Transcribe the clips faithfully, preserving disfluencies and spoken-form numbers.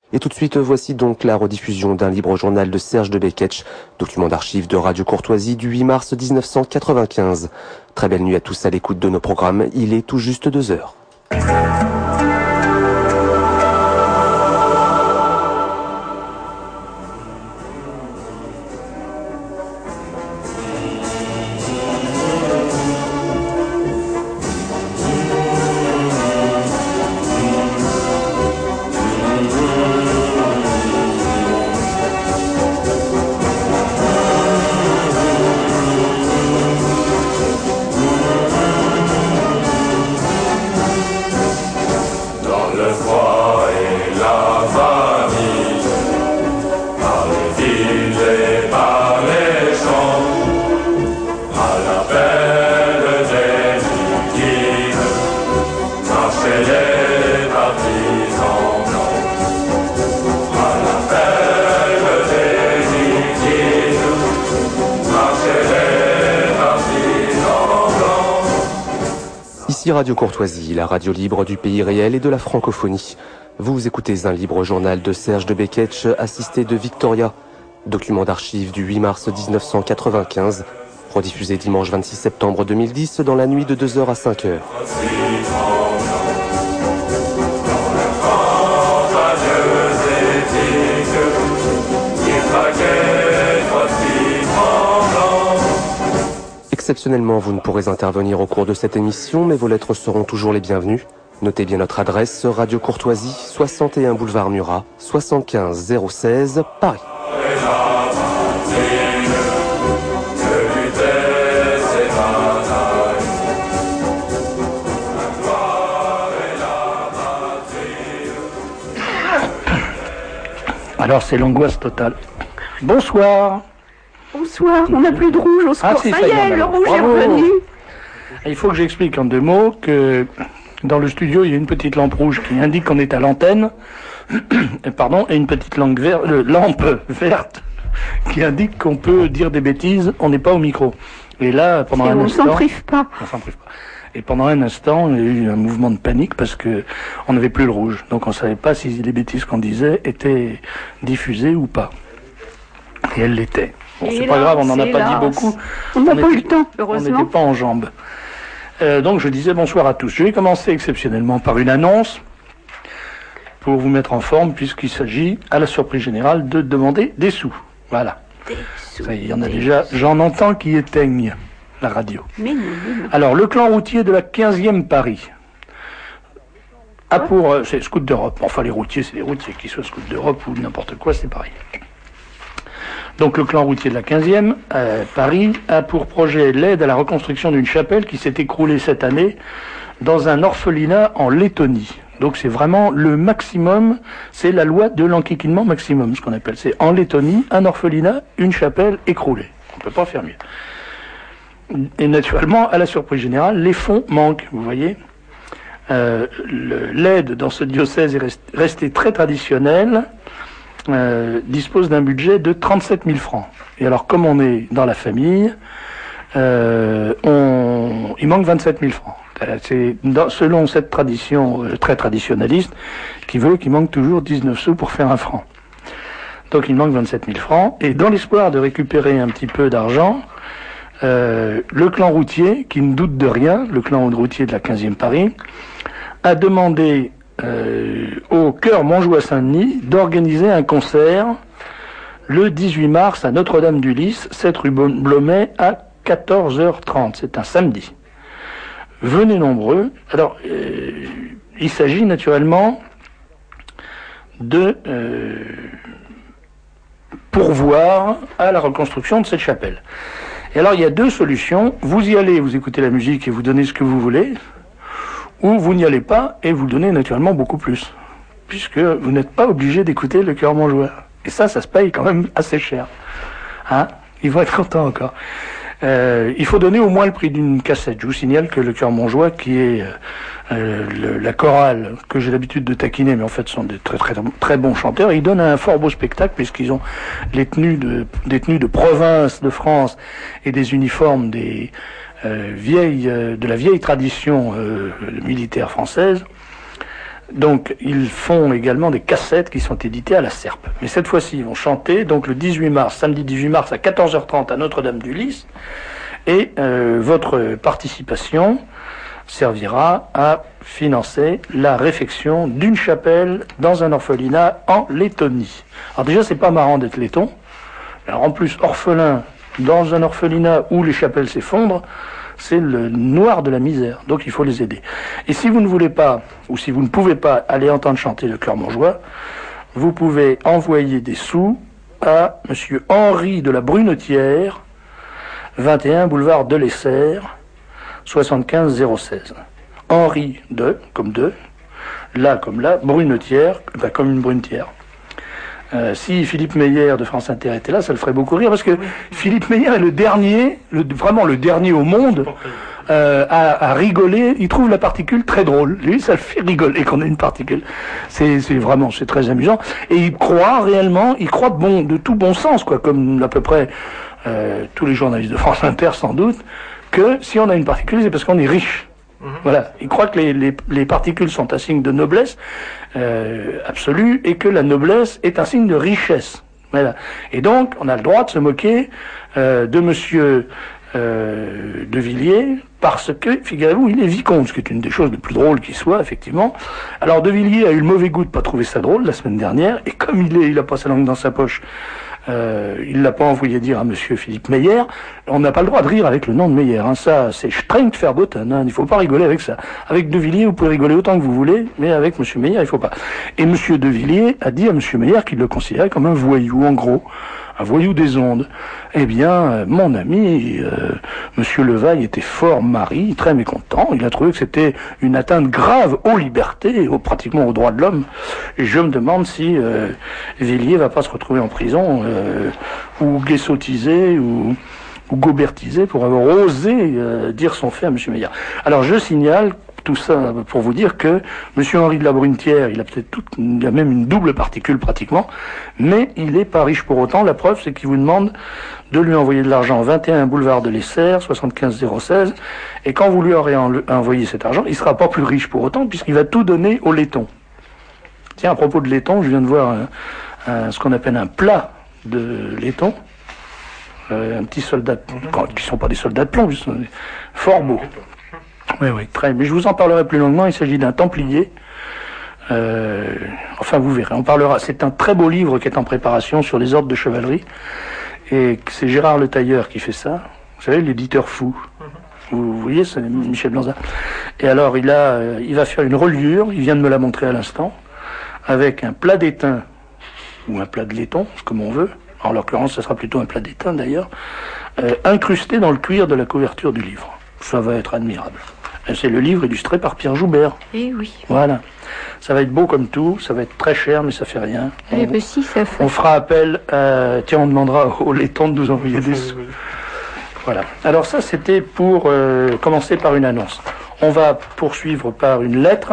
Et tout de suite, voici donc la rediffusion d'un libre journal de Serge de Beketch, document d'archives de Radio Courtoisie du huit mars mille neuf cent quatre-vingt-quinze. Très belle nuit à tous à l'écoute de nos programmes, il est tout juste deux heures. Radio Courtoisie, la radio libre du pays réel et de la francophonie. Vous écoutez un libre journal de Serge de Beketch, assisté de Victoria, document d'archives du huit mars mille neuf cent quatre-vingt-quinze, rediffusé dimanche vingt-six septembre deux mille dix dans la nuit de deux heures à cinq heures. Exceptionnellement, vous ne pourrez intervenir au cours de cette émission, mais vos lettres seront toujours les bienvenues. Notez bien notre adresse, Radio Courtoisie, soixante et un boulevard Murat, soixante-quinze zéro seize, Paris. Alors c'est l'angoisse totale. Bonsoir. Bonsoir, on n'a plus de rouge au secours. Ah, si, ça y est, le rouge Bravo. est revenu. Il faut que j'explique en deux mots que dans le studio, il y a une petite lampe rouge qui indique qu'on est à l'antenne, pardon, et une petite lampe, ver... euh, lampe verte qui indique qu'on peut dire des bêtises, on n'est pas au micro. Et là, pendant et un on instant... on s'en prive pas. On s'en prive pas. Et pendant un instant, il y a eu un mouvement de panique parce que on n'avait plus le rouge. Donc on savait pas si les bêtises qu'on disait étaient diffusées ou pas. Et elles l'étaient. Bon, c'est pas grave, on n'en a pas dit beaucoup. On n'a pas eu le temps, heureusement. On n'était pas en jambes. Euh, donc je disais bonsoir à tous. Je vais commencer exceptionnellement par une annonce pour vous mettre en forme, puisqu'il s'agit, à la surprise générale, de demander des sous. Voilà. Des sous. Ça, il y en a déjà. J'en entends qui éteignent la radio. Mais non, mais non. Alors, le clan routier de la quinzième Paris a pour... Euh, c'est Scouts d'Europe. Enfin, les routiers, c'est les routiers, qu'ils soient Scouts d'Europe ou n'importe quoi, c'est pareil. Donc le clan routier de la quinzième, euh, Paris, a pour projet l'aide à la reconstruction d'une chapelle qui s'est écroulée cette année dans un orphelinat en Lettonie. Donc c'est vraiment le maximum, c'est la loi de l'enquiquinement maximum, ce qu'on appelle. C'est en Lettonie, un orphelinat, une chapelle écroulée. On ne peut pas faire mieux. Et naturellement, à la surprise générale, les fonds manquent, vous voyez. Euh, le, l'aide dans ce diocèse est rest, restée très traditionnelle. Euh, dispose d'un budget de trente-sept mille francs. Et alors, comme on est dans la famille, euh, on, il manque vingt-sept mille francs. C'est dans, selon cette tradition euh, très traditionnaliste, qui veut qu'il manque toujours dix-neuf sous pour faire un franc. Donc, il manque vingt-sept mille francs. Et dans l'espoir de récupérer un petit peu d'argent, euh, le clan routier, qui ne doute de rien, le clan routier de la quinzième Paris, a demandé Euh, au chœur Montjoie-Saint-Denis d'organiser un concert le dix-huit mars à Notre-Dame-du-Lys, sept rue Blomet à quatorze heures trente. C'est un samedi. Venez nombreux. Alors, euh, il s'agit naturellement de euh, pourvoir à la reconstruction de cette chapelle. Et alors, il y a deux solutions. Vous y allez, vous écoutez la musique et vous donnez ce que vous voulez. Ou vous n'y allez pas et vous donnez naturellement beaucoup plus, puisque vous n'êtes pas obligé d'écouter le chœur Montjoie. Et ça, ça se paye quand même assez cher. Hein ? Ils vont être contents encore. Euh, il faut donner au moins le prix d'une cassette. Je vous signale que le chœur Montjoie, qui est euh, le, la chorale que j'ai l'habitude de taquiner, mais en fait sont des très très très bons chanteurs, ils donnent un fort beau spectacle puisqu'ils ont les tenues de, des tenues de province de France et des uniformes des Euh, vieille, euh, de la vieille tradition euh, militaire française. Donc, ils font également des cassettes qui sont éditées à la Serpe. Mais cette fois-ci, ils vont chanter, donc le dix-huit mars, samedi dix-huit mars à quatorze heures trente à Notre-Dame-du-Lys. Et euh, votre participation servira à financer la réfection d'une chapelle dans un orphelinat en Lettonie. Alors déjà, c'est pas marrant d'être letton. Alors en plus, orphelin dans un orphelinat où les chapelles s'effondrent, c'est le noir de la misère. Donc il faut les aider. Et si vous ne voulez pas, ou si vous ne pouvez pas aller entendre chanter le chœur montjoie, vous pouvez envoyer des sous à monsieur Henri de la Brunetière, vingt et un boulevard de l'Essert, soixante-quinze zéro seize. Henri de, comme de, là comme là, Brunetière, ben comme une brunetière. Euh, si Philippe Meyer de France Inter était là, ça le ferait beaucoup rire, parce que oui. Philippe Meyer est le dernier, le, vraiment le dernier au monde, euh, à, à rigoler. Il trouve la particule très drôle. Lui, ça le fait rigoler qu'on ait une particule. C'est, c'est vraiment, c'est très amusant. Et il croit réellement, il croit de, bon, de tout bon sens, quoi, comme à peu près euh, tous les journalistes de France Inter, sans doute, que si on a une particule, c'est parce qu'on est riche. Mmh. Voilà. Il croit que les, les, les particules sont un signe de noblesse euh, absolue et que la noblesse est un signe de richesse. Voilà. Et donc, on a le droit de se moquer euh, de monsieur euh, de Villiers parce que, figurez-vous, il est vicomte, ce qui est une des choses les plus drôles qui soit, effectivement. Alors, de Villiers a eu le mauvais goût de pas trouver ça drôle la semaine dernière, et comme il est, il a pas sa langue dans sa poche, Euh, il l'a pas envoyé dire à monsieur Philippe Meyer. On n'a pas le droit de rire avec le nom de Meyer, hein. Ça, c'est streng verboten, hein. Il faut pas rigoler avec ça. Avec De Villiers, vous pouvez rigoler autant que vous voulez, mais avec monsieur Meyer, il faut pas. Et monsieur De Villiers a dit à monsieur Meyer qu'il le considérait comme un voyou, en gros. Un voyou des ondes. Eh bien, euh, mon ami, euh, monsieur Levaille était fort mari, très mécontent. Il a trouvé que c'était une atteinte grave aux libertés, aux, pratiquement aux droits de l'homme. Et je me demande si euh, Villiers va pas se retrouver en prison, euh, ou guessotisé, ou, ou gobertisé pour avoir osé euh, dire son fait à monsieur Meyer. Alors, je signale tout ça pour vous dire que monsieur Henri de la Brunetière, il a peut-être tout, il a même une double particule pratiquement, mais il est pas riche pour autant. La preuve, c'est qu'il vous demande de lui envoyer de l'argent vingt et un boulevard de l'Essert, soixante-quinze zéro seize, et quand vous lui aurez en, envoyé cet argent, il sera pas plus riche pour autant, puisqu'il va tout donner aux laitons. Tiens, à propos de laiton, je viens de voir un, un, ce qu'on appelle un plat de laiton, euh, un petit soldat, de, qui sont pas des soldats de plomb, juste fort beau. Oui, oui, très. Mais je vous en parlerai plus longuement. Il s'agit d'un Templier. Euh, enfin, vous verrez. On parlera. C'est un très beau livre qui est en préparation sur les ordres de chevalerie. Et c'est Gérard Le Tailleur qui fait ça. Vous savez, l'éditeur fou. Vous voyez, c'est Michel Blanzat. Et alors, il a, euh, il va faire une reliure. Il vient de me la montrer à l'instant, avec un plat d'étain ou un plat de laiton, comme on veut. En l'occurrence, ce sera plutôt un plat d'étain d'ailleurs, euh, incrusté dans le cuir de la couverture du livre. Ça va être admirable. C'est le livre illustré par Pierre Joubert. Eh oui. Voilà. Ça va être beau comme tout, ça va être très cher, mais ça fait rien. On, eh ben si, ça fait. On fera appel, à, tiens, on demandera aux laitons de nous envoyer des sous. Voilà. Alors ça, c'était pour euh, commencer par une annonce. On va poursuivre par une lettre.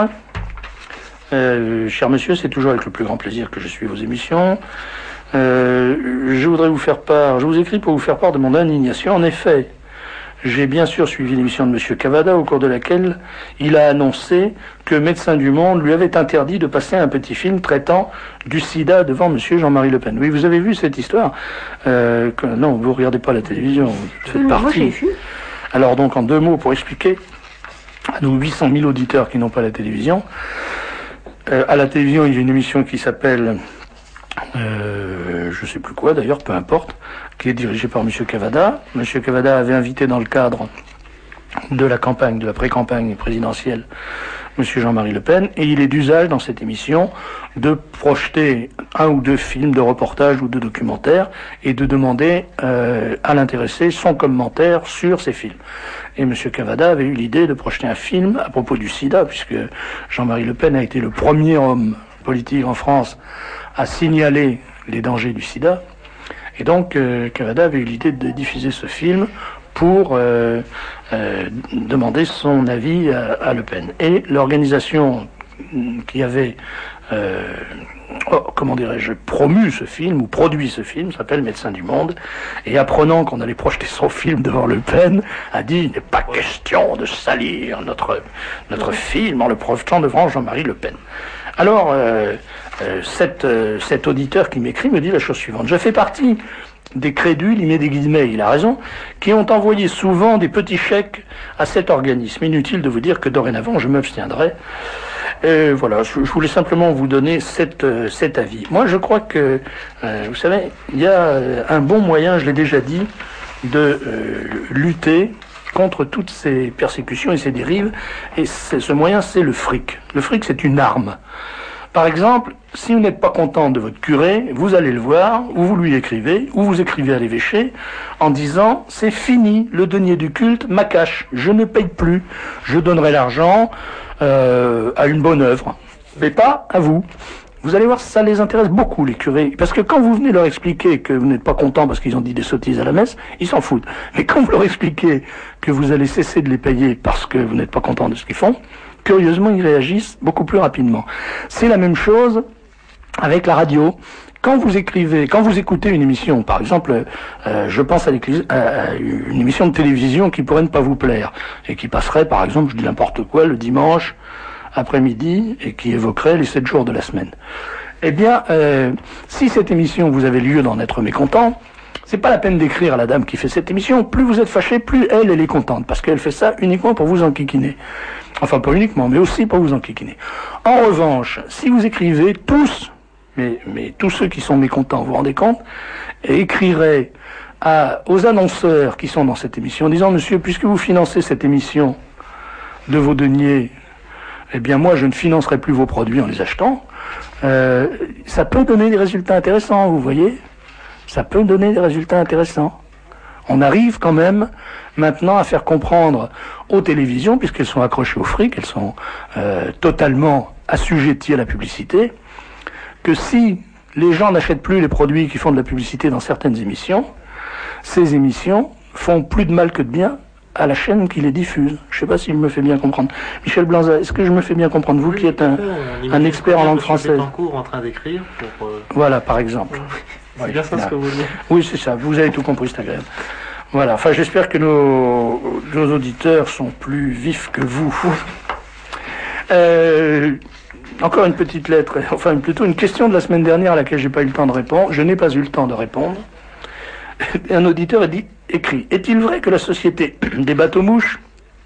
Euh, cher monsieur, c'est toujours avec le plus grand plaisir que je suis vos émissions. Euh, je voudrais vous faire part, je vous écris pour vous faire part de mon indignation. En effet, j'ai bien sûr suivi l'émission de monsieur Cavada, au cours de laquelle il a annoncé que Médecins du Monde lui avait interdit de passer un petit film traitant du sida devant monsieur Jean-Marie Le Pen. Oui, vous avez vu cette histoire euh, que, non, vous regardez pas la télévision, vous faites partie. Moi, j'ai vu. Alors donc, en deux mots, pour expliquer à nos huit cent mille auditeurs qui n'ont pas la télévision, euh, à la télévision, il y a une émission qui s'appelle... Euh, je sais plus quoi d'ailleurs, peu importe, qui est dirigé par monsieur Cavada. Monsieur Cavada avait invité dans le cadre de la campagne, de la pré-campagne présidentielle, monsieur Jean-Marie Le Pen, et il est d'usage dans cette émission de projeter un ou deux films de reportage ou de documentaire et de demander euh, à l'intéressé son commentaire sur ces films. Et monsieur Cavada avait eu l'idée de projeter un film à propos du sida, puisque Jean-Marie Le Pen a été le premier homme politique en France à signaler les dangers du sida. Et donc, euh, Cavada avait eu l'idée de diffuser ce film pour euh, euh, demander son avis à, à Le Pen. Et l'organisation qui avait euh, oh, comment dirais-je, promu ce film, ou produit ce film, s'appelle Médecins du Monde, et apprenant qu'on allait projeter son film devant Le Pen, a dit, il n'est pas question de salir notre, notre film en le projetant devant Jean-Marie Le Pen. Alors, euh, euh, cet, euh, cet auditeur qui m'écrit me dit la chose suivante. Je fais partie des crédules, il met des guillemets, il a raison, qui ont envoyé souvent des petits chèques à cet organisme. Inutile de vous dire que dorénavant, je m'abstiendrai. Euh, voilà, je, je voulais simplement vous donner cette, euh, cet avis. Moi, je crois que, euh, vous savez, il y a euh, un bon moyen, je l'ai déjà dit, de euh, lutter contre toutes ces persécutions et ces dérives. Et ce moyen, c'est le fric. Le fric, c'est une arme. Par exemple, si vous n'êtes pas content de votre curé, vous allez le voir, ou vous lui écrivez, ou vous écrivez à l'évêché, en disant « C'est fini, le denier du culte m'accache, je ne paye plus, je donnerai l'argent euh, à une bonne œuvre, mais pas à vous ». Vous allez voir, ça les intéresse beaucoup, les curés. Parce que quand vous venez leur expliquer que vous n'êtes pas content parce qu'ils ont dit des sottises à la messe, ils s'en foutent. Mais quand vous leur expliquez que vous allez cesser de les payer parce que vous n'êtes pas content de ce qu'ils font, curieusement, ils réagissent beaucoup plus rapidement. C'est la même chose avec la radio. Quand vous écrivez, quand vous écoutez une émission, par exemple, euh, je pense à, à une émission de télévision qui pourrait ne pas vous plaire, et qui passerait, par exemple, je dis n'importe quoi, le dimanche après-midi, et qui évoquerait les sept jours de la semaine. Eh bien, euh, si cette émission, vous avez lieu d'en être mécontent, c'est pas la peine d'écrire à la dame qui fait cette émission. Plus vous êtes fâché, plus elle, elle est contente, parce qu'elle fait ça uniquement pour vous enquiquiner. Enfin, pas uniquement, mais aussi pour vous enquiquiner. En revanche, si vous écrivez tous, mais, mais tous ceux qui sont mécontents, vous vous rendez compte, et écrirez à, aux annonceurs qui sont dans cette émission, en disant, monsieur, puisque vous financez cette émission de vos deniers, eh bien moi, je ne financerai plus vos produits en les achetant, euh, ça peut donner des résultats intéressants, vous voyez. Ça peut donner des résultats intéressants. On arrive quand même maintenant à faire comprendre aux télévisions, puisqu'elles sont accrochées au fric, elles sont euh, totalement assujetties à la publicité, que si les gens n'achètent plus les produits qui font de la publicité dans certaines émissions, ces émissions font plus de mal que de bien à la chaîne qui les diffuse. Je ne sais pas si je me fais bien comprendre. Michel Blanza, est-ce que je me fais bien comprendre, vous oui, qui êtes un, un expert en langue française? En train d'écrire pour, euh... Voilà, par exemple. C'est ouais, bien ça ce que vous voulez. Oui, c'est ça. Vous avez tout compris, c'est agréable. Voilà. Enfin, j'espère que nos, nos auditeurs sont plus vifs que vous. euh, encore une petite lettre, enfin plutôt une question de la semaine dernière à laquelle j'ai pas eu le temps de répondre. Je n'ai pas eu le temps de répondre. Un auditeur a dit, écrit, est-il vrai que la société des bateaux-mouches,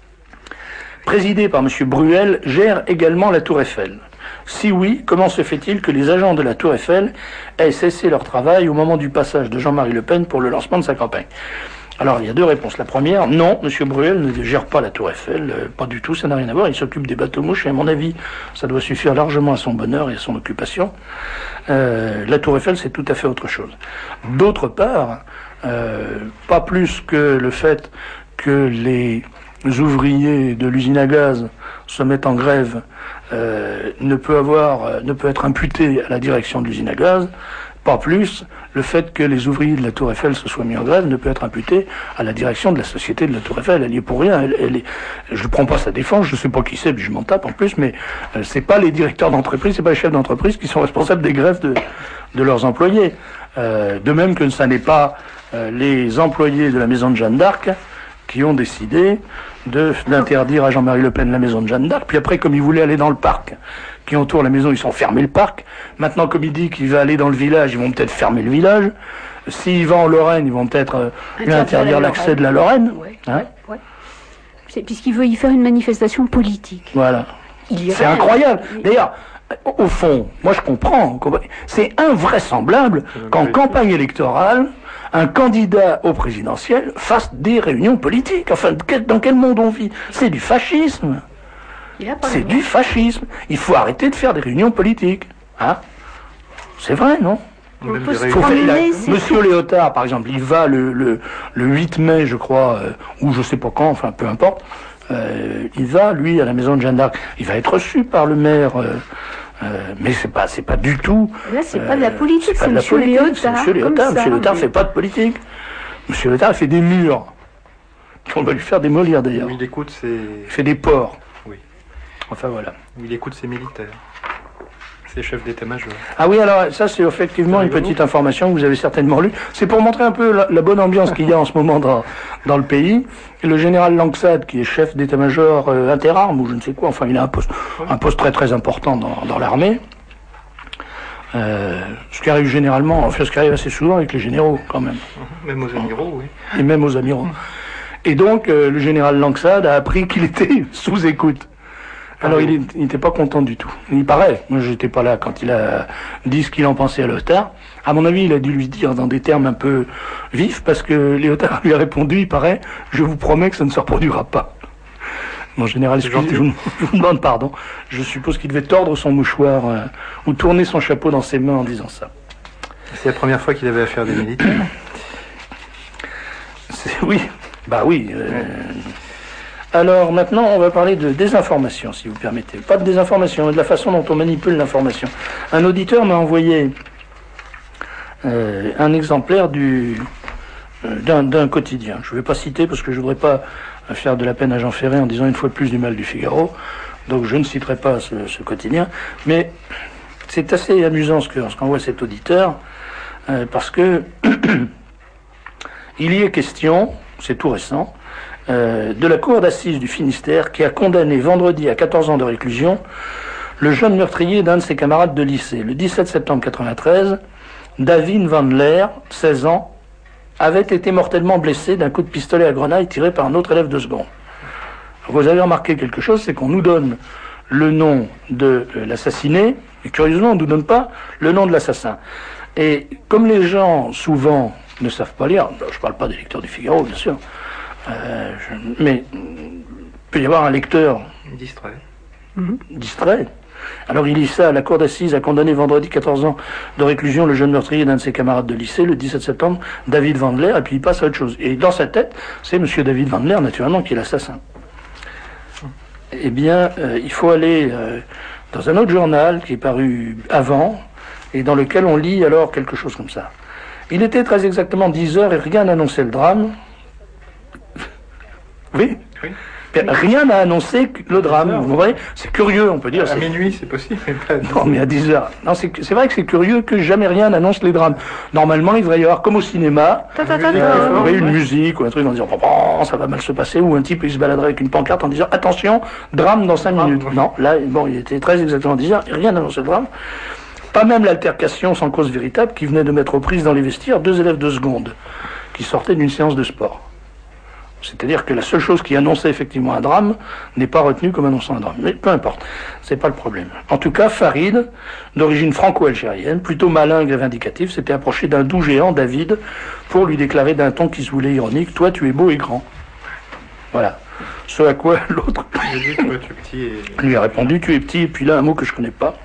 présidée par M. Bruel, gère également la Tour Eiffel? Si oui, comment se fait-il que les agents de la Tour Eiffel aient cessé leur travail au moment du passage de Jean-Marie Le Pen pour le lancement de sa campagne? Alors, il y a deux réponses. La première, non, M. Bruel ne gère pas la Tour Eiffel, euh, pas du tout, ça n'a rien à voir, il s'occupe des bateaux-mouches, et à mon avis, ça doit suffire largement à son bonheur et à son occupation. Euh, la Tour Eiffel, c'est tout à fait autre chose. D'autre part, euh, pas plus que le fait que les ouvriers de l'usine à gaz se mettent en grève euh, ne peut avoir, euh, ne peut être imputé à la direction de l'usine à gaz. Pas plus, le fait que les ouvriers de la Tour Eiffel se soient mis en grève ne peut être imputé à la direction de la société de la Tour Eiffel. Elle y est pour rien. Elle, elle est, je ne prends pas sa défense, je ne sais pas qui c'est, puis je m'en tape en plus, mais euh, c'est pas les directeurs d'entreprise, c'est pas les chefs d'entreprise qui sont responsables des grèves de, de leurs employés. Euh, de même que ce n'est pas euh, les employés de la maison de Jeanne d'Arc qui ont décidé de, d'interdire à Jean-Marie Le Pen la maison de Jeanne d'Arc. Puis après, comme il voulait aller dans le parc qui entoure la maison, ils ont fermé le parc. Maintenant, comme il dit qu'il va aller dans le village, ils vont peut-être fermer le village. S'il va en Lorraine, ils vont peut-être euh, lui interdire l'accès de la Lorraine. Ouais, hein ouais, ouais. C'est, puisqu'il veut y faire une manifestation politique. Voilà. C'est incroyable. D'ailleurs, au fond, moi je comprends. C'est invraisemblable qu'en campagne électorale, un candidat au présidentiel fasse des réunions politiques. Enfin, dans quel monde on vit? C'est du fascisme. C'est du fascisme. Il faut arrêter de faire des réunions politiques. Hein? C'est vrai, non? Faut faut faire, là, Monsieur Léotard, par exemple, il va le, le, le huit mai, je crois, euh, ou je sais pas quand, enfin peu importe, euh, il va, lui, à la maison de Jeanne d'Arc. Il va être reçu par le maire... Euh, Euh, mais c'est pas, c'est pas du tout. Là, c'est euh, pas de la politique, c'est, c'est Monsieur Léotard. Monsieur Léotard, Monsieur Léotard fait pas de politique. Monsieur Léotard fait des murs. On va lui faire démolir d'ailleurs. Il écoute ses... Il fait des ports. Oui. Enfin voilà. Il écoute ses militaires. c'est chef d'état-major. Ah oui, alors ça c'est effectivement une petite information que vous avez certainement lue. C'est pour montrer un peu la, la bonne ambiance qu'il y a en ce moment dans, dans le pays. Le général Langsade, qui est chef d'état-major euh, interarmes, ou je ne sais quoi, enfin il a un poste, un poste très très important dans, dans l'armée. Euh, ce qui arrive généralement, enfin ce qui arrive assez souvent avec les généraux quand même. Même aux amiraux, oui. Et même aux amiraux. Et donc euh, le général Langsade a appris qu'il était sous écoute. Alors, il n'était pas content du tout. Il paraît, moi j'étais pas là quand il a dit ce qu'il en pensait à Léotard. À mon avis, il a dû lui dire dans des termes un peu vifs, parce que Léotard lui a répondu, il paraît, je vous promets que ça ne se reproduira pas. Mon général, excusez, je, vous, je vous demande pardon. Je suppose qu'il devait tordre son mouchoir euh, ou tourner son chapeau dans ses mains en disant ça. C'est la première fois qu'il avait affaire des militaires. Oui, bah oui. Euh, Alors maintenant, on va parler de désinformation, si vous permettez. Pas de désinformation, mais de la façon dont on manipule l'information. Un auditeur m'a envoyé euh, un exemplaire du, euh, d'un, d'un quotidien. Je ne vais pas citer parce que je ne voudrais pas faire de la peine à Jean Ferré en disant une fois de plus du mal du Figaro. Donc je ne citerai pas ce, ce quotidien. Mais c'est assez amusant ce, que, ce qu'envoie cet auditeur, euh, parce que il y est question, c'est tout récent, Euh, de la cour d'assises du Finistère qui a condamné vendredi à quatorze ans de réclusion le jeune meurtrier d'un de ses camarades de lycée. Le dix-sept septembre quatre-vingt-treize, David Van Leer, seize ans, avait été mortellement blessé d'un coup de pistolet à grenaille tiré par un autre élève de seconde. Vous avez remarqué quelque chose, c'est qu'on nous donne le nom de l'assassiné, et curieusement on ne nous donne pas le nom de l'assassin. Et comme les gens souvent ne savent pas lire, je ne parle pas des lecteurs du Figaro bien sûr, Euh, je, mais il peut y avoir un lecteur distrait. Mm-hmm. distrait. Alors il lit ça, la cour d'assises a condamné vendredi quatorze ans de réclusion le jeune meurtrier d'un de ses camarades de lycée le dix-sept septembre, David Van Leer, et puis il passe à autre chose. Et dans sa tête, c'est monsieur David Van Leer, naturellement, qui est l'assassin. Eh bien, euh, il faut aller euh, dans un autre journal qui est paru avant, et dans lequel on lit alors quelque chose comme ça. Il était très exactement dix heures et rien n'annonçait le drame. Oui, oui. Rien n'a annoncé le drame. Vous voyez, c'est curieux, on peut dire. À c'est... minuit, c'est possible. Mais pas à non, mais à dix heures. Non, c'est, c'est vrai que c'est curieux que jamais rien n'annonce les drames. Normalement, il devrait y avoir, comme au cinéma, il y aurait une musique ou un truc en disant oh, ça va mal se passer, ou un type il se baladerait avec une pancarte en disant attention, drame dans cinq minutes. Non, là, bon, il était très exactement dix heures, rien n'annonçait le drame. Pas même l'altercation sans cause véritable qui venait de mettre aux prises dans les vestiaires deux élèves de seconde qui sortaient d'une séance de sport. C'est-à-dire que la seule chose qui annonçait effectivement un drame n'est pas retenue comme annonçant un drame. Mais peu importe, c'est pas le problème. En tout cas, Farid, d'origine franco-algérienne, plutôt malingre et vindicatif, s'était approché d'un doux géant, David, pour lui déclarer d'un ton qui se voulait ironique « Toi, tu es beau et grand ». Voilà. Ce à quoi l'autre lui a répondu « Tu es petit » et puis là, un mot que je connais pas.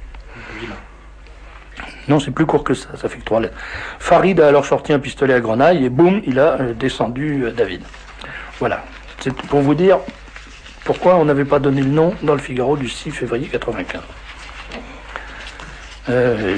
Non, c'est plus court que ça, ça fait que trois lettres. Farid a alors sorti un pistolet à grenaille et boum, il a euh, descendu euh, David. Voilà. C'est pour vous dire pourquoi on n'avait pas donné le nom dans le Figaro du six février quatre-vingt-quinze. Euh,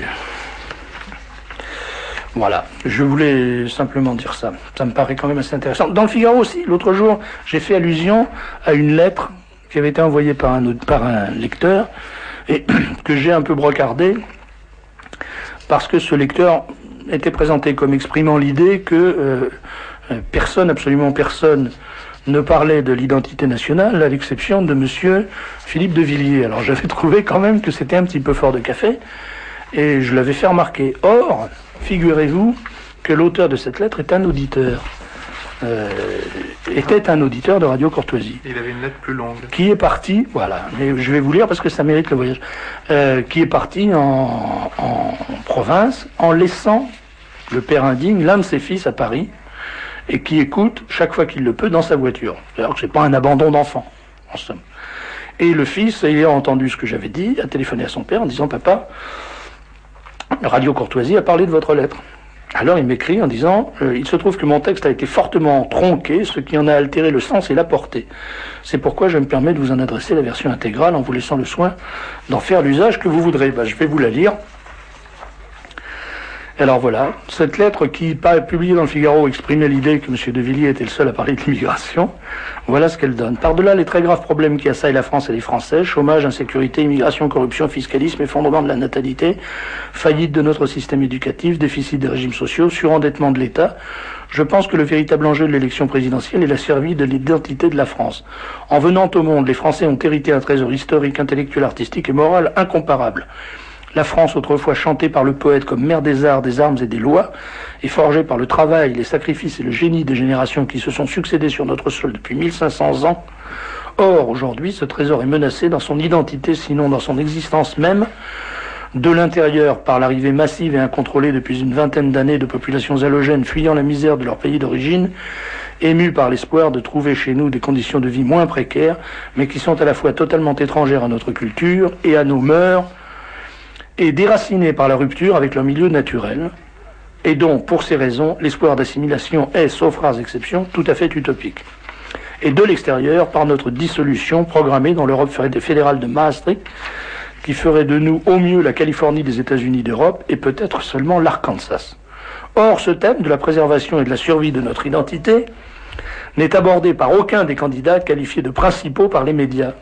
voilà. Je voulais simplement dire ça. Ça me paraît quand même assez intéressant. Dans le Figaro aussi, l'autre jour, j'ai fait allusion à une lettre qui avait été envoyée par un, par un lecteur et que j'ai un peu brocardée, parce que ce lecteur était présenté comme exprimant l'idée que euh, personne, absolument personne, ne parlait de l'identité nationale, à l'exception de monsieur Philippe de Villiers. Alors j'avais trouvé quand même que c'était un petit peu fort de café, et je l'avais fait remarquer. Or, figurez-vous que l'auteur de cette lettre est un auditeur. Euh, était un auditeur de Radio Courtoisie. Il avait une lettre plus longue. Qui est parti, voilà, mais je vais vous lire parce que ça mérite le voyage, euh, qui est parti en, en province en laissant le père indigne, l'un de ses fils à Paris, et qui écoute chaque fois qu'il le peut dans sa voiture. Alors que c'est pas un abandon d'enfant, en somme. Et le fils, ayant entendu ce que j'avais dit, a téléphoné à son père en disant « Papa, Radio Courtoisie a parlé de votre lettre ». Alors il m'écrit en disant euh, « Il se trouve que mon texte a été fortement tronqué, ce qui en a altéré le sens et la portée. C'est pourquoi je me permets de vous en adresser la version intégrale en vous laissant le soin d'en faire l'usage que vous voudrez. » Ben, je vais vous la lire. Alors voilà, cette lettre qui, publiée dans le Figaro, exprimait l'idée que M. de Villiers était le seul à parler de l'immigration. Voilà ce qu'elle donne. Par-delà les très graves problèmes qui assaillent la France et les Français, chômage, insécurité, immigration, corruption, fiscalisme, effondrement de la natalité, faillite de notre système éducatif, déficit des régimes sociaux, surendettement de l'État, je pense que le véritable enjeu de l'élection présidentielle est la survie de l'identité de la France. En venant au monde, les Français ont hérité un trésor historique, intellectuel, artistique et moral incomparable. La France, autrefois chantée par le poète comme mère des arts, des armes et des lois, est forgée par le travail, les sacrifices et le génie des générations qui se sont succédés sur notre sol depuis mille cinq cents ans. Or, aujourd'hui, ce trésor est menacé dans son identité, sinon dans son existence même, de l'intérieur par l'arrivée massive et incontrôlée depuis une vingtaine d'années de populations halogènes fuyant la misère de leur pays d'origine, émues par l'espoir de trouver chez nous des conditions de vie moins précaires, mais qui sont à la fois totalement étrangères à notre culture et à nos mœurs, et déracinés par la rupture avec leur milieu naturel, et dont, pour ces raisons, l'espoir d'assimilation est, sauf rares exceptions, tout à fait utopique. Et de l'extérieur, par notre dissolution programmée dans l'Europe fédérale de Maastricht, qui ferait de nous au mieux la Californie des États-Unis d'Europe et peut-être seulement l'Arkansas. Or, ce thème de la préservation et de la survie de notre identité n'est abordé par aucun des candidats qualifiés de principaux par les médias.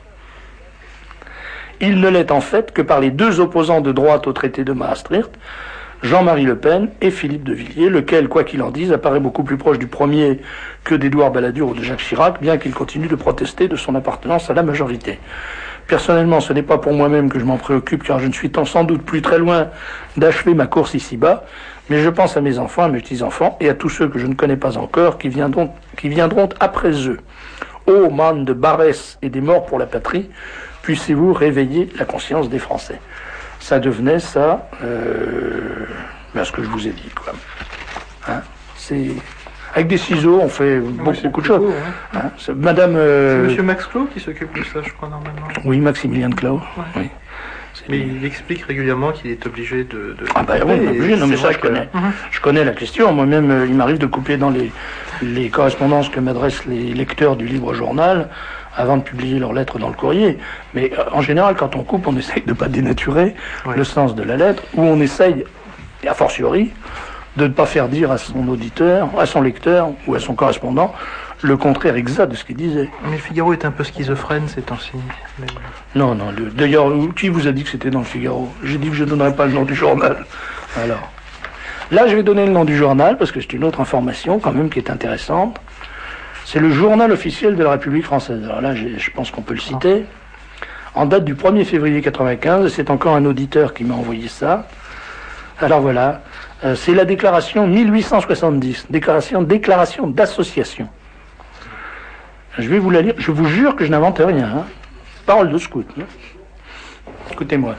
Il ne l'est en fait que par les deux opposants de droite au traité de Maastricht, Jean-Marie Le Pen et Philippe de Villiers, lequel, quoi qu'il en dise, apparaît beaucoup plus proche du premier que d'Édouard Balladur ou de Jacques Chirac, bien qu'il continue de protester de son appartenance à la majorité. Personnellement, ce n'est pas pour moi-même que je m'en préoccupe, car je ne suis sans doute plus très loin d'achever ma course ici-bas, mais je pense à mes enfants, à mes petits-enfants, et à tous ceux que je ne connais pas encore, qui viendront, qui viendront après eux. Ô man de Barès et des morts pour la patrie, puissiez-vous réveiller la conscience des Français. Ça devenait ça, euh, ben ce que je vous ai dit, quoi. Hein, c'est... Avec des ciseaux, on fait beaucoup, oui, beaucoup de choses. Ouais. Hein, c'est Madame. Euh... C'est Monsieur Max Clos qui s'occupe de ça, je crois, normalement. Oui, Maximilien de Clos. Ouais. Oui. Mais il explique régulièrement qu'il est obligé de. de ah, bah oui, il est obligé. Non, mais ça, je que... connais. Uh-huh. Je connais la question. Moi-même, euh, il m'arrive de couper dans les, les correspondances que m'adressent les lecteurs du Libre Journal avant de publier leurs lettres dans le courrier. Mais euh, en général, quand on coupe, on essaye de ne pas dénaturer ouais. le sens de la lettre, ou on essaye, et a fortiori, de ne pas faire dire à son auditeur, à son lecteur ou à son correspondant le contraire exact de ce qu'il disait. Mais le Figaro est un peu schizophrène ces temps-ci. Mais... Non, non. Le... D'ailleurs, qui vous a dit que c'était dans le Figaro? J'ai dit que je ne donnerais pas le nom du journal. Alors, là, je vais donner le nom du journal parce que c'est une autre information quand même qui est intéressante. C'est le journal officiel de la République française. Alors là, je pense qu'on peut le citer. En date du premier février quatre-vingt-quinze, et c'est encore un auditeur qui m'a envoyé ça. Alors voilà. Euh, c'est la déclaration mille huit cent soixante-dix, déclaration, déclaration d'association. Je vais vous la lire, je vous jure que je n'invente rien. Hein. Parole de scout. Hein. Écoutez-moi.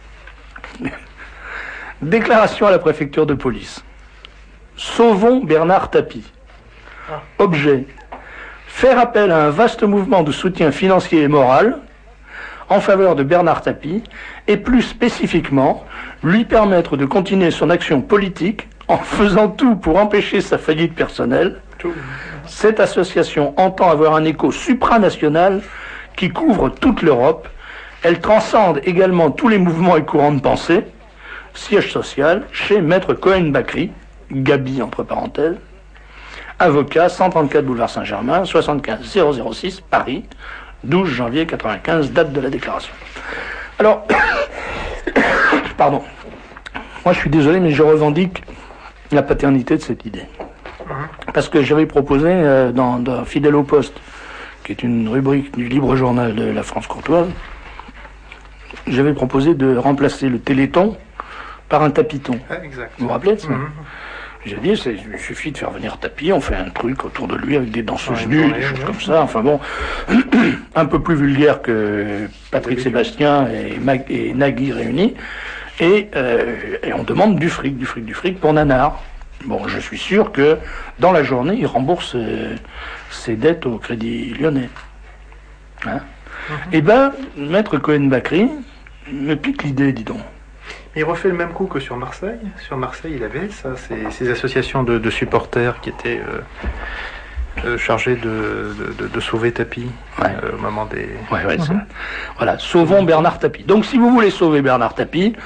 Déclaration à la préfecture de police. Sauvons Bernard Tapie. Objet. Faire appel à un vaste mouvement de soutien financier et moral en faveur de Bernard Tapie et plus spécifiquement lui permettre de continuer son action politique en faisant tout pour empêcher sa faillite personnelle. Cette association entend avoir un écho supranational qui couvre toute l'Europe. Elle transcende également tous les mouvements et courants de pensée. Siège social chez Maître Cohen-Bacri, Gabi entre parenthèses, avocat, cent trente-quatre boulevard Saint-Germain, soixante-quinze zéro zéro six, Paris, douze janvier quatre-vingt-quinze, date de la déclaration. Alors, pardon, moi je suis désolé, mais je revendique la paternité de cette idée. Parce que j'avais proposé euh, dans, dans Fidèle au poste, qui est une rubrique du Libre Journal de la France courtoise, j'avais proposé de remplacer le Téléthon par un tapiton. Ah, exact. Vous vous rappelez de ça? Mm-hmm. J'ai dit, c'est, il suffit de faire venir Tapie, on fait un truc autour de lui avec des danseuses nues, des choses comme ça. Enfin bon, un peu plus vulgaire que Patrick Sébastien et, Mag- et Nagui réunis. Et, euh, et on demande du fric, du fric, du fric pour Nanar. Bon, je suis sûr que dans la journée, il rembourse euh, ses dettes au Crédit Lyonnais. Hein mm-hmm. Eh ben, Maître Cohen-Bacri me pique l'idée, dis donc. Il refait le même coup que sur Marseille. Sur Marseille, il avait ça, ces, ces associations de, de supporters qui étaient euh, euh, chargées de, de, de, de sauver Tapie ouais. euh, au moment des... Ouais, ouais, mm-hmm. Voilà, sauvons Bernard Tapie. Donc si vous voulez sauver Bernard Tapie,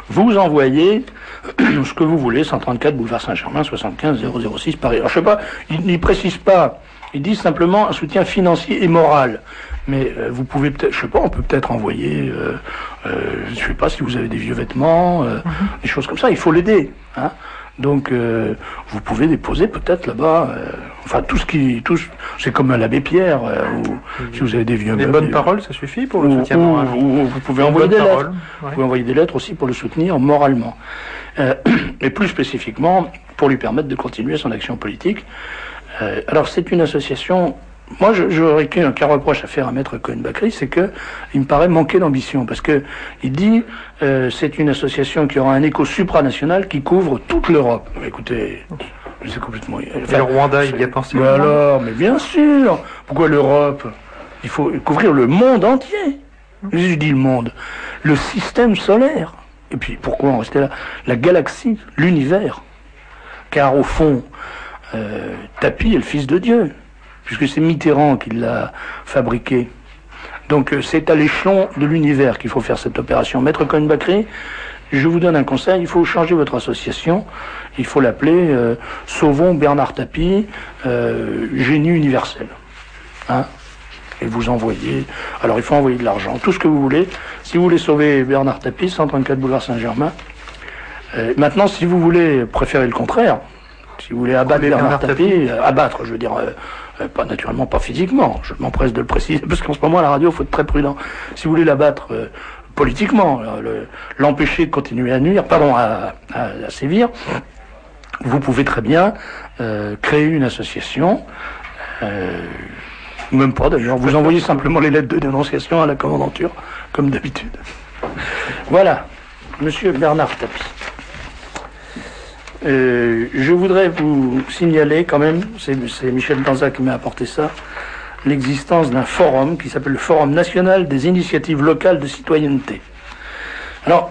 vous envoyez ce que vous voulez, cent trente-quatre boulevard Saint-Germain, soixante-quinze zéro zéro six Paris. Alors je sais pas, ils n'y précisent pas, ils disent simplement un soutien financier et moral. Mais euh, vous pouvez peut-être, je sais pas, on peut peut-être envoyer, euh, euh, je sais pas si vous avez des vieux vêtements, euh, mm-hmm. des choses comme ça, il faut l'aider, hein. Donc, euh, vous pouvez déposer peut-être là-bas, euh, enfin tout ce qui, tout, c'est comme un l'abbé Pierre, euh, ou mmh. si vous avez des vieux meubles. Les bonnes paroles, ça suffit pour le ou, soutien ou, moral. Ou, vous pouvez Une envoyer des parole, lettres. ouais. Vous pouvez envoyer des lettres aussi pour le soutenir moralement, euh, et plus spécifiquement pour lui permettre de continuer son action politique. Euh, alors c'est une association. Moi, je, j'aurais qu'un, qu'un reproche à faire à Maître Cohen-Bakri, c'est que il me paraît manquer d'ambition, parce que il dit euh, c'est une association qui aura un écho supranational qui couvre toute l'Europe. Mais écoutez, c'est complètement. Enfin, et le Rwanda, il y a pensé. Mais alors, mais bien sûr. Pourquoi l'Europe? Il faut couvrir le monde entier. Je dis le monde, le système solaire. Et puis pourquoi en rester là? La galaxie, l'univers. Car au fond, euh, Tapi est le fils de Dieu, puisque c'est Mitterrand qui l'a fabriqué. Donc c'est à l'échelon de l'univers qu'il faut faire cette opération. Maître Cohen-Bakri, je vous donne un conseil, il faut changer votre association, il faut l'appeler euh, Sauvons Bernard Tapie, euh, génie universel. Hein? Et vous envoyez, alors il faut envoyer de l'argent, tout ce que vous voulez. Si vous voulez sauver Bernard Tapie, cent trente-quatre boulevard Saint-Germain. Euh, maintenant, si vous voulez préférer le contraire, si vous voulez abattre Bernard, Bernard Tapie, euh, abattre, je veux dire, euh, euh, pas naturellement, pas physiquement, je m'empresse de le préciser, parce qu'en ce moment, à la radio, il faut être très prudent. Si vous voulez l'abattre euh, politiquement, euh, le, l'empêcher de continuer à nuire, pardon, à, à, à sévir, vous pouvez très bien euh, créer une association, euh, même pas d'ailleurs, vous envoyez simplement les lettres de dénonciation à la commandanture, comme d'habitude. Voilà, Monsieur Bernard Tapie. Euh, je voudrais vous signaler quand même, c'est, c'est Michel Danza qui m'a apporté ça, l'existence d'un forum qui s'appelle le Forum national des initiatives locales de citoyenneté. Alors,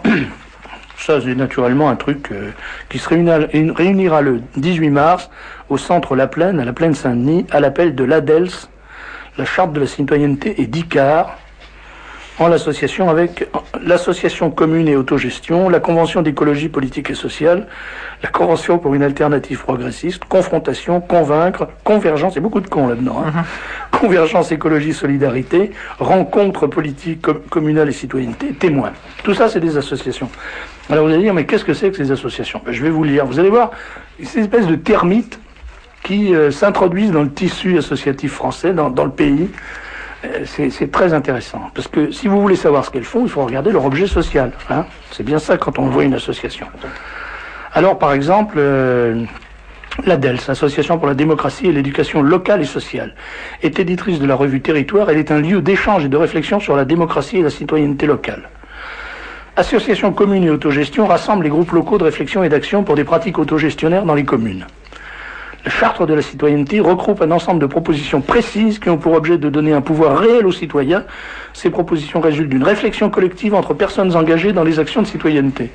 ça c'est naturellement un truc euh, qui se réunira, réunira le dix-huit mars au centre La Plaine, à la Plaine Saint-Denis, à l'appel de l'A D E L S, la Charte de la citoyenneté et d'I C A R, en l'association avec l'association commune et autogestion, la convention d'écologie politique et sociale, la convention pour une alternative progressiste, confrontation, convaincre, convergence, il y a beaucoup de cons là-dedans, hein. Mm-hmm. Convergence, écologie, solidarité, rencontre politique, com- communale et citoyenneté, témoins. Tout ça, c'est des associations. Alors vous allez dire, mais qu'est-ce que c'est que ces associations? Ben, je vais vous lire. Vous allez voir, ces espèces de termites qui euh, s'introduisent dans le tissu associatif français, dans, dans le pays. C'est, c'est très intéressant, parce que si vous voulez savoir ce qu'elles font, il faut regarder leur objet social, hein. C'est bien ça quand on voit une association. Alors, par exemple, euh, l'A D E L S, Association pour la démocratie et l'éducation locale et sociale, est éditrice de la revue Territoire. Elle est un lieu d'échange et de réflexion sur la démocratie et la citoyenneté locale. Association commune et autogestion rassemble les groupes locaux de réflexion et d'action pour des pratiques autogestionnaires dans les communes. La Charte de la citoyenneté regroupe un ensemble de propositions précises qui ont pour objet de donner un pouvoir réel aux citoyens. Ces propositions résultent d'une réflexion collective entre personnes engagées dans les actions de citoyenneté.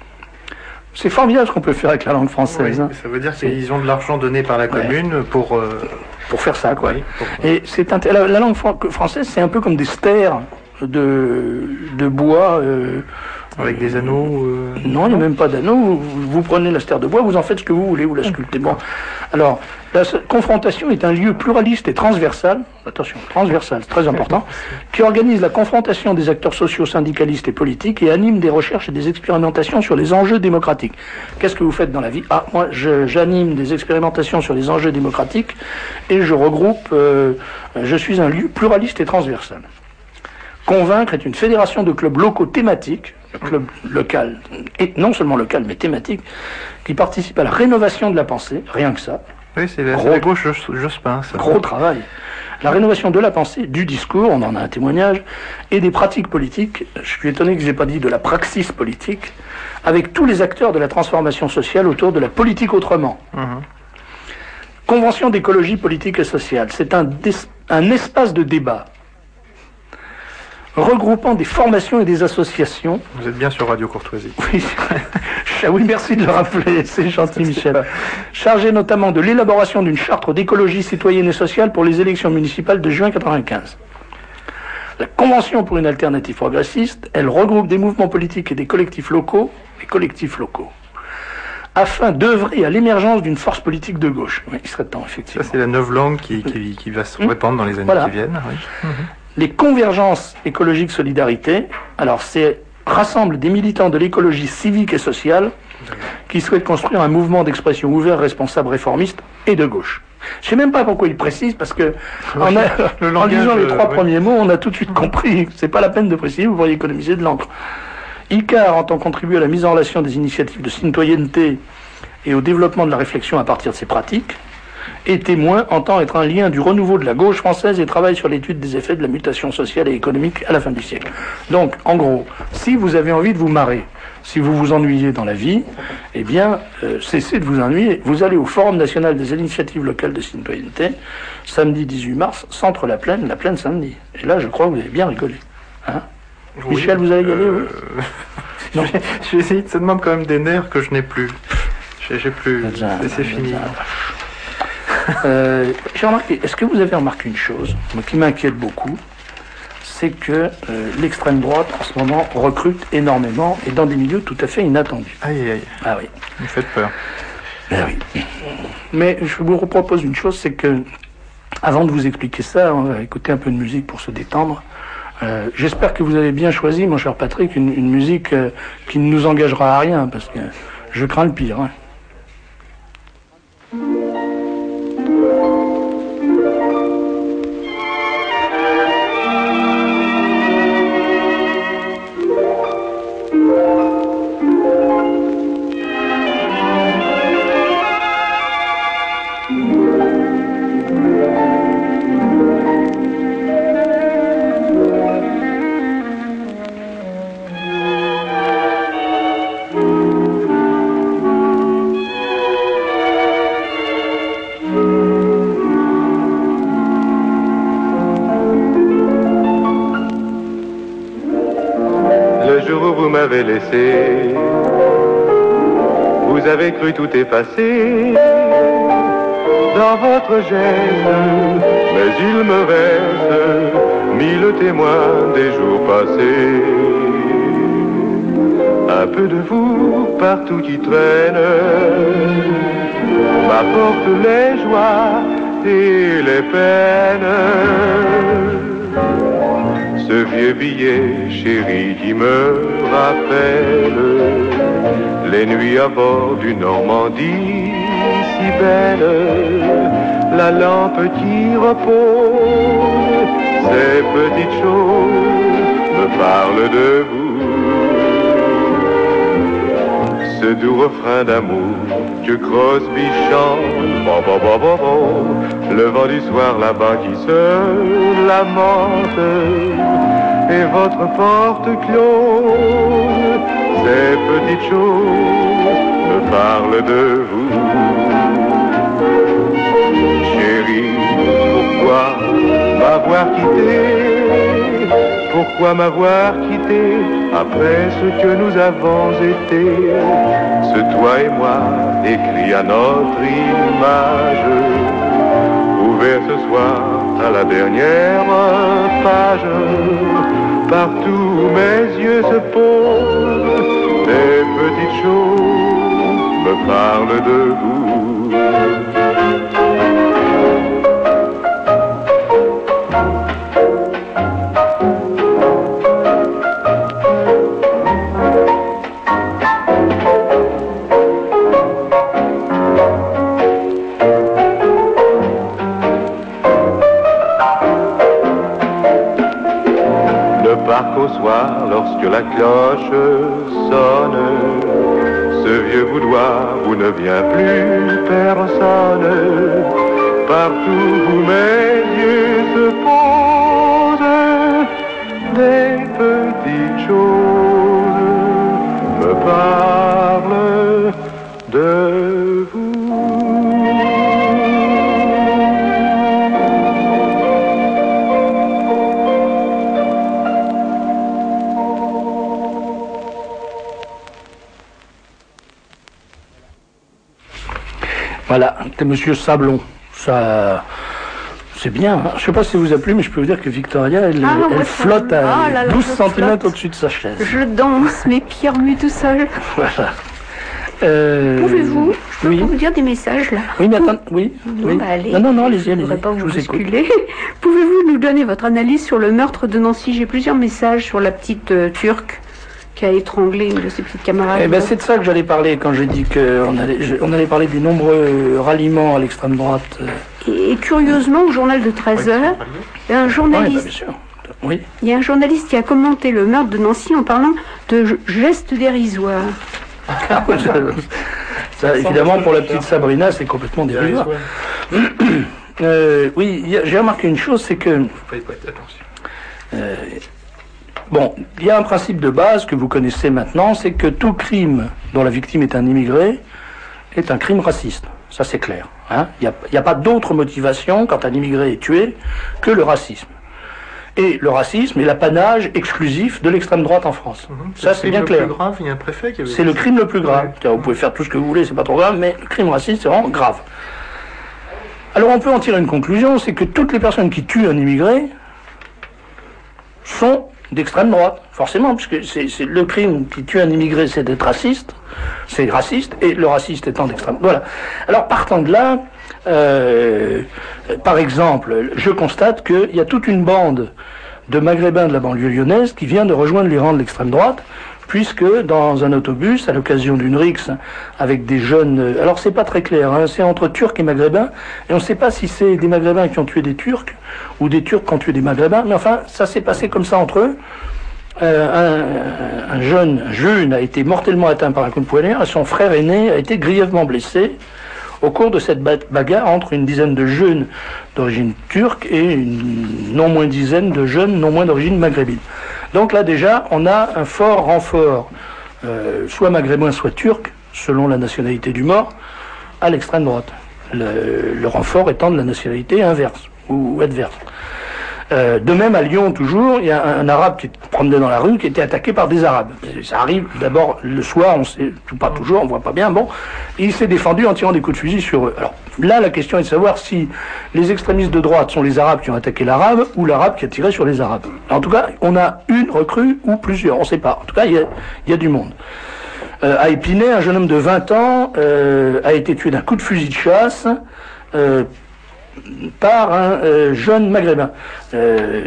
C'est formidable ce qu'on peut faire avec la langue française. Oui, hein. Ça veut dire qu'ils ont de l'argent donné par la commune ouais. pour... Euh... Pour faire ça, quoi. Oui, pour... Et c'est un... la, la langue française, c'est un peu comme des stères de, de bois... Euh... Avec des anneaux euh... Non, il n'y a même pas d'anneaux. Vous, vous prenez la stère de bois, vous en faites ce que vous voulez, vous la sculptez. Bon. Alors, la confrontation est un lieu pluraliste et transversal, attention, transversal, c'est très important, qui organise la confrontation des acteurs sociaux, syndicalistes et politiques et anime des recherches et des expérimentations sur les enjeux démocratiques. Qu'est-ce que vous faites dans la vie? Ah, moi, je, j'anime des expérimentations sur les enjeux démocratiques et je regroupe, euh, je suis un lieu pluraliste et transversal. Convaincre est une fédération de clubs locaux thématiques, le club local, et non seulement local, mais thématique, qui participe à la rénovation de la pensée, rien que ça. Oui, c'est la, gros, la gauche Jospin, ça. Gros travail. La rénovation de la pensée, du discours, on en a un témoignage, et des pratiques politiques, je suis étonné que je n'ai pas dit de la praxis politique, avec tous les acteurs de la transformation sociale autour de la politique autrement. Mmh. Convention d'écologie politique et sociale, c'est un, des, un espace de débat regroupant des formations et des associations. Vous êtes bien sur Radio Courtoisie. Oui, oui, merci de le rappeler, c'est gentil Michel. Chargé notamment de l'élaboration d'une charte d'écologie citoyenne et sociale pour les élections municipales de juin quatre-vingt-quinze. La Convention pour une alternative progressiste, elle regroupe des mouvements politiques et des collectifs locaux, les collectifs locaux, afin d'œuvrer à l'émergence d'une force politique de gauche. Oui, il serait temps, effectivement. Ça, c'est la novlangue qui, qui, qui va se répandre dans les années Voilà. qui viennent. Oui. Mmh. Les convergences écologiques solidarité, alors c'est rassemble des militants de l'écologie civique et sociale qui souhaitent construire un mouvement d'expression ouvert, responsable, réformiste et de gauche. Je sais même pas pourquoi il précise, parce que en, a, Le en langage, lisant les trois euh, premiers mots, on a tout de suite compris. C'est pas la peine de préciser, vous pourriez économiser de l'encre. I C A R entend contribuer à la mise en relation des initiatives de citoyenneté et au développement de la réflexion à partir de ces pratiques. Et Témoin entend être un lien du renouveau de la gauche française et travaille sur l'étude des effets de la mutation sociale et économique à la fin du siècle. Donc, en gros, si vous avez envie de vous marrer, si vous vous ennuyez dans la vie, eh bien, euh, cessez de vous ennuyer. Vous allez au Forum national des initiatives locales de citoyenneté, samedi dix-huit mars, centre La Plaine, La Plaine samedi. Et là, je crois que vous avez bien rigolé. Hein Oui, Michel, vous allez y aller, euh, oui Non. J'ai j'ai essayé, ça demande quand même des nerfs que je n'ai plus. J'ai j'ai plus. Déjà, C'est c'est fini. déjà. Euh, j'ai remarqué, est-ce que vous avez remarqué une chose moi, qui m'inquiète beaucoup, c'est que euh, l'extrême droite en ce moment recrute énormément et dans des milieux tout à fait inattendus. Aïe, aïe, aïe. Ah oui. Vous me faites peur. Ben oui. Mais je vous propose une chose, c'est que avant de vous expliquer ça, on va écouter un peu de musique pour se détendre. Euh, J'espère que vous avez bien choisi, mon cher Patrick, une, une musique euh, qui ne nous engagera à rien, parce que je crains le pire. Hein. Laissé. Vous avez cru tout effacer dans votre geste, mais il me reste mille témoins des jours passés. Un peu de vous partout qui traîne m'apporte les joies et les peines. Ce vieux billet chéri qui me rappelle les nuits à bord du Normandie si belle, la lampe qui repose, ces petites choses me parlent de vous. Ce doux refrain d'amour que Crosby chante, bon, bon, bon, bon, bon, le vent du soir là-bas qui se lamente, et votre porte close, ces petites choses me parlent de vous. Chérie, pourquoi m'avoir quitté? Pourquoi m'avoir quitté après ce que nous avons été? Ce toi et moi, écrit à notre image, ouvert ce soir à la dernière page. Partout mes yeux se posent, des petites choses me parlent de vous. Au soir, lorsque la cloche sonne, ce vieux boudoir où ne vient plus personne. Partout où mes yeux se posent, des petites choses me parlent de vous. Voilà, c'était Monsieur Sablon. Ça, C'est bien, hein. Je ne sais pas si ça vous a plu, mais je peux vous dire que Victoria, elle, Ah, elle ouais, flotte ça- à ah là là, douze je centimètres flotte. au-dessus de sa chaise. Je danse, mes pieds remuent tout seul. Voilà. Euh, Pouvez-vous, je peux oui. vous dire des messages là. Oui, mais attends, oui. Non, oui. bah, allez. non, non, non, allez-y, Je ne allez-y. voudrais pas Je vous vous écoute. bousculer. Pouvez-vous nous donner votre analyse sur le meurtre de Nancy? J'ai plusieurs messages sur la petite euh, Turque qui a étranglé une de ses petites camarades. Eh ben, c'est de ça que j'allais parler quand j'ai dit qu'on allait, je- on allait parler des nombreux ralliements à l'extrême droite. euh. Et, et curieusement, au journal de treize heures, il y a un Oui, bah, journaliste, bien sûr. Oui. il y a un journaliste qui a commenté le meurtre de Nancy en parlant de g- gestes dérisoires. Ah, ouais, ça- ça, évidemment, pour la petite Sabrina, c'est complètement dérisoire. Euh, oui, il y a- j'ai remarqué une chose, c'est que Vous pouvez pas être attention. Euh, bon, il y a un principe de base que vous connaissez maintenant, c'est que tout crime dont la victime est un immigré est un crime raciste. Ça, c'est clair. Hein. Il n'y a, il y a pas d'autre motivation quand un immigré est tué que le racisme. Et le racisme est l'apanage exclusif de l'extrême droite en France. Ça, c'est bien le clair. plus grave, il y a un préfet qui avait... C'est le crime le plus grave. Ouais. C'est-à-dire, vous pouvez faire tout ce que vous voulez, c'est pas trop grave, mais le crime raciste, c'est vraiment grave. Alors, on peut en tirer une conclusion, c'est que toutes les personnes qui tuent un immigré sont d'extrême droite, forcément, puisque c'est, c'est le crime qui tue un immigré, c'est d'être raciste, c'est raciste, et le raciste étant d'extrême. Voilà. Alors, partant de là, euh, par exemple, je constate qu'il y a toute une bande de Maghrébins de la banlieue lyonnaise qui vient de rejoindre les rangs de l'extrême droite, puisque dans un autobus, à l'occasion d'une rixe avec des jeunes... Alors c'est pas très clair, hein, c'est entre Turcs et Maghrébins, et on ne sait pas si c'est des Maghrébins qui ont tué des Turcs, ou des Turcs qui ont tué des Maghrébins, mais enfin, ça s'est passé comme ça entre eux. Euh, un, un jeune, un jeune a été mortellement atteint par un coup de poignard, et son frère aîné a été grièvement blessé au cours de cette bagarre entre une dizaine de jeunes d'origine turque et une non moins dizaine de jeunes non moins d'origine maghrébine. Donc là déjà, on a un fort renfort, euh, soit maghrébin, soit turc, selon la nationalité du mort, à l'extrême droite. Le, le renfort étant de la nationalité inverse ou, ou adverse. Euh, de même, à Lyon, toujours, il y a un, un arabe qui promenait dans la rue, qui était attaqué par des arabes. Ça arrive d'abord le soir, on sait, pas toujours, on voit pas bien, bon. Et il s'est défendu en tirant des coups de fusil sur eux. Alors là, la question est de savoir si les extrémistes de droite sont les arabes qui ont attaqué l'arabe, ou l'arabe qui a tiré sur les arabes. En tout cas, on a une recrue, ou plusieurs, on sait pas. En tout cas, il y a, il y a du monde. Euh, à Épinay, un jeune homme de vingt ans euh, a été tué d'un coup de fusil de chasse, euh, par un euh, jeune maghrébin. Euh,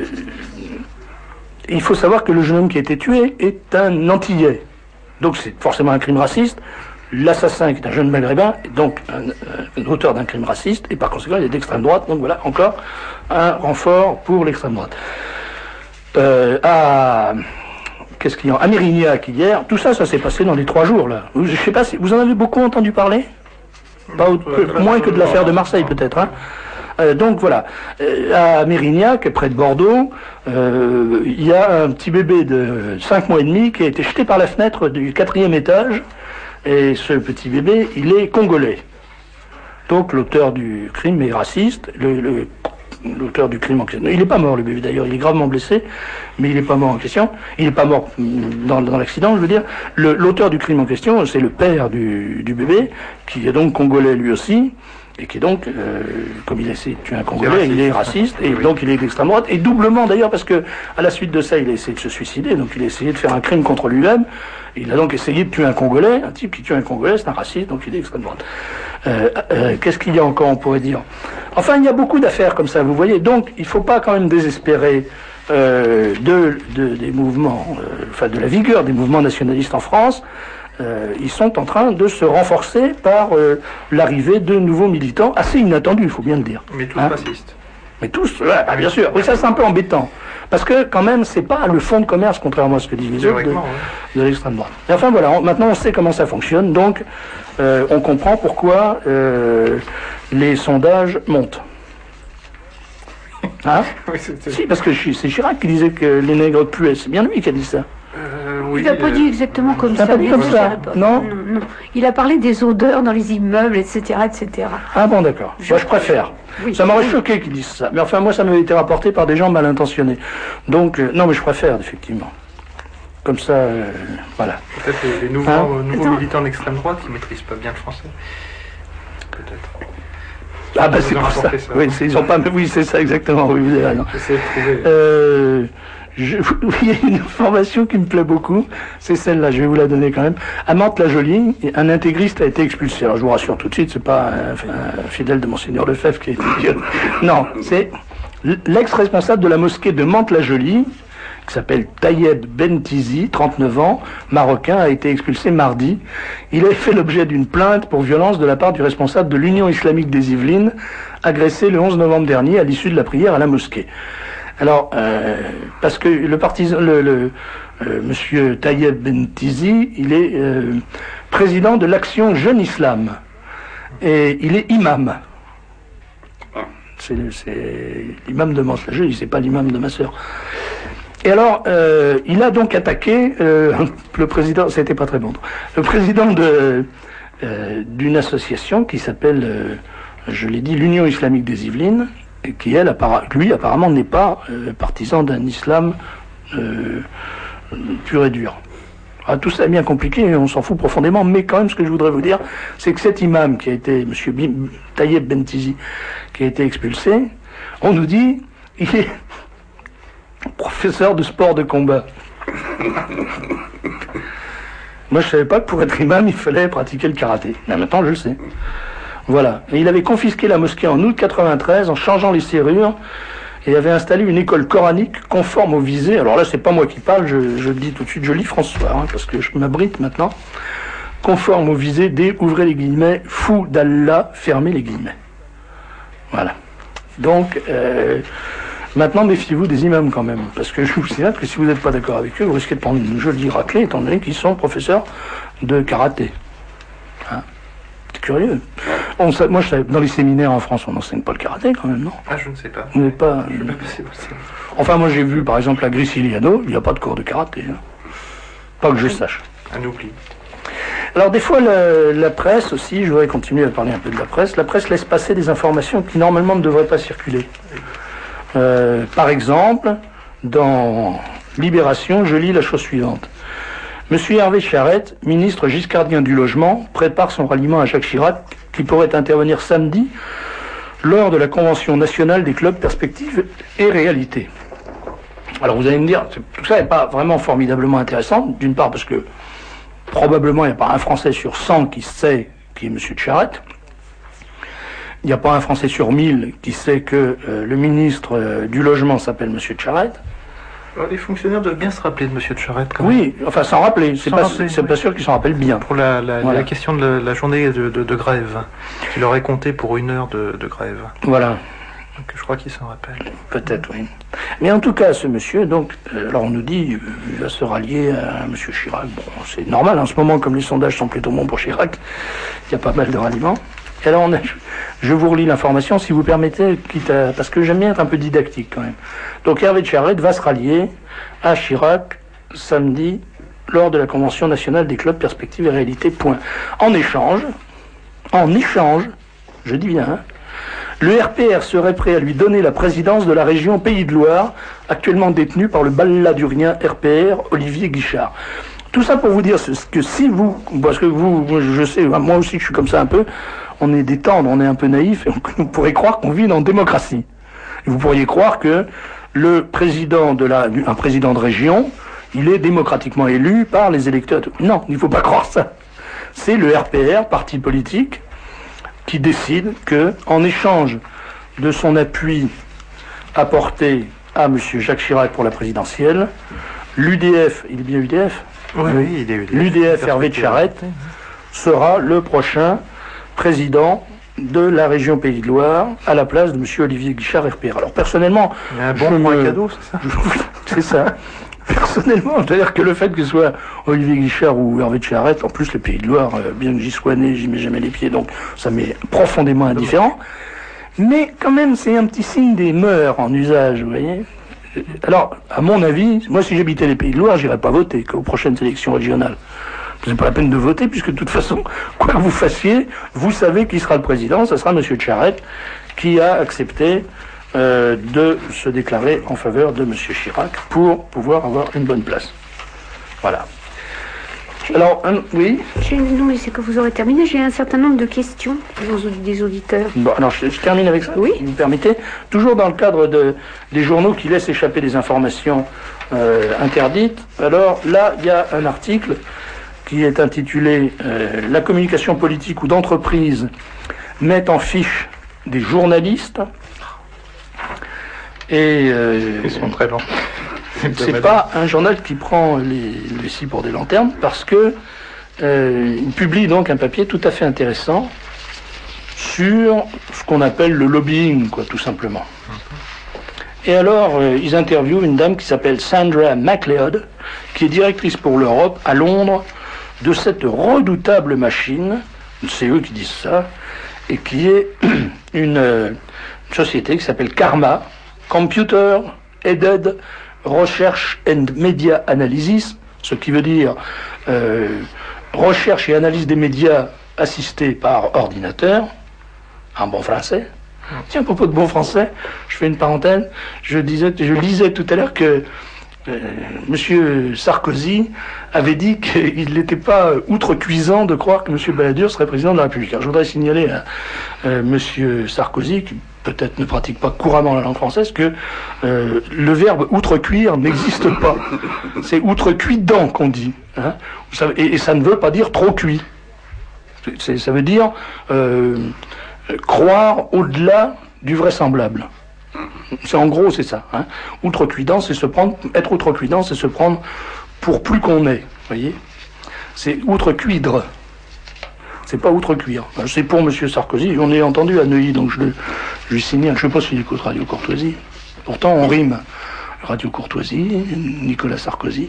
il faut savoir que le jeune homme qui a été tué est un Antillais. Donc c'est forcément un crime raciste. L'assassin, qui est un jeune maghrébin, est donc un, un auteur d'un crime raciste, et par conséquent il est d'extrême droite. Donc voilà, encore un renfort pour l'extrême droite. Euh, à... Qu'est-ce qu'il y a à Mérignac hier, tout ça, ça s'est passé dans les trois jours là. Je sais pas si vous en avez beaucoup entendu parler. Pas au- peu- moins que de l'affaire de Marseille peut-être. Hein. Euh, donc voilà, euh, à Mérignac, près de Bordeaux, euh, il y a un petit bébé de cinq mois et demi qui a été jeté par la fenêtre du quatrième étage, et ce petit bébé, il est congolais. Donc l'auteur du crime est raciste, le, le- l'auteur du crime en question. Il n'est pas mort le bébé d'ailleurs, il est gravement blessé, mais il n'est pas mort en question. Il n'est pas mort dans, dans l'accident, je veux dire. Le- l'auteur du crime en question, c'est le père du, du bébé, qui est donc congolais lui aussi, et qui est donc, euh, comme il a essayé de tuer un Congolais, il est raciste, et donc il est d'extrême droite, et doublement d'ailleurs, parce que à la suite de ça, il a essayé de se suicider, donc il a essayé de faire un crime contre lui-même, il a donc essayé de tuer un Congolais, un type qui tue un Congolais, c'est un raciste, donc il est d'extrême droite. Euh, euh, qu'est-ce qu'il y a encore, on pourrait dire? Enfin, il y a beaucoup d'affaires comme ça, vous voyez, donc il ne faut pas quand même désespérer euh, de, de, des mouvements, euh, enfin de la vigueur des mouvements nationalistes en France. Euh, ils sont en train de se renforcer par euh, l'arrivée de nouveaux militants, assez inattendus, il faut bien le dire. Mais tous Hein racistes. Mais tous, ouais, ah, bien sûr. Oui, ça c'est un peu embêtant. Parce que quand même, c'est pas le fonds de commerce, contrairement à ce que disent les autres, de, Théoriquement, ouais. de l'extrême droite. Mais enfin voilà, on- maintenant on sait comment ça fonctionne, donc euh, on comprend pourquoi euh, les sondages montent. Hein? Oui, c'était- Si, parce que Chi- c'est Chirac qui disait que les nègres puaient, c'est bien lui qui a dit ça. Euh, oui, Il n'a pas euh, dit exactement comme Il n'a ça. pas dit mais comme c'est ça, à l'époque. non non, non. Il a parlé des odeurs dans les immeubles, et cetera, et cetera. Ah bon, d'accord. Moi, je préfère. Oui. Ça m'aurait choqué qu'ils disent ça. Mais enfin, moi, ça m'avait été rapporté par des gens mal intentionnés. Donc, euh, non, mais je préfère, effectivement. Comme ça, euh, voilà. Peut-être les, les nouveaux, Hein euh, nouveaux Attends. militants d'extrême droite qui maîtrisent pas bien le français. Peut-être. Ah bah c'est pour ça. ça. Oui, c'est, ils ont pas. Oui, c'est ça exactement. Oui, vous avez raison. J'essaie de trouver. Euh, je, il y a une information qui me plaît beaucoup, c'est celle-là. Je vais vous la donner quand même. À Mantes-la-Jolie, un intégriste a été expulsé. Alors je vous rassure tout de suite, c'est pas un, un fidèle de Monseigneur Lefebvre qui a été. Non, c'est l'ex-responsable de la mosquée de Mantes-la-Jolie, qui s'appelle Tayeb Bentizi, trente-neuf ans, marocain, a été expulsé mardi. Il avait fait l'objet d'une plainte pour violence de la part du responsable de l'Union islamique des Yvelines, agressé le onze novembre dernier à l'issue de la prière à la mosquée. Alors, euh, parce que le partisan, le, le euh, monsieur Tayeb Bentizi, il est euh, président de l'Action Jeune Islam, et il est imam. C'est, c'est l'imam de Mantes-la-Jolie, c'est pas l'imam de ma sœur. Et alors, euh, il a donc attaqué euh, le président, c'était pas très bon, le président de, euh, d'une association qui s'appelle, euh, je l'ai dit, l'Union islamique des Yvelines, et qui, elle, appara- lui, apparemment, n'est pas euh, partisan d'un islam euh, pur et dur. Ah, tout ça est bien compliqué, on s'en fout profondément, mais quand même, ce que je voudrais vous dire, c'est que cet imam qui a été, M. Bim, Tayeb Bentizi, qui a été expulsé, on nous dit, il est professeur de sport de combat. Moi, je savais pas que pour être imam, il fallait pratiquer le karaté. Mais maintenant, je le sais. Voilà. Et il avait confisqué la mosquée en août quatre-vingt-treize en changeant les serrures et avait installé une école coranique conforme aux visées. Alors là, c'est pas moi qui parle, je, je le dis tout de suite, je lis François, hein, parce que je m'abrite maintenant. Conforme aux visées des, ouvrez les guillemets, fou d'Allah, fermez les guillemets. Voilà. Donc, euh, maintenant, méfiez-vous des imams quand même, parce que je vous signale que si vous n'êtes pas d'accord avec eux, vous risquez de prendre une jolie raclée, étant donné qu'ils sont professeurs de karaté. Hein, c'est curieux. On, moi, je savais, dans les séminaires en France, on n'enseigne pas le karaté quand même, non? Ah, je ne sais pas. Vous n'êtes pas. Je sais pas si c'est possible. Enfin, moi, j'ai vu, par exemple, à Griciliano, il n'y a pas de cours de karaté. Hein. Pas que je sache. Un oubli. Alors des fois, la, la presse aussi, je voudrais continuer à parler un peu de la presse, la presse laisse passer des informations qui normalement ne devraient pas circuler. Euh, par exemple, dans Libération, je lis la chose suivante. Monsieur Hervé Charette, ministre giscardien du Logement, prépare son ralliement à Jacques Chirac, qui pourrait intervenir samedi lors de la Convention nationale des clubs Perspectives et Réalité. Alors vous allez me dire, tout ça n'est pas vraiment formidablement intéressant, d'une part parce que probablement il n'y a pas un Français sur cent qui sait qui est M. Charette. Il n'y a pas un Français sur mille qui sait que euh, le ministre euh, du Logement s'appelle M. Charette. Alors, les fonctionnaires doivent bien se rappeler de M. Charette quand même. Oui, enfin sans rappeler, c'est Sans pas, rappeler, c'est oui. pas sûr qu'ils s'en rappellent bien. Pour la, la, Voilà. la question de la, la journée de, de, de grève, qui leur est compté pour une heure de, de grève. Voilà. Donc je crois qu'ils s'en rappellent. Peut-être, oui. Mais en tout cas, ce monsieur, donc, euh, alors on nous dit, euh, il va se rallier à M. Chirac. Bon, c'est normal, en ce moment, comme les sondages sont plutôt bons pour Chirac, il y a pas mal de ralliements. Et alors, on a, je vous relis l'information, si vous permettez, quitte à, parce que j'aime bien être un peu didactique quand même. Donc Hervé Charette va se rallier à Chirac samedi lors de la Convention nationale des clubs Perspectives et Réalité. Point. En échange, en échange, je dis bien, hein, le R P R serait prêt à lui donner la présidence de la région Pays de Loire, actuellement détenue par le balladurien R P R Olivier Guichard. Tout ça pour vous dire que si vous, parce que vous, je sais, moi aussi je suis comme ça un peu, on est des tendres, on est un peu naïfs, et on pourrait croire qu'on vit en démocratie. Et vous pourriez croire que le président de la, un président de région, il est démocratiquement élu par les électeurs. Non, il ne faut pas croire ça. C'est le R P R, parti politique, qui décide que, en échange de son appui apporté à M. Jacques Chirac pour la présidentielle, l'U D F, il est bien U D F? Oui, oui, il est U D F. L'U D F Hervé Charette sera le prochain président de la région Pays de Loire à la place de M. Olivier Guichard R P R. Alors personnellement, Il y a un je bon pour me- un cadeau, c'est ça? c'est ça. Personnellement, c'est-à-dire que le fait que ce soit Olivier Guichard ou Hervé Charette, en plus le Pays de Loire, euh, bien que j'y sois né, j'y mets jamais les pieds, donc ça m'est profondément indifférent. Mais quand même, c'est un petit signe des mœurs en usage, vous voyez. Alors, à mon avis, moi si j'habitais les Pays de Loire, j'irais pas voter qu'aux prochaines élections régionales. C'est pas la peine de voter, puisque de toute façon, quoi que vous fassiez, vous savez qui sera le président, ce sera M. Charette, qui a accepté euh, de se déclarer en faveur de M. Chirac pour pouvoir avoir une bonne place. Voilà. Alors, un, oui j'ai, Non, mais c'est que vous aurez terminé. J'ai un certain nombre de questions des auditeurs. Bon, alors je, je termine avec ça, oui. Si vous me permettez. Toujours dans le cadre de, des journaux qui laissent échapper des informations euh, interdites. Alors là, il y a un article qui est intitulé euh, « La communication politique ou d'entreprise met en fiche des journalistes ». Et euh, ils sont très lents. C'est pas un journal qui prend les, les scies pour des lanternes, parce que euh, il publie donc un papier tout à fait intéressant sur ce qu'on appelle le lobbying, quoi, tout simplement. Et alors, euh, ils interviewent une dame qui s'appelle Sandra MacLeod, qui est directrice pour l'Europe à Londres de cette redoutable machine, c'est eux qui disent ça, et qui est une euh, société qui s'appelle Karma, Computer Aided Research and Media Analysis, ce qui veut dire euh, recherche et analyse des médias assistés par ordinateur, en bon français. Tiens, à propos de bon français, je fais une parenthèse, je disais, je lisais tout à l'heure que euh, Monsieur Sarkozy avait dit qu'il n'était pas outrecuidant de croire que Monsieur Balladur serait président de la République. Alors, je voudrais signaler à euh, Monsieur Sarkozy, qui peut-être ne pratique pas couramment la langue française, que euh, le verbe outrecuire n'existe pas. C'est outrecuidant qu'on dit. Hein, et, et ça ne veut pas dire trop cuit. C'est, ça veut dire euh, croire au-delà du vraisemblable. C'est, en gros, c'est ça. Hein. Outrecuidant, c'est se prendre, être outrecuidant, c'est se prendre pour plus qu'on est. Voyez, c'est outrecuidre. C'est pas outrecuire. C'est pour M. Sarkozy. On est entendu à Neuilly, donc je, je lui signale. Je ne sais pas s'il écoute Radio Courtoisie. Pourtant, on rime. Radio Courtoisie, Nicolas Sarkozy,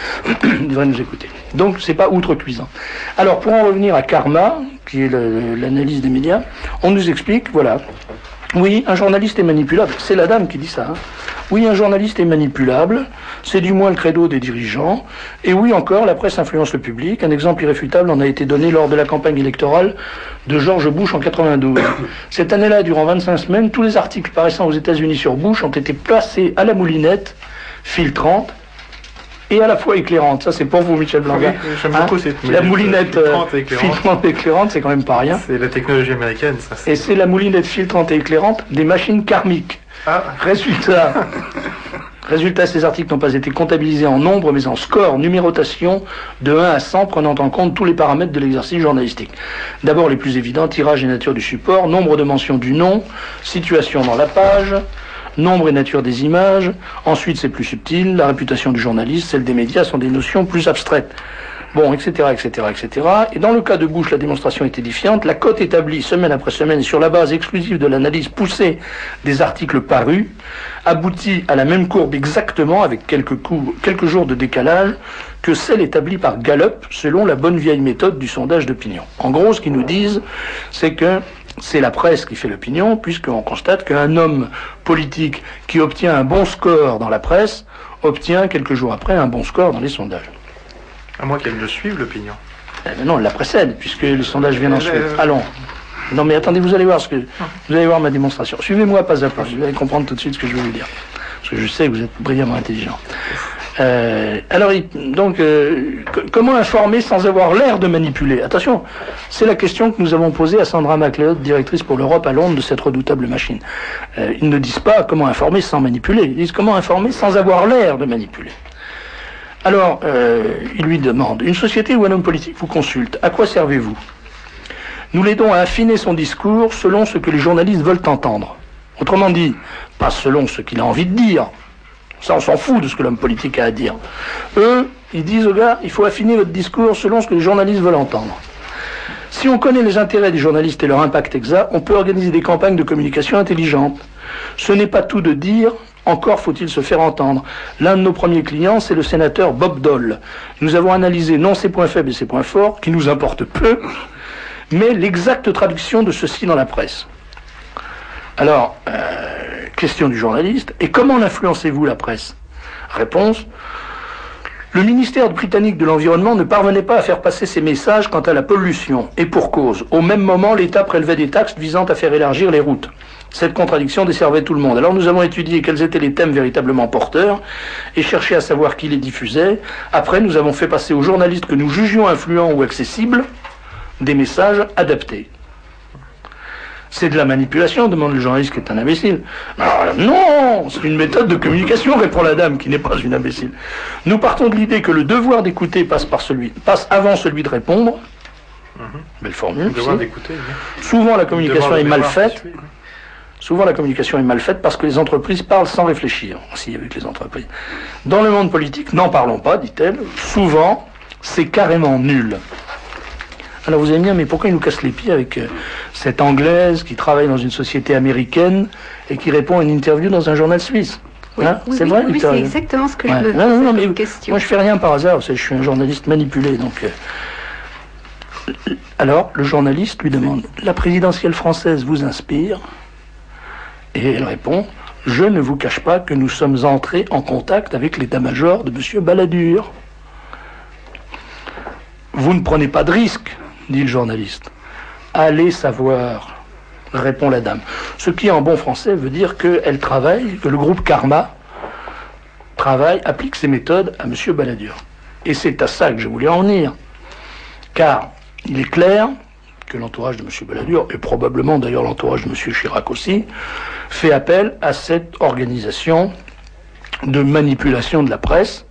il devrait nous écouter. Donc, c'est pas outrecuisant. Alors, pour en revenir à Karma, qui est le, l'analyse des médias, on nous explique, voilà. Oui, un journaliste est manipulable. C'est la dame qui dit ça. Hein. Oui, un journaliste est manipulable. C'est du moins le credo des dirigeants. Et oui, encore, la presse influence le public. Un exemple irréfutable en a été donné lors de la campagne électorale de George Bush en quatre-vingt-douze. Cette année-là, durant vingt-cinq semaines, tous les articles paraissant aux États-Unis sur Bush ont été placés à la moulinette, filtrante, et à la fois éclairante. Ça, c'est pour vous, Michel Blanquer. Oui, j'aime hein, beaucoup cette la moulinette filtrante et éclairante. Filtrante et éclairante, c'est quand même pas rien. C'est la technologie américaine, ça. C'est... Et c'est la moulinette filtrante et éclairante des machines karmiques. Ah. Résultat, résultat, ces articles n'ont pas été comptabilisés en nombre, mais en score, numérotation de un à cent, prenant en compte tous les paramètres de l'exercice journalistique. D'abord, les plus évidents, tirage et nature du support, nombre de mentions du nom, situation dans la page, nombre et nature des images. Ensuite, c'est plus subtil, la réputation du journaliste, celle des médias sont des notions plus abstraites. Bon, et cetera, et cetera, et cetera. Et dans le cas de Bush, la démonstration est édifiante. La cote établie semaine après semaine sur la base exclusive de l'analyse poussée des articles parus aboutit à la même courbe exactement, avec quelques, coups, quelques jours de décalage, que celle établie par Gallup selon la bonne vieille méthode du sondage d'opinion. En gros, ce qu'ils nous disent, c'est que c'est la presse qui fait l'opinion, puisqu'on constate qu'un homme politique qui obtient un bon score dans la presse obtient quelques jours après un bon score dans les sondages. À moins qu'elle ne suive l'opinion. Eh ben non, elle la précède, puisque les sondages viennent ensuite. Euh... Allons. Non mais attendez, vous allez voir ce que vous allez voir ma démonstration. Suivez-moi pas à pas, vous allez comprendre tout de suite ce que je vais vous dire. Parce que je sais que vous êtes brillamment intelligent. Euh, alors, donc, euh, comment informer sans avoir l'air de manipuler? Attention, c'est la question que nous avons posée à Sandra MacLeod, directrice pour l'Europe à Londres de cette redoutable machine. Euh, ils ne disent pas comment informer sans manipuler, ils disent comment informer sans avoir l'air de manipuler. Alors, euh, il lui demande, une société ou un homme politique vous consulte, à quoi servez-vous? Nous l'aidons à affiner son discours selon ce que les journalistes veulent entendre. Autrement dit, pas selon ce qu'il a envie de dire. Ça, on s'en fout de ce que l'homme politique a à dire. Eux, ils disent aux gars, il faut affiner votre discours selon ce que les journalistes veulent entendre. Si on connaît les intérêts des journalistes et leur impact exact, on peut organiser des campagnes de communication intelligentes. Ce n'est pas tout de dire, encore faut-il se faire entendre. L'un de nos premiers clients, c'est le sénateur Bob Dole. Nous avons analysé non ses points faibles et ses points forts, qui nous importent peu, mais l'exacte traduction de ceci dans la presse. Alors, euh, question du journaliste, et comment l'influencez-vous la presse? Réponse, Le ministère britannique de l'Environnement ne parvenait pas à faire passer ses messages quant à la pollution, et pour cause. Au même moment, l'État prélevait des taxes visant à faire élargir les routes. Cette contradiction desservait tout le monde. Alors nous avons étudié quels étaient les thèmes véritablement porteurs et cherché à savoir qui les diffusait. Après, nous avons fait passer aux journalistes que nous jugions influents ou accessibles des messages adaptés. C'est de la manipulation, demande le journaliste qui est un imbécile. Alors, non, c'est une méthode de communication, répond la dame qui n'est pas une imbécile. Nous partons de l'idée que le devoir d'écouter passe par celui, passe avant celui de répondre. Mmh. Belle formule. Le devoir d'écouter. Oui. Souvent la communication est mal faite. Souvent la communication est mal faite parce que les entreprises parlent sans réfléchir. Si, avec les entreprises. Dans le monde politique, n'en parlons pas, dit-elle. Souvent, c'est carrément nul. Alors vous allez me dire, mais pourquoi il nous casse les pieds avec euh, cette Anglaise qui travaille dans une société américaine et qui répond à une interview dans un journal suisse? Oui, hein, oui, c'est oui, vrai, oui, c'est exactement ce que ouais. je veux. Non, non, non, mais question. moi je fais rien par hasard, je suis un journaliste manipulé. Donc, euh... alors le journaliste lui demande, la présidentielle française vous inspire? Et elle répond, je ne vous cache pas que nous sommes entrés en contact avec l'état-major de M. Balladur. Vous ne prenez pas de risque, dit le journaliste. Allez savoir, répond la dame. Ce qui en bon français veut dire qu'elle travaille, que le groupe Karma travaille, applique ses méthodes à M. Balladur. Et c'est à ça que je voulais en venir. Car il est clair que l'entourage de M. Balladur, et probablement d'ailleurs l'entourage de M. Chirac aussi, fait appel à cette organisation de manipulation de la presse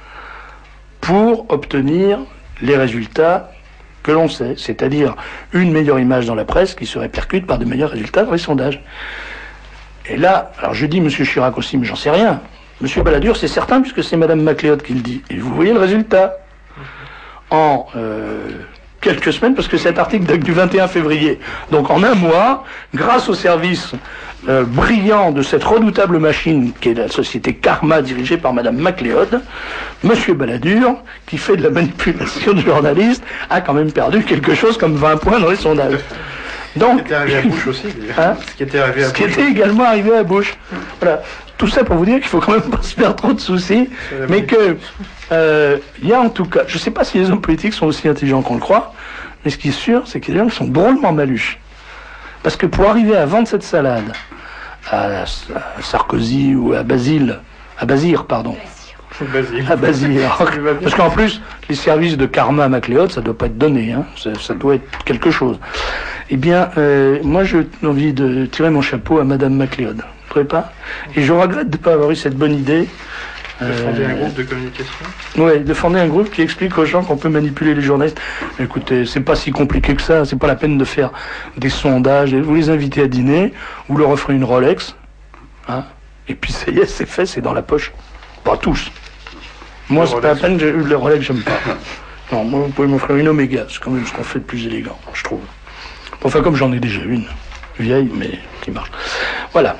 pour obtenir les résultats que l'on sait, c'est-à-dire une meilleure image dans la presse qui se répercute par de meilleurs résultats dans les sondages. Et là, alors je dis M. Chirac aussi, mais j'en sais rien. M. Balladur, c'est certain, puisque c'est Mme Macléod qui le dit. Et vous voyez le résultat. En euh, quelques semaines, parce que cet article date du vingt et un février. Donc en un mois, grâce au service euh, brillant de cette redoutable machine qui est la société Karma dirigée par Mme Macléod, M. Balladur, qui fait de la manipulation de journalistes, a quand même perdu quelque chose comme vingt points dans les sondages. Donc, ce qui était arrivé à Bush aussi, hein, ce qui était arrivé à ce qui Bush. était également arrivé à Bush. Voilà. Tout ça pour vous dire qu'il faut quand même pas se faire trop de soucis, mais que euh, il y a en tout cas, je ne sais pas si les hommes politiques sont aussi intelligents qu'on le croit, mais ce qui est sûr, c'est qu'il y a des gens qui sont drôlement maluches. Parce que pour arriver à vendre cette salade à, à Sarkozy ou à Basile, à Bazir, pardon. Basile. À Bazir. Parce qu'en plus, les services de Karma à Macléod, ça doit pas être donné, hein. ça, ça doit être quelque chose. Eh bien, euh, moi j'ai envie de tirer mon chapeau à Madame Macléod. Vous trouvez pas? Et je regrette de ne pas avoir eu cette bonne idée. De fonder euh, un groupe de communication. Oui, de fonder un groupe qui explique aux gens qu'on peut manipuler les journalistes. Écoutez, c'est pas si compliqué que ça, c'est pas la peine de faire des sondages. Vous les invitez à dîner, vous leur offrez une Rolex, hein, et puis ça y est, c'est fait, c'est dans la poche. Pas tous. Moi, c'est pas la peine, le Rolex, j'aime pas. Non, moi, vous pouvez m'offrir une Omega, c'est quand même ce qu'on fait de plus élégant, je trouve. Enfin, comme j'en ai déjà une, vieille, mais qui marche. Voilà.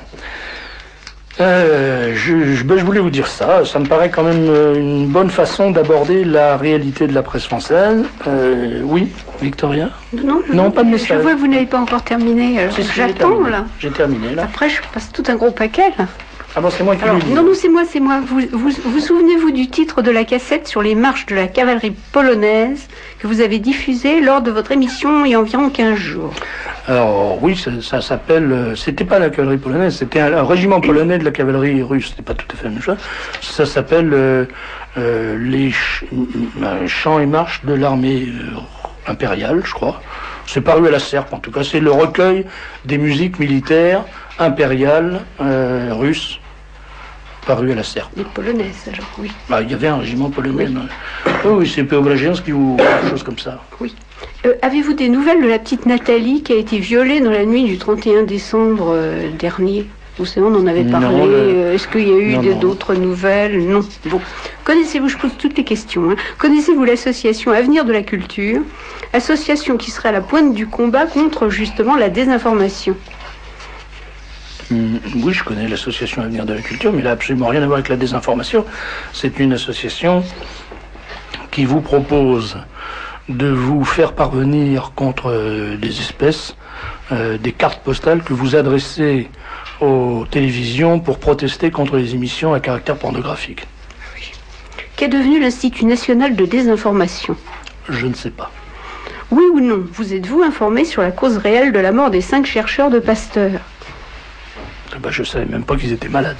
Euh, je, je, ben, je voulais vous dire ça. Ça me paraît quand même une bonne façon d'aborder la réalité de la presse française. Euh, oui, Victoria? Non, je, non, pas de message. Je vois que vous n'avez pas encore terminé. Alors, si, si, j'attends, là. J'ai terminé, là. Après, je passe tout un gros paquet, là. Ah bon, c'est moi qui Alors, le dis. Non, non, c'est moi, c'est moi. Vous vous, vous souvenez-vous du titre de la cassette sur les marches de la cavalerie polonaise que vous avez diffusée lors de votre émission il y a environ quinze jours? Alors, oui, ça, ça s'appelle... Euh, c'était pas la cavalerie polonaise, c'était un, un régiment polonais de la cavalerie russe. C'était pas tout à fait la même chose. Ça s'appelle euh, euh, les ch euh, chants et marches de l'armée euh, impériale, je crois. C'est paru à la Serpe, en tout cas. C'est le recueil des musiques militaires impériales euh, russes, paru à la Serpe. Les polonaises, alors, oui. Bah, il y avait un régiment polonais. Oui, oh, oui, c'est Preobrajenski ou quelque chose comme ça. Oui. Euh, Avez-vous des nouvelles de la petite Nathalie qui a été violée dans la nuit du trente et un décembre euh, dernier? Vous savez, on en avait parlé. Non, le... euh, Est-ce qu'il y a eu d'autres nouvelles? Non. Bon. Connaissez-vous, je pose toutes les questions, hein. Connaissez-vous l'association Avenir de la Culture? Association qui serait à la pointe du combat contre justement la désinformation. Mmh, oui, je connais l'association Avenir de la Culture, mais elle n'a absolument rien à voir avec la désinformation. C'est une association qui vous propose de vous faire parvenir contre euh, des espèces, euh, des cartes postales que vous adressez aux télévisions pour protester contre les émissions à caractère pornographique. Oui. Qu'est devenu l'Institut national de désinformation? Je ne sais pas. Oui ou non, vous êtes-vous informé sur la cause réelle de la mort des cinq chercheurs de Pasteur? Ben, je ne savais même pas qu'ils étaient malades.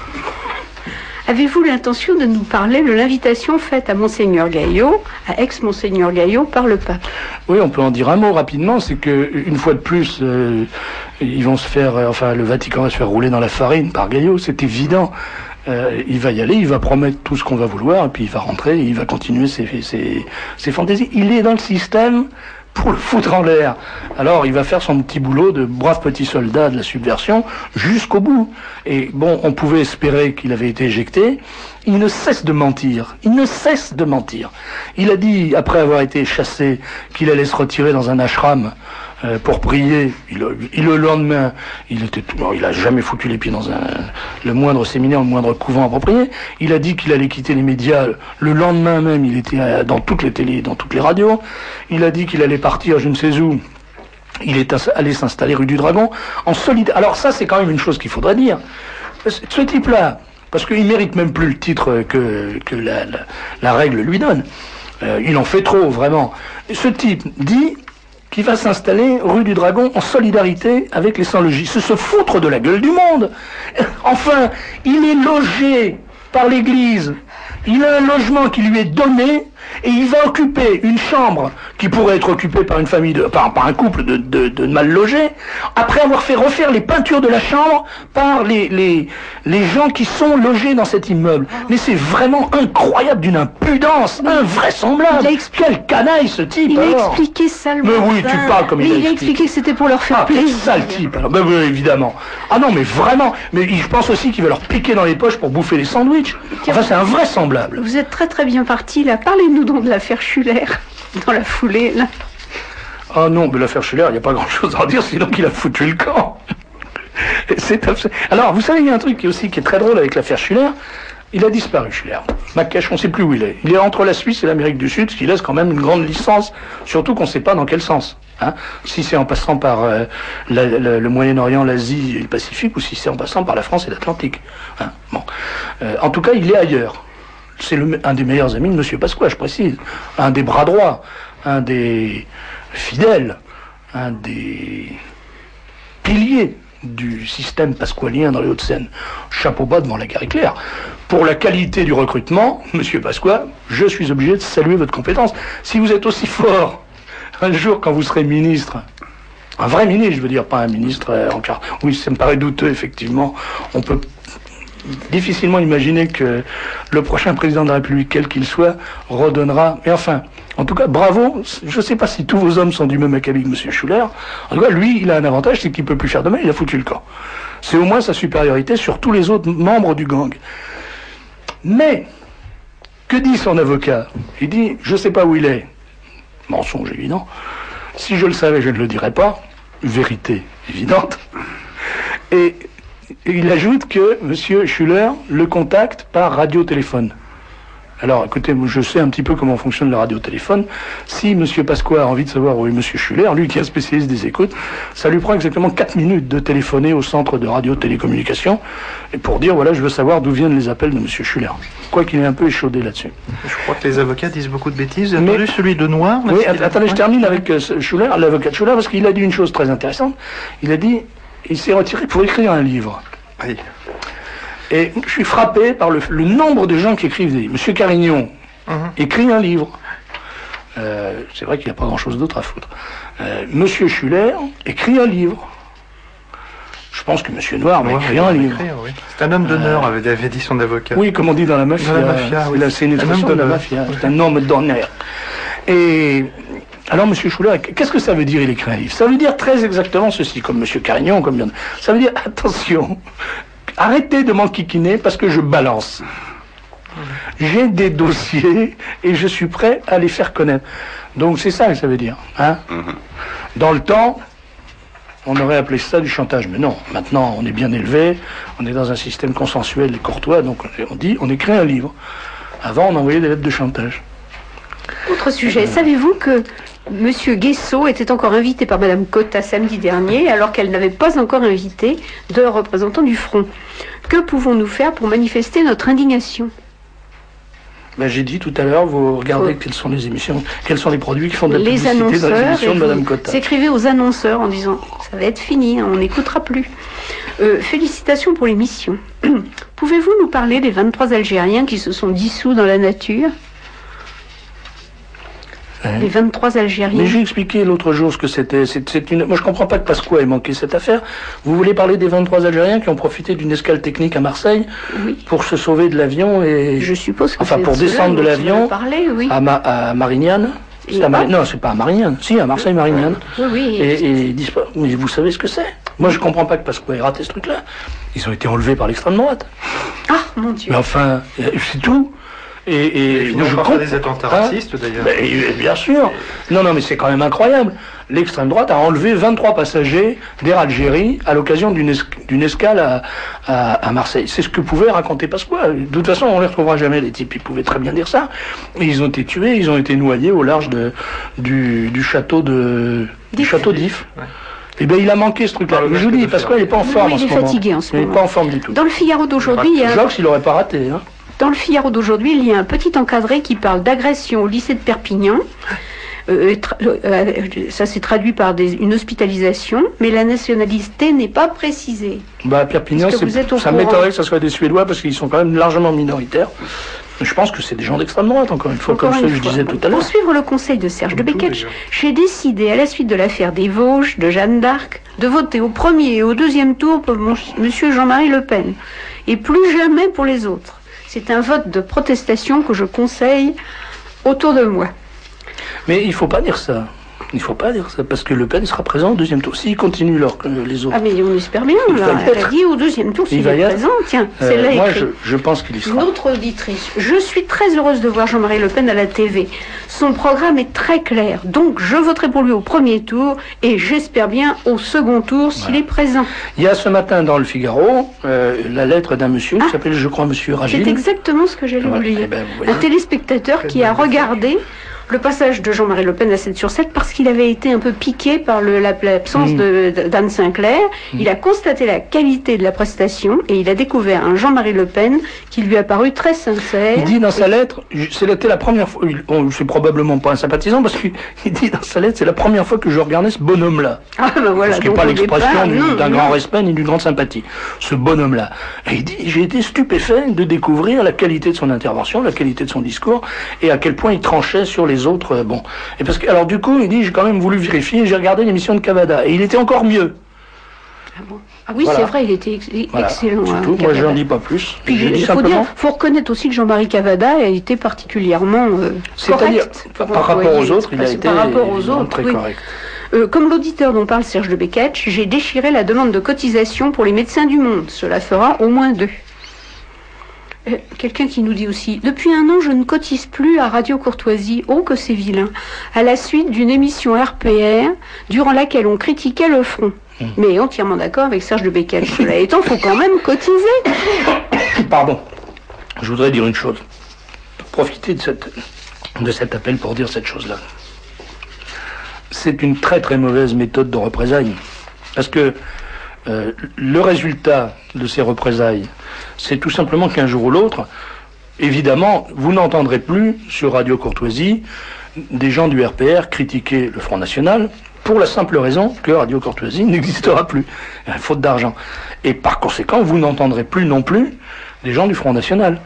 Avez-vous l'intention de nous parler de l'invitation faite à Monseigneur Gaillot, à ex-Monseigneur Gaillot, par le pape? Oui, on peut en dire un mot rapidement, c'est que une fois de plus, euh, ils vont se faire, euh, enfin, le Vatican va se faire rouler dans la farine par Gaillot, c'est évident. Euh, il va y aller, il va promettre tout ce qu'on va vouloir, et puis il va rentrer, et il va continuer ses, ses, ses fantaisies. Il est dans le système pour le foutre en l'air. Alors il va faire son petit boulot de brave petit soldat de la subversion jusqu'au bout. Et bon, on pouvait espérer qu'il avait été éjecté. Il ne cesse de mentir. Il ne cesse de mentir. Il a dit, après avoir été chassé, qu'il allait se retirer dans un ashram euh, pour prier. Il, il, le lendemain, il était, non, il a jamais foutu les pieds dans un, le moindre séminaire, le moindre couvent approprié. Il a dit qu'il allait quitter les médias. Le lendemain même, il était dans toutes les télés, dans toutes les radios. Il a dit qu'il allait partir, je ne sais où. Il est allé s'installer rue du Dragon en solidarité. Alors ça, c'est quand même une chose qu'il faudrait dire. Ce type-là, parce qu'il mérite même plus le titre que, que la, la, la règle lui donne. Euh, il en fait trop, vraiment. Ce type dit qu'il va s'installer rue du Dragon en solidarité avec les sans-logis. C'est se foutre de la gueule du monde. Enfin, il est logé par l'église. Il a un logement qui lui est donné et il va occuper une chambre qui pourrait être occupée par une famille, de, par, par un couple de, de, de mal logés, après avoir fait refaire les peintures de la chambre par les, les, les gens qui sont logés dans cet immeuble. Mais c'est vraiment incroyable, d'une impudence invraisemblable. Expliqué... Quel canaille ce type. Il alors. a expliqué ça le Mais oui, tu parles comme mais il a expliqué. Il a expliqué expliqué que c'était pour leur faire ah, plaisir. Sale type, alors. Ben oui, évidemment. Ah non, mais vraiment. Mais je pense aussi qu'il va leur piquer dans les poches pour bouffer les sandwichs. Enfin, c'est invraisemblable. Vous êtes très très bien parti là. Parlez-nous donc de l'affaire Schuller dans la foulée là. Ah non, mais l'affaire Schuller, il n'y a pas grand-chose à en dire, sinon qu'il a foutu le camp. C'est abs... Alors, vous savez, il y a un truc qui, aussi, qui est très drôle avec l'affaire Schuller. Il a disparu, Schuller. Macache, on ne sait plus où il est. Il est entre la Suisse et l'Amérique du Sud, ce qui laisse quand même une grande licence, surtout qu'on ne sait pas dans quel sens. Hein, si c'est en passant par euh, la, la, le Moyen-Orient, l'Asie et le Pacifique, ou si c'est en passant par la France et l'Atlantique. Hein, bon. euh, en tout cas, il est ailleurs. C'est le, un des meilleurs amis de M. Pasqua, je précise. Un des bras droits, un des fidèles, un des piliers du système pasqualien dans les Hauts-de-Seine. Chapeau bas devant la guerre éclair. Pour la qualité du recrutement, M. Pasqua, je suis obligé de saluer votre compétence. Si vous êtes aussi fort, un jour quand vous serez ministre, un vrai ministre, je veux dire, pas un ministre euh, en quart. Oui, ça me paraît douteux, effectivement. On peut difficilement imaginer que le prochain président de la République, quel qu'il soit, redonnera. Mais enfin, en tout cas, bravo. Je ne sais pas si tous vos hommes sont du même acabit que M. Schuller. En tout cas, lui, il a un avantage, c'est qu'il ne peut plus faire de mal, il a foutu le camp. C'est au moins sa supériorité sur tous les autres membres du gang. Mais, que dit son avocat? Il dit, je ne sais pas où il est. Mensonge évident. Si je le savais, je ne le dirais pas. Vérité évidente. Et il ajoute que M. Schuller le contacte par radiotéléphone. Alors, écoutez, je sais un petit peu comment fonctionne le radiotéléphone. Si M. Pasqua a envie de savoir où est M. Schuller, lui qui est un spécialiste des écoutes, ça lui prend exactement quatre minutes de téléphoner au centre de radio-télécommunication et pour dire, voilà, je veux savoir d'où viennent les appels de M. Schuller. Quoi qu'il est un peu échaudé là-dessus. Je crois que les avocats disent beaucoup de bêtises. Vous avez entendu celui de Noir? Oui, att- attendez, je termine avec euh, Schuller, l'avocat de Schuller, parce qu'il a dit une chose très intéressante. Il a dit, il s'est retiré pour écrire un livre. Oui. Et je suis frappé par le, le nombre de gens qui écrivent des livres. Monsieur Carignon uh-huh. écrit un livre. Euh, c'est vrai qu'il n'y a pas grand-chose d'autre à foutre. Euh, Monsieur Schuller écrit un livre. Je pense que Monsieur Noir va écrire un livre. Écrire, oui. C'est un homme d'honneur, euh, avait, avait dit son avocat. Oui, comme on dit dans la mafia. Dans la mafia, oui. C'est une expression de la mafia. C'est un homme d'honneur. Et alors, Monsieur Schuller, qu'est-ce que ça veut dire, il écrit un livre? Ça veut dire très exactement ceci, comme Monsieur Carignon, comme bien. Ça veut dire, attention, arrêtez de m'enquiquiner parce que je balance. J'ai des dossiers et je suis prêt à les faire connaître. Donc c'est ça que ça veut dire. Hein mm-hmm. Dans le temps, on aurait appelé ça du chantage. Mais non, maintenant on est bien élevé, on est dans un système consensuel et courtois, donc on dit on écrit un livre. Avant on envoyait des lettres de chantage. Autre sujet, euh... savez-vous que Monsieur Guessot était encore invité par Madame Cotta samedi dernier, alors qu'elle n'avait pas encore invité de représentants du Front. Que pouvons-nous faire pour manifester notre indignation? Ben, j'ai dit tout à l'heure, vous regardez oh. quelles sont les émissions, quels sont les produits qui font de la les publicité dans les émissions de Madame Cotta. Vous écrivez aux annonceurs en disant ça va être fini, hein, on n'écoutera plus. Euh, félicitations pour l'émission. Pouvez-vous nous parler des vingt-trois Algériens qui se sont dissous dans la nature ? Hein? Les vingt-trois Algériens. Mais j'ai expliqué l'autre jour ce que c'était. C'est, c'est une... Moi, je comprends pas que Pasqua ait manqué cette affaire. Vous voulez parler des vingt-trois Algériens qui ont profité d'une escale technique à Marseille oui. pour se sauver de l'avion et... Je suppose que enfin, c'est pour descendre de l'avion parler, oui. à, Ma... à Marignane. C'est à Mar... Non, c'est pas à Marignane. Si, à Marseille-Marignane. Oui, oui. Et, et dispa... Mais vous savez ce que c'est ? Moi, je comprends pas que Pasqua ait raté ce truc-là. Ils ont été enlevés par l'extrême droite. Ah, mon Dieu. Mais enfin, c'est tout. Et, et, et je comprends des attentats racistes, hein d'ailleurs. Ben, bien sûr. Non, non, mais c'est quand même incroyable. L'extrême droite a enlevé vingt-trois passagers d'Air Algérie à l'occasion d'une, es- d'une escale à, à, à Marseille. C'est ce que pouvait raconter Pasqua. De toute façon, on les retrouvera jamais, les types. Ils pouvaient très bien dire ça. Et ils ont été tués, ils ont été noyés au large de, du, du château de, du château d'If. Ouais. Eh bien, il a manqué ce truc-là. Je vous dis, Pasqua, il n'est pas en forme oui, en ce moment. Il est fatigué en ce moment. Il n'est pas en forme du tout. Dans le Figaro d'aujourd'hui, il y a... Jacques, il n'aurait pas raté, hein. Dans le Figaro d'aujourd'hui, il y a un petit encadré qui parle d'agression au lycée de Perpignan. Euh, tra- euh, ça s'est traduit par des, une hospitalisation, mais la nationalité n'est pas précisée. Bah, Perpignan, c'est, ça m'étonnerait que ce soit des Suédois parce qu'ils sont quand même largement minoritaires. Je pense que c'est des gens d'extrême droite, encore une fois, encore comme ce que je disais tout à l'heure. Pour suivre le conseil de Serge de Beketch, j'ai décidé, à la suite de l'affaire des Vosges, de Jeanne d'Arc, de voter au premier et au deuxième tour pour M. Jean-Marie Le Pen, et plus jamais pour les autres. C'est un vote de protestation que je conseille autour de moi. Mais il ne faut pas dire ça. Il ne faut pas dire ça, parce que Le Pen sera présent au deuxième tour. S'il continue alors que les autres... Ah mais on espère bien, là. Elle a dit au deuxième tour s'il est présent. Tiens, euh, c'est là moi, écrit. je, je pense qu'il y sera. Une autre auditrice. Je suis très heureuse de voir Jean-Marie Le Pen à la T V. Son programme est très clair. Donc, je voterai pour lui au premier tour et j'espère bien au second tour s'il voilà. est présent. Il y a ce matin dans le Figaro euh, la lettre d'un monsieur ah, qui s'appelle, je crois, monsieur Ragil. C'est exactement ce que j'allais voilà. vous lire. Eh ben, un téléspectateur qui a regardé le passage de Jean-Marie Le Pen à sept sur sept parce qu'il avait été un peu piqué par le, la, l'absence mmh. de, de, d'Anne Sinclair. Mmh. Il a constaté la qualité de la prestation et il a découvert un Jean-Marie Le Pen qui lui a paru très sincère. Il dit dans sa lettre, c'était la première fois, bon, c'est probablement pas un sympathisant parce qu'il dit dans sa lettre, c'est la première fois que je regardais ce bonhomme-là. Ah ben voilà. Ce qui n'est pas l'expression départ, du, non, d'un non. grand respect ni d'une grande sympathie. Ce bonhomme-là. Et il dit, j'ai été stupéfait de découvrir la qualité de son intervention, la qualité de son discours et à quel point il tranchait sur les autres, euh, bon. Et parce que, alors du coup, il dit, j'ai quand même voulu vérifier, j'ai regardé l'émission de Cavada, et il était encore mieux. Ah bon ? Ah oui, voilà. C'est vrai, il était ex- voilà. excellent. C'est hein, tout, moi je n'en dis pas plus. Puis il faut, simplement... faut reconnaître aussi que Jean-Marie Cavada a été particulièrement euh, C'est-à-dire, correct. Par, par rapport aux autres, il a été par rapport aux autres, très oui. correct. Euh, comme l'auditeur dont parle Serge de Beketch, j'ai déchiré la demande de cotisation pour les médecins du monde. Cela fera au moins deux. Euh, quelqu'un qui nous dit aussi, depuis un an je ne cotise plus à Radio Courtoisie, oh que c'est vilain, à la suite d'une émission R P R durant laquelle on critiquait le front. Mmh. Mais entièrement d'accord avec Serge de Beketch. Cela étant, faut quand même cotiser. Pardon, je voudrais dire une chose. Profiter de, cette, de cet appel pour dire cette chose-là. C'est une très très mauvaise méthode de représailles. Parce que euh, le résultat de ces représailles, c'est tout simplement qu'un jour ou l'autre, évidemment, vous n'entendrez plus sur Radio Courtoisie des gens du R P R critiquer le Front National pour la simple raison que Radio Courtoisie n'existera plus, faute d'argent. Et par conséquent, vous n'entendrez plus non plus des gens du Front National.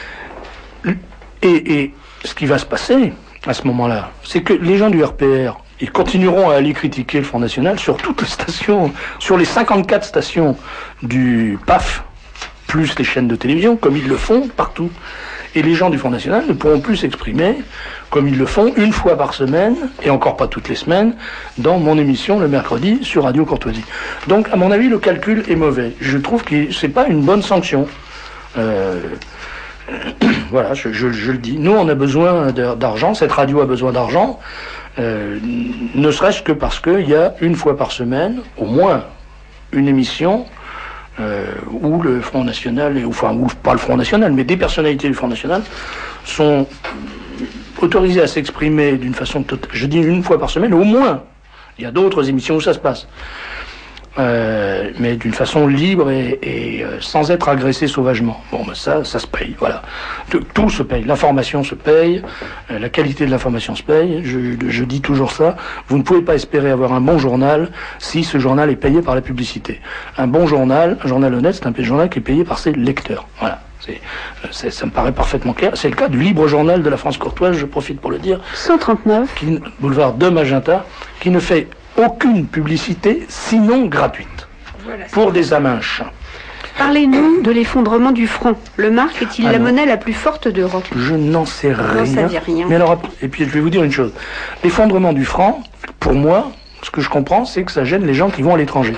Et, et ce qui va se passer à ce moment-là, c'est que les gens du R P R, ils continueront à aller critiquer le Front National sur toutes les stations, sur les cinquante-quatre stations du P A F, plus les chaînes de télévision, comme ils le font partout. Et les gens du Front National ne pourront plus s'exprimer comme ils le font une fois par semaine, et encore pas toutes les semaines, dans mon émission le mercredi sur Radio Courtoisie. Donc, à mon avis, le calcul est mauvais. Je trouve que c'est pas une bonne sanction. Euh, voilà, je, je, je le dis. Nous, on a besoin d'argent, cette radio a besoin d'argent, euh, ne serait-ce que parce qu'il y a une fois par semaine, au moins, une émission Euh, où le Front National, et, enfin, où, pas le Front National, mais des personnalités du Front National sont autorisées à s'exprimer d'une façon totale. Je dis une fois par semaine, au moins. Il y a d'autres émissions où ça se passe. euh, mais d'une façon libre et, et euh, sans être agressé sauvagement. Bon, ben ça, ça se paye, voilà. Tout, tout se paye. L'information se paye, euh, la qualité de l'information se paye. Je, je dis toujours ça. Vous ne pouvez pas espérer avoir un bon journal si ce journal est payé par la publicité. Un bon journal, un journal honnête, c'est un journal qui est payé par ses lecteurs. Voilà. C'est, c'est, ça me paraît parfaitement clair. C'est le cas du Libre Journal de la France courtoise, je profite pour le dire. cent trente-neuf. Qui, boulevard de Magenta, qui ne fait aucune publicité, sinon gratuite, voilà, pour des aminches. Parlez-nous de l'effondrement du franc. Le mark est-il ah la non. monnaie la plus forte d'Europe? Je n'en sais rien. Non, ça dit rien. Mais alors, et puis je vais vous dire une chose. L'effondrement du franc, pour moi, ce que je comprends, c'est que ça gêne les gens qui vont à l'étranger.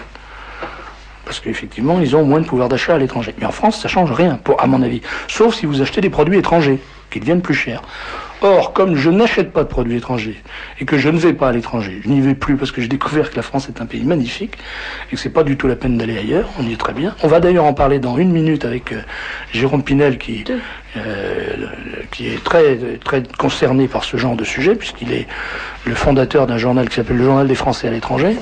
Parce qu'effectivement, ils ont moins de pouvoir d'achat à l'étranger. Mais en France, ça change rien, pour, à mon avis. Sauf si vous achetez des produits étrangers, qui deviennent plus chers. Or, comme je n'achète pas de produits étrangers, et que je ne vais pas à l'étranger, je n'y vais plus parce que j'ai découvert que la France est un pays magnifique, et que c'est pas du tout la peine d'aller ailleurs, on y est très bien. On va d'ailleurs en parler dans une minute avec euh, Jérôme Pinel, qui, euh, qui est très, très concerné par ce genre de sujet, puisqu'il est le fondateur d'un journal qui s'appelle le Journal des Français à l'étranger.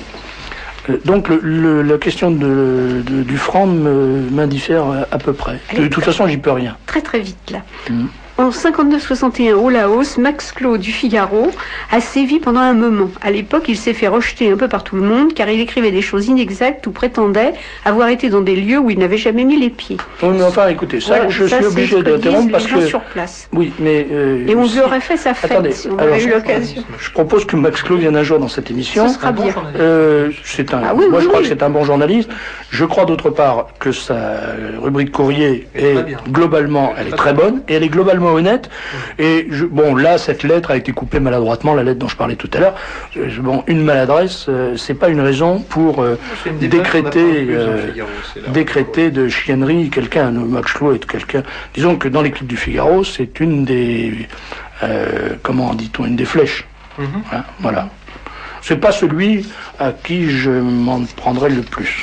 Donc le, le, la question de, de, du franc m'indiffère à peu près. De, de toute façon, j'y peux rien. Très très vite là. Mmh. En cinquante-neuf soixante et un, au Laos, Max Claude du Figaro a sévi pendant un moment. À l'époque, il s'est fait rejeter un peu par tout le monde car il écrivait des choses inexactes ou prétendait avoir été dans des lieux où il n'avait jamais mis les pieds. Oui, mais enfin, écoutez, ça, voilà, je ça, suis obligé d'interrompre parce que sur place. Oui, mais euh, et on lui aurait fait sa fête. Attendez, si on alors, avait eu l'occasion. Je propose que Max Claude vienne un jour dans cette émission. Ce sera bien. Euh, c'est un. Ah, oui, moi, oui, je crois oui. que c'est un bon journaliste. Je crois d'autre part que sa rubrique courrier est globalement, elle est très bonne et elle est globalement honnête. Et je, bon, là, cette lettre a été coupée maladroitement, la lettre dont je parlais tout à l'heure. Bon, une maladresse, euh, c'est pas une raison pour euh, décréter, euh, décréter de chiennerie quelqu'un. Max Claude est quelqu'un. Disons que dans l'équipe du Figaro, c'est une des, euh, comment dit-on, une des flèches. Mm-hmm. Hein, voilà. C'est pas celui à qui je m'en prendrais le plus.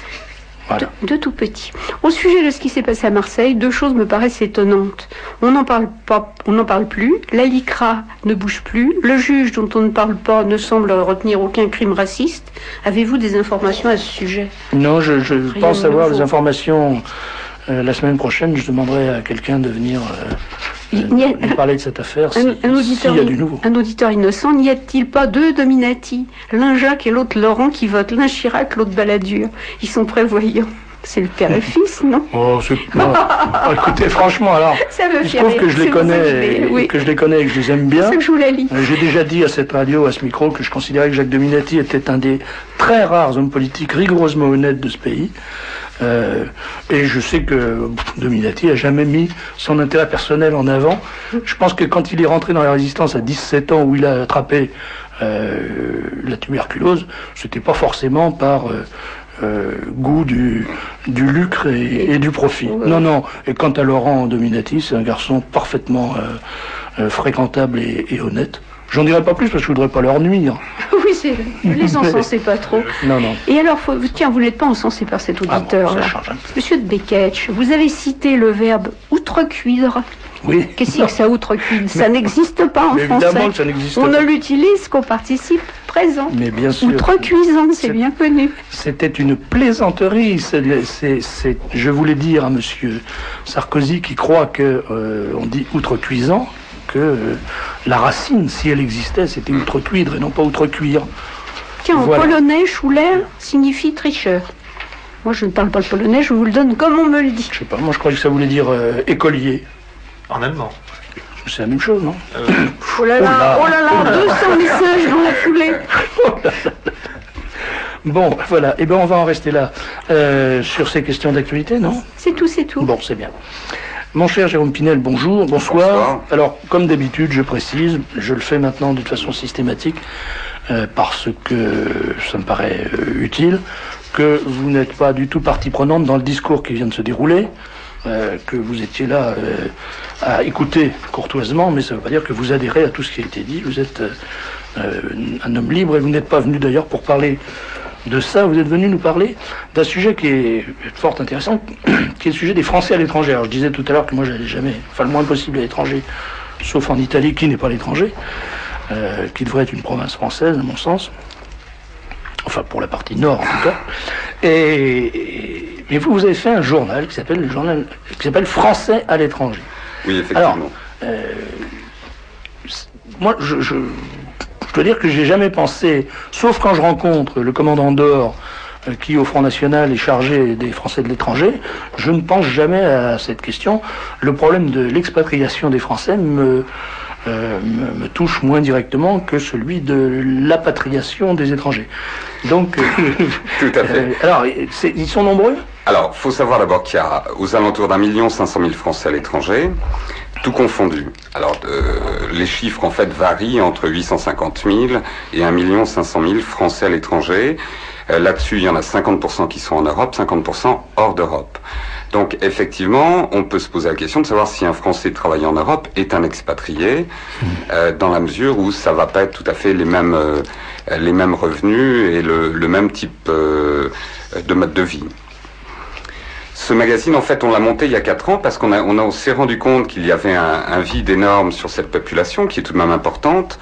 Voilà. De, de tout petit. Au sujet de ce qui s'est passé à Marseille, deux choses me paraissent étonnantes. On n'en parle pas, on n'en parle plus. La LICRA ne bouge plus. Le juge dont on ne parle pas ne semble retenir aucun crime raciste. Avez-vous des informations à ce sujet? Non, je, je pense avoir des informations. Euh, la semaine prochaine, je demanderai à quelqu'un de venir euh, euh, a, parler de cette affaire. Un, si, un auditeur, si y a du nouveau. Un auditeur innocent, n'y a-t-il pas deux Dominati, l'un Jacques et l'autre Laurent, qui votent, l'un Chirac, l'autre Balladur? Ils sont prévoyants. C'est le père et le fils, non? Oh, c'est... Non. Oh, écoutez, franchement, alors, ça me il se trouve que je les connais, que, oui. que je les connais et que je les aime bien. C'est que je vous la lis. J'ai déjà dit à cette radio, à ce micro, que je considérais que Jacques Dominati était un des très rares hommes politiques rigoureusement honnêtes de ce pays. Euh, et je sais que Dominati a jamais mis son intérêt personnel en avant. Je pense que quand il est rentré dans la résistance à dix-sept ans, où il a attrapé euh, la tuberculose, c'était pas forcément par euh, euh, goût du, du lucre et, et du profit. Ouais. Non, non. Et quant à Laurent Dominati, c'est un garçon parfaitement euh, euh, fréquentable et, et honnête. J'en dirai pas plus parce que je voudrais pas leur nuire. Oui, c'est, ne les encensez pas trop. Non, non. Et alors, faut, tiens, vous n'êtes pas encensé par cet auditeur. Ah bon, ça Monsieur de Beketch, vous avez cité le verbe outrecuidre. Oui. Qu'est-ce que ça, outrecuidre? Ça n'existe pas en Mais français. Évidemment que ça n'existe On pas. ne l'utilise qu'au participe présent. Mais bien sûr. Outrecuisant, c'est, c'est bien connu. C'était une plaisanterie. C'est, c'est, c'est, je voulais dire à Monsieur Sarkozy qui croit que euh, on dit outrecuisant. Que euh, la racine, si elle existait, c'était outrecuidre et non pas outrecuire. Tiens, en voilà. polonais, Schuller signifie tricheur. Moi, je ne parle pas le polonais, je vous le donne comme on me le dit. Je sais pas, moi je croyais que ça voulait dire euh, écolier. En allemand. C'est la même chose, non euh... Oh là là, oh là là, deux cents messages dans la foulée. Oh là là. Bon, voilà, et bien on va en rester là euh, sur ces questions d'actualité, non? C'est tout, c'est tout. Bon, c'est bien. Mon cher Jérôme Pinel, bonjour, bonsoir. bonsoir. Alors, comme d'habitude, je précise, je le fais maintenant de façon systématique, euh, parce que ça me paraît euh, utile, que vous n'êtes pas du tout partie prenante dans le discours qui vient de se dérouler, euh, que vous étiez là euh, à écouter courtoisement, mais ça ne veut pas dire que vous adhérez à tout ce qui a été dit. Vous êtes euh, un homme libre et vous n'êtes pas venu d'ailleurs pour parler de ça, vous êtes venu nous parler d'un sujet qui est fort intéressant, qui est le sujet des Français à l'étranger. Alors je disais tout à l'heure que moi j'allais jamais, enfin le moins possible à l'étranger, sauf en Italie, qui n'est pas l'étranger, euh, qui devrait être une province française à mon sens, enfin pour la partie nord en tout cas. Et, mais vous, vous avez fait un journal qui s'appelle le journal qui s'appelle Français à l'étranger. Oui, effectivement. Alors, euh, moi, je, je, je dois dire que j'ai jamais pensé, sauf quand je rencontre le commandant d'Or, euh, qui au Front National est chargé des Français de l'étranger, je ne pense jamais à cette question. Le problème de l'expatriation des Français me, euh, me, me touche moins directement que celui de l'apatriation des étrangers. Donc, tout à fait. Euh, alors, ils sont nombreux ? Alors, faut savoir d'abord qu'il y a aux alentours d'un million cinq cent mille Français à l'étranger, tout confondu. Alors, euh, les chiffres en fait varient entre huit cent cinquante mille et un million cinq cent mille Français à l'étranger. Euh, là-dessus, il y en a cinquante pour cent qui sont en Europe, cinquante pour cent hors d'Europe. Donc, effectivement, on peut se poser la question de savoir si un Français travaillant en Europe est un expatrié, euh, dans la mesure où ça va pas être tout à fait les mêmes euh, les mêmes revenus et le, le même type euh, de mode de vie. Ce magazine, en fait, on l'a monté il y a quatre ans parce qu'on a, on, a, on s'est rendu compte qu'il y avait un, un vide énorme sur cette population qui est tout de même importante.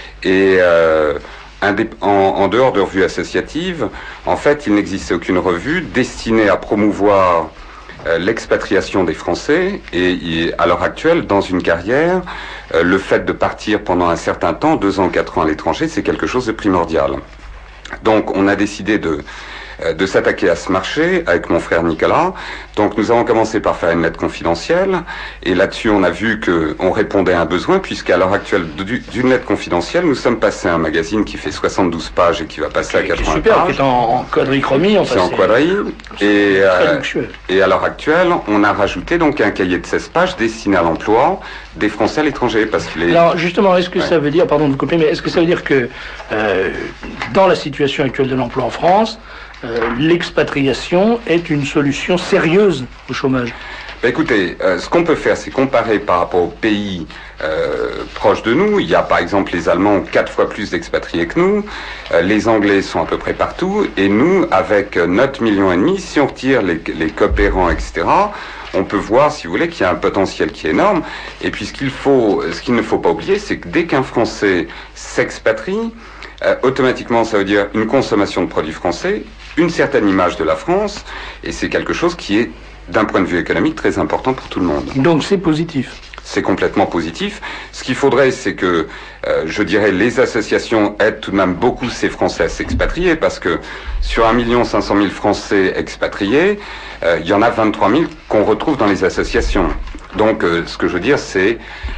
Et euh, indép- en, en dehors de revues associatives, en fait, il n'existait aucune revue destinée à promouvoir euh, l'expatriation des Français. Et, et à l'heure actuelle, dans une carrière, euh, le fait de partir pendant un certain temps, deux ans, quatre ans à l'étranger, c'est quelque chose de primordial. Donc, on a décidé de de s'attaquer à ce marché avec mon frère Nicolas. Donc nous avons commencé par faire une lettre confidentielle et là-dessus on a vu qu'on répondait à un besoin puisqu'à l'heure actuelle d'une lettre confidentielle nous sommes passés à un magazine qui fait soixante-douze pages et qui va passer à quatre-vingts super, pages. Qui est en, en quadrichromie. Enfin, c'est en quadri. Et, euh, et à l'heure actuelle on a rajouté donc un cahier de seize pages destiné à l'emploi des Français à l'étranger parce qu'il est... Alors justement, est-ce que ouais. ça veut dire, pardon de vous couper, mais est-ce que ça veut dire que euh, dans la situation actuelle de l'emploi en France, Euh, l'expatriation est une solution sérieuse au chômage? Ben écoutez, euh, ce qu'on peut faire, c'est comparer par rapport aux pays euh, proches de nous. Il y a par exemple les Allemands ont quatre fois plus d'expatriés que nous, euh, les Anglais sont à peu près partout, et nous, avec notre million et demi, si on retire les, les coopérants, et cetera, on peut voir, si vous voulez, qu'il y a un potentiel qui est énorme. Et puis ce qu'il faut, ce qu'il ne faut pas oublier, c'est que dès qu'un Français s'expatrie, euh, automatiquement, ça veut dire une consommation de produits français, une certaine image de la France, et c'est quelque chose qui est, d'un point de vue économique, très important pour tout le monde. Donc c'est positif. C'est complètement positif. Ce qu'il faudrait, c'est que, euh, je dirais, les associations aident tout de même beaucoup ces Français à s'expatrier, parce que sur un million cinq cent mille Français expatriés, euh, il y en a vingt-trois mille qu'on retrouve dans les associations. Donc, euh, ce que je veux dire, c'est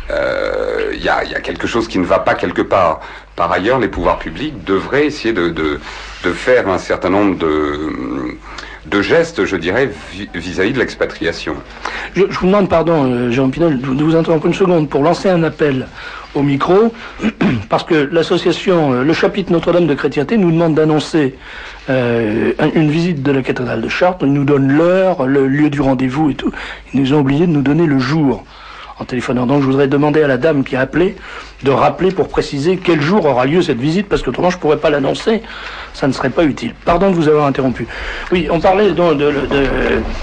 euh, il y a, y a quelque chose qui ne va pas quelque part. Par ailleurs, les pouvoirs publics devraient essayer de, de, de faire un certain nombre de, de gestes, je dirais, vis-à-vis de l'expatriation. Je, je vous demande, pardon, euh, Jérôme Pinol, de vous interrompre une seconde pour lancer un appel au micro, parce que l'association, euh, le chapitre Notre-Dame de Chrétienté nous demande d'annoncer euh, une visite de la cathédrale de Chartres. Ils nous donnent l'heure, le lieu du rendez-vous et tout. Ils nous ont oublié de nous donner le jour en téléphonant. Donc je voudrais demander à la dame qui a appelé de rappeler pour préciser quel jour aura lieu cette visite, parce qu'autrement je ne pourrais pas l'annoncer, ça ne serait pas utile. Pardon de vous avoir interrompu. Oui, on parlait donc de, de, de, de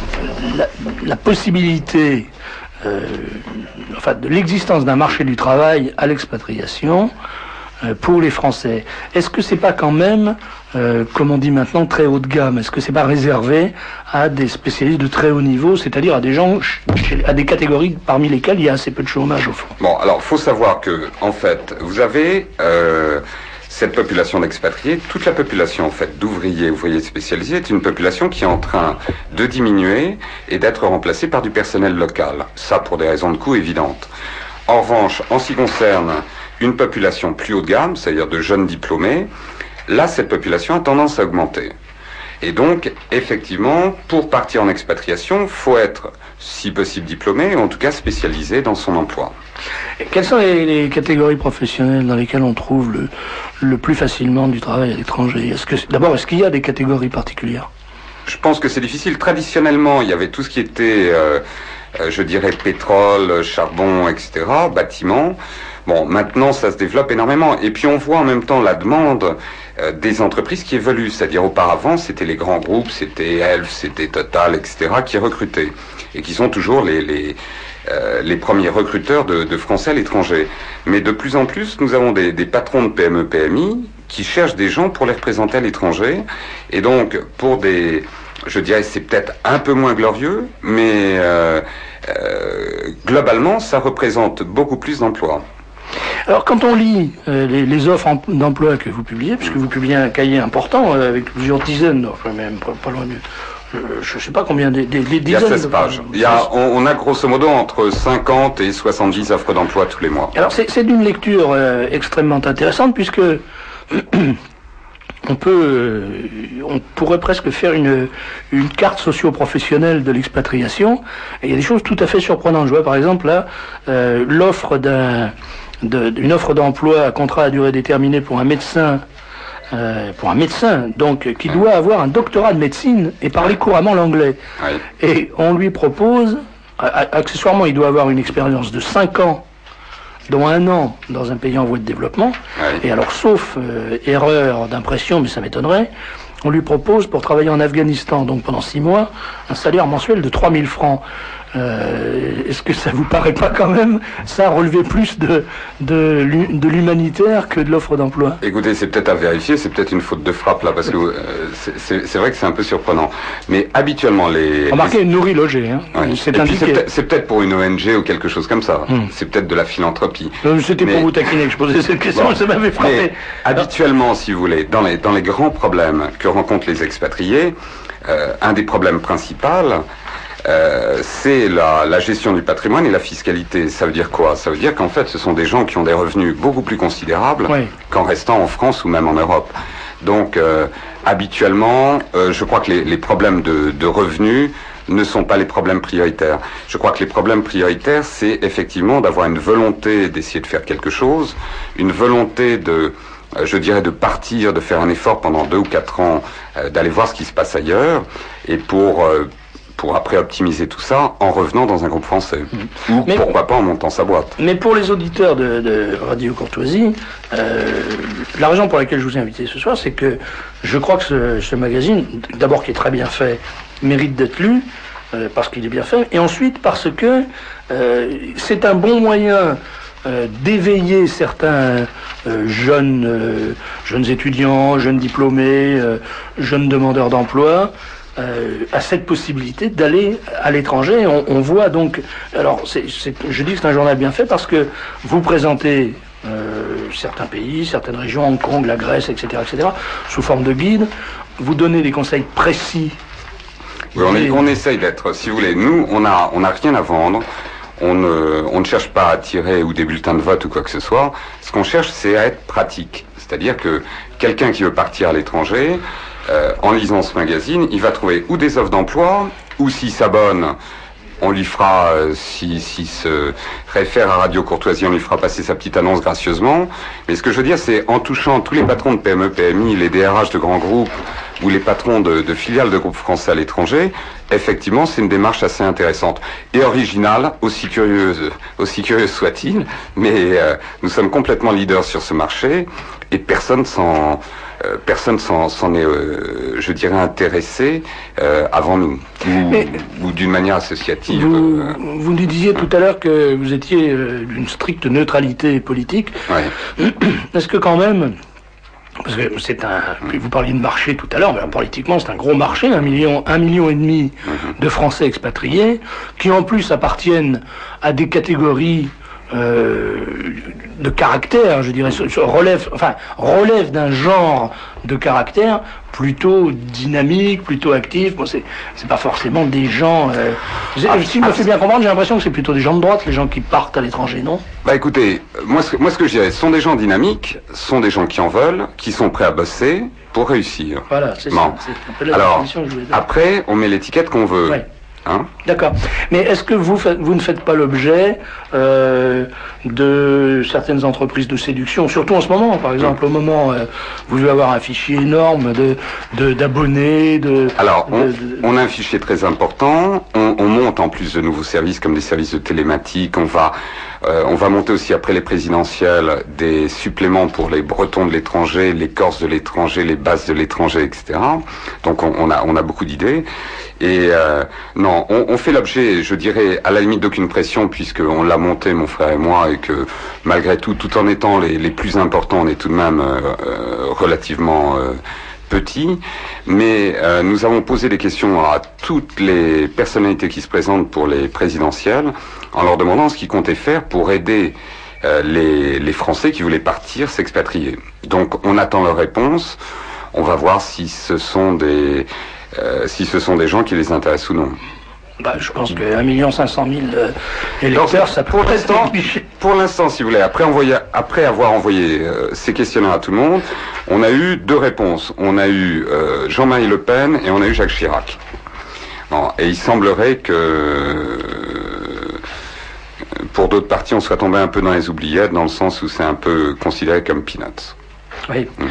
la, la possibilité, euh, enfin de l'existence d'un marché du travail à l'expatriation euh, pour les Français. Est-ce que c'est pas quand même, euh, comme on dit maintenant, très haut de gamme? Est-ce que c'est pas réservé à des spécialistes de très haut niveau, c'est-à-dire à des gens, à des catégories parmi lesquelles il y a assez peu de chômage au fond? Bon, alors faut savoir que, en fait, vous avez euh, cette population d'expatriés, toute la population en fait d'ouvriers, ouvriers spécialisés est une population qui est en train de diminuer et d'être remplacée par du personnel local. Ça pour des raisons de coût évidentes. En revanche, en ce qui concerne une population plus haut de gamme, c'est-à-dire de jeunes diplômés, là cette population a tendance à augmenter. Et donc, effectivement, pour partir en expatriation, il faut être, si possible, diplômé, ou en tout cas spécialisé dans son emploi. Et quelles sont les, les catégories professionnelles dans lesquelles on trouve le, le plus facilement du travail à l'étranger? Est-ce que, d'abord, est-ce qu'il y a des catégories particulières? Je pense que c'est difficile. Traditionnellement, il y avait tout ce qui était, euh, euh, je dirais, pétrole, charbon, et cetera, bâtiment. Bon, maintenant, ça se développe énormément. Et puis, on voit en même temps la demande euh, des entreprises qui évoluent. C'est-à-dire, auparavant, c'était les grands groupes, c'était Elf, c'était Total, et cetera, qui recrutaient. Et qui sont toujours les, les, euh, les premiers recruteurs de, de Français à l'étranger. Mais de plus en plus, nous avons des, des patrons de P M E, P M I qui cherchent des gens pour les représenter à l'étranger. Et donc, pour des... Je dirais c'est peut-être un peu moins glorieux, mais euh, euh, globalement, ça représente beaucoup plus d'emplois. Alors, quand on lit euh, les, les offres d'emploi que vous publiez, puisque vous publiez un cahier important euh, avec plusieurs dizaines, enfin même pas, pas loin de... Je ne sais pas combien, des, des, des dizaines. Il y a seize pages. Il y a, on, on a grosso modo entre cinquante et soixante-dix offres d'emploi tous les mois. Alors, c'est d'une lecture euh, extrêmement intéressante, puisque... On peut, euh, on pourrait presque faire une, une carte socio-professionnelle de l'expatriation. Et il y a des choses tout à fait surprenantes. Je vois par exemple là euh, l'offre d'un, de, d'une offre d'emploi à contrat à durée déterminée pour un médecin, euh, pour un médecin donc qui doit avoir un doctorat de médecine et parler couramment l'anglais. Oui. Et on lui propose, accessoirement, il doit avoir une expérience de cinq ans. Dont un an dans un pays en voie de développement, oui. Et alors sauf euh, erreur d'impression, mais ça m'étonnerait, on lui propose pour travailler en Afghanistan, donc pendant six mois, un salaire mensuel de trois mille francs. Euh, est-ce que ça vous paraît pas quand même, ça relever plus de, de, de l'humanitaire que de l'offre d'emploi? Écoutez, c'est peut-être à vérifier, c'est peut-être une faute de frappe là, parce que euh, c'est vrai que c'est un peu surprenant. Mais habituellement, les... Remarquez, les... nourri logé, hein. Oui. C'est indiqué. C'est peut-être peut pour une O N G ou quelque chose comme ça. Hum. C'est peut-être de la philanthropie. C'était mais... pour vous taquiner que je posais cette question, bon. Ça m'avait frappé. Mais, habituellement, si vous voulez, dans les, dans les grands problèmes que rencontrent les expatriés, euh, un des problèmes principaux, Euh, c'est la, la gestion du patrimoine et la fiscalité. Ça veut dire quoi? Ça veut dire qu'en fait, ce sont des gens qui ont des revenus beaucoup plus considérables oui. qu'en restant en France ou même en Europe. Donc, euh, habituellement, euh, je crois que les, les problèmes de, de revenus ne sont pas les problèmes prioritaires. Je crois que les problèmes prioritaires, c'est effectivement d'avoir une volonté d'essayer de faire quelque chose, une volonté de... je dirais de partir, de faire un effort pendant deux ou quatre ans, euh, d'aller voir ce qui se passe ailleurs, et pour... Euh, pour après optimiser tout ça en revenant dans un groupe français. Mmh. Ou mais, pourquoi pas en montant sa boîte. Mais pour les auditeurs de, de Radio Courtoisie, euh, la raison pour laquelle je vous ai invité ce soir, c'est que je crois que ce, ce magazine, d'abord qui est très bien fait, mérite d'être lu, euh, parce qu'il est bien fait, et ensuite parce que euh, c'est un bon moyen euh, d'éveiller certains euh, jeunes, euh, jeunes étudiants, jeunes diplômés, euh, jeunes demandeurs d'emploi, Euh, à cette possibilité d'aller à l'étranger. On, on voit donc... Alors, c'est, c'est, je dis que c'est un journal bien fait parce que vous présentez euh, certains pays, certaines régions, Hong Kong, la Grèce, et cetera, et cetera, sous forme de guide. Vous donnez des conseils précis. Oui, on, est, on essaye d'être... Si vous voulez, nous, on n'a on a rien à vendre. On ne, on ne cherche pas à tirer ou des bulletins de vote ou quoi que ce soit. Ce qu'on cherche, c'est à être pratique. C'est-à-dire que quelqu'un qui veut partir à l'étranger... Euh, en lisant ce magazine, il va trouver ou des offres d'emploi, ou s'il s'abonne, on lui fera, euh, s'il si se réfère à Radio Courtoisie, on lui fera passer sa petite annonce gracieusement. Mais ce que je veux dire, c'est en touchant tous les patrons de P M E, P M I, les D R H de grands groupes, ou les patrons de, de filiales de groupes français à l'étranger, effectivement, c'est une démarche assez intéressante. Et originale, aussi curieuse, aussi curieuse soit-il, mais euh, nous sommes complètement leaders sur ce marché, et personne s'en... Euh, personne s'en, s'en est, euh, je dirais, intéressé euh, avant nous, ou, Mais, ou d'une manière associative. Vous, euh, vous nous disiez tout à l'heure que vous étiez euh, d'une stricte neutralité politique. Ouais. Est-ce que quand même, parce que c'est un, vous parliez de marché tout à l'heure, mais politiquement c'est un gros marché, un million, un million et demi mm-hmm. de Français expatriés, qui en plus appartiennent à des catégories Euh, de caractère, je dirais, relève, enfin, relève d'un genre de caractère plutôt dynamique, plutôt actif. Bon, c'est, c'est pas forcément des gens... Euh, ah, si je me fais bien comprendre, j'ai l'impression que c'est plutôt des gens de droite, les gens qui partent à l'étranger, non? Bah écoutez, moi ce, moi ce que je dirais, ce sont des gens dynamiques, ce sont des gens qui en veulent, qui sont prêts à bosser pour réussir. Voilà, c'est bon. ça. C'est un peu la Alors, définition que je voulais dire. Après, on met l'étiquette qu'on veut. Ouais. Hein? D'accord. Mais est-ce que vous, faites, vous ne faites pas l'objet euh, de certaines entreprises de séduction, surtout en ce moment, par exemple, au moment où euh, vous devez avoir un fichier énorme de, de, d'abonnés, de... Alors, on, de, de... on a un fichier très important, on, on, on monte en plus de nouveaux services comme des services de télématique. On va, euh, on va monter aussi après les présidentielles des suppléments pour les Bretons de l'étranger, les Corses de l'étranger, les Basses de l'étranger, et cetera. Donc on, on a, on a beaucoup d'idées. Et euh, non, on, on fait l'objet, je dirais, à la limite d'aucune pression, puisqu'on l'a monté, mon frère et moi, et que malgré tout, tout en étant les, les plus importants, on est tout de même euh, euh, relativement euh, petits. Mais euh, nous avons posé des questions à toutes les personnalités qui se présentent pour les présidentielles, en leur demandant ce qu'ils comptaient faire pour aider euh, les, les Français qui voulaient partir, s'expatrier. Donc on attend leur réponse. On va voir si ce sont des... Euh, si ce sont des gens qui les intéressent ou non. Bah, je pense que un million cinq cent mille euh, électeurs, ça peut pour l'instant, pour l'instant, si vous voulez, après, envoyer, après avoir envoyé euh, ces questionnaires à tout le monde, on a eu deux réponses. On a eu euh, Jean-Marie Le Pen et on a eu Jacques Chirac. Bon, et il semblerait que euh, pour d'autres partis, on soit tombé un peu dans les oubliettes, dans le sens où c'est un peu considéré comme peanuts. Oui. Hum.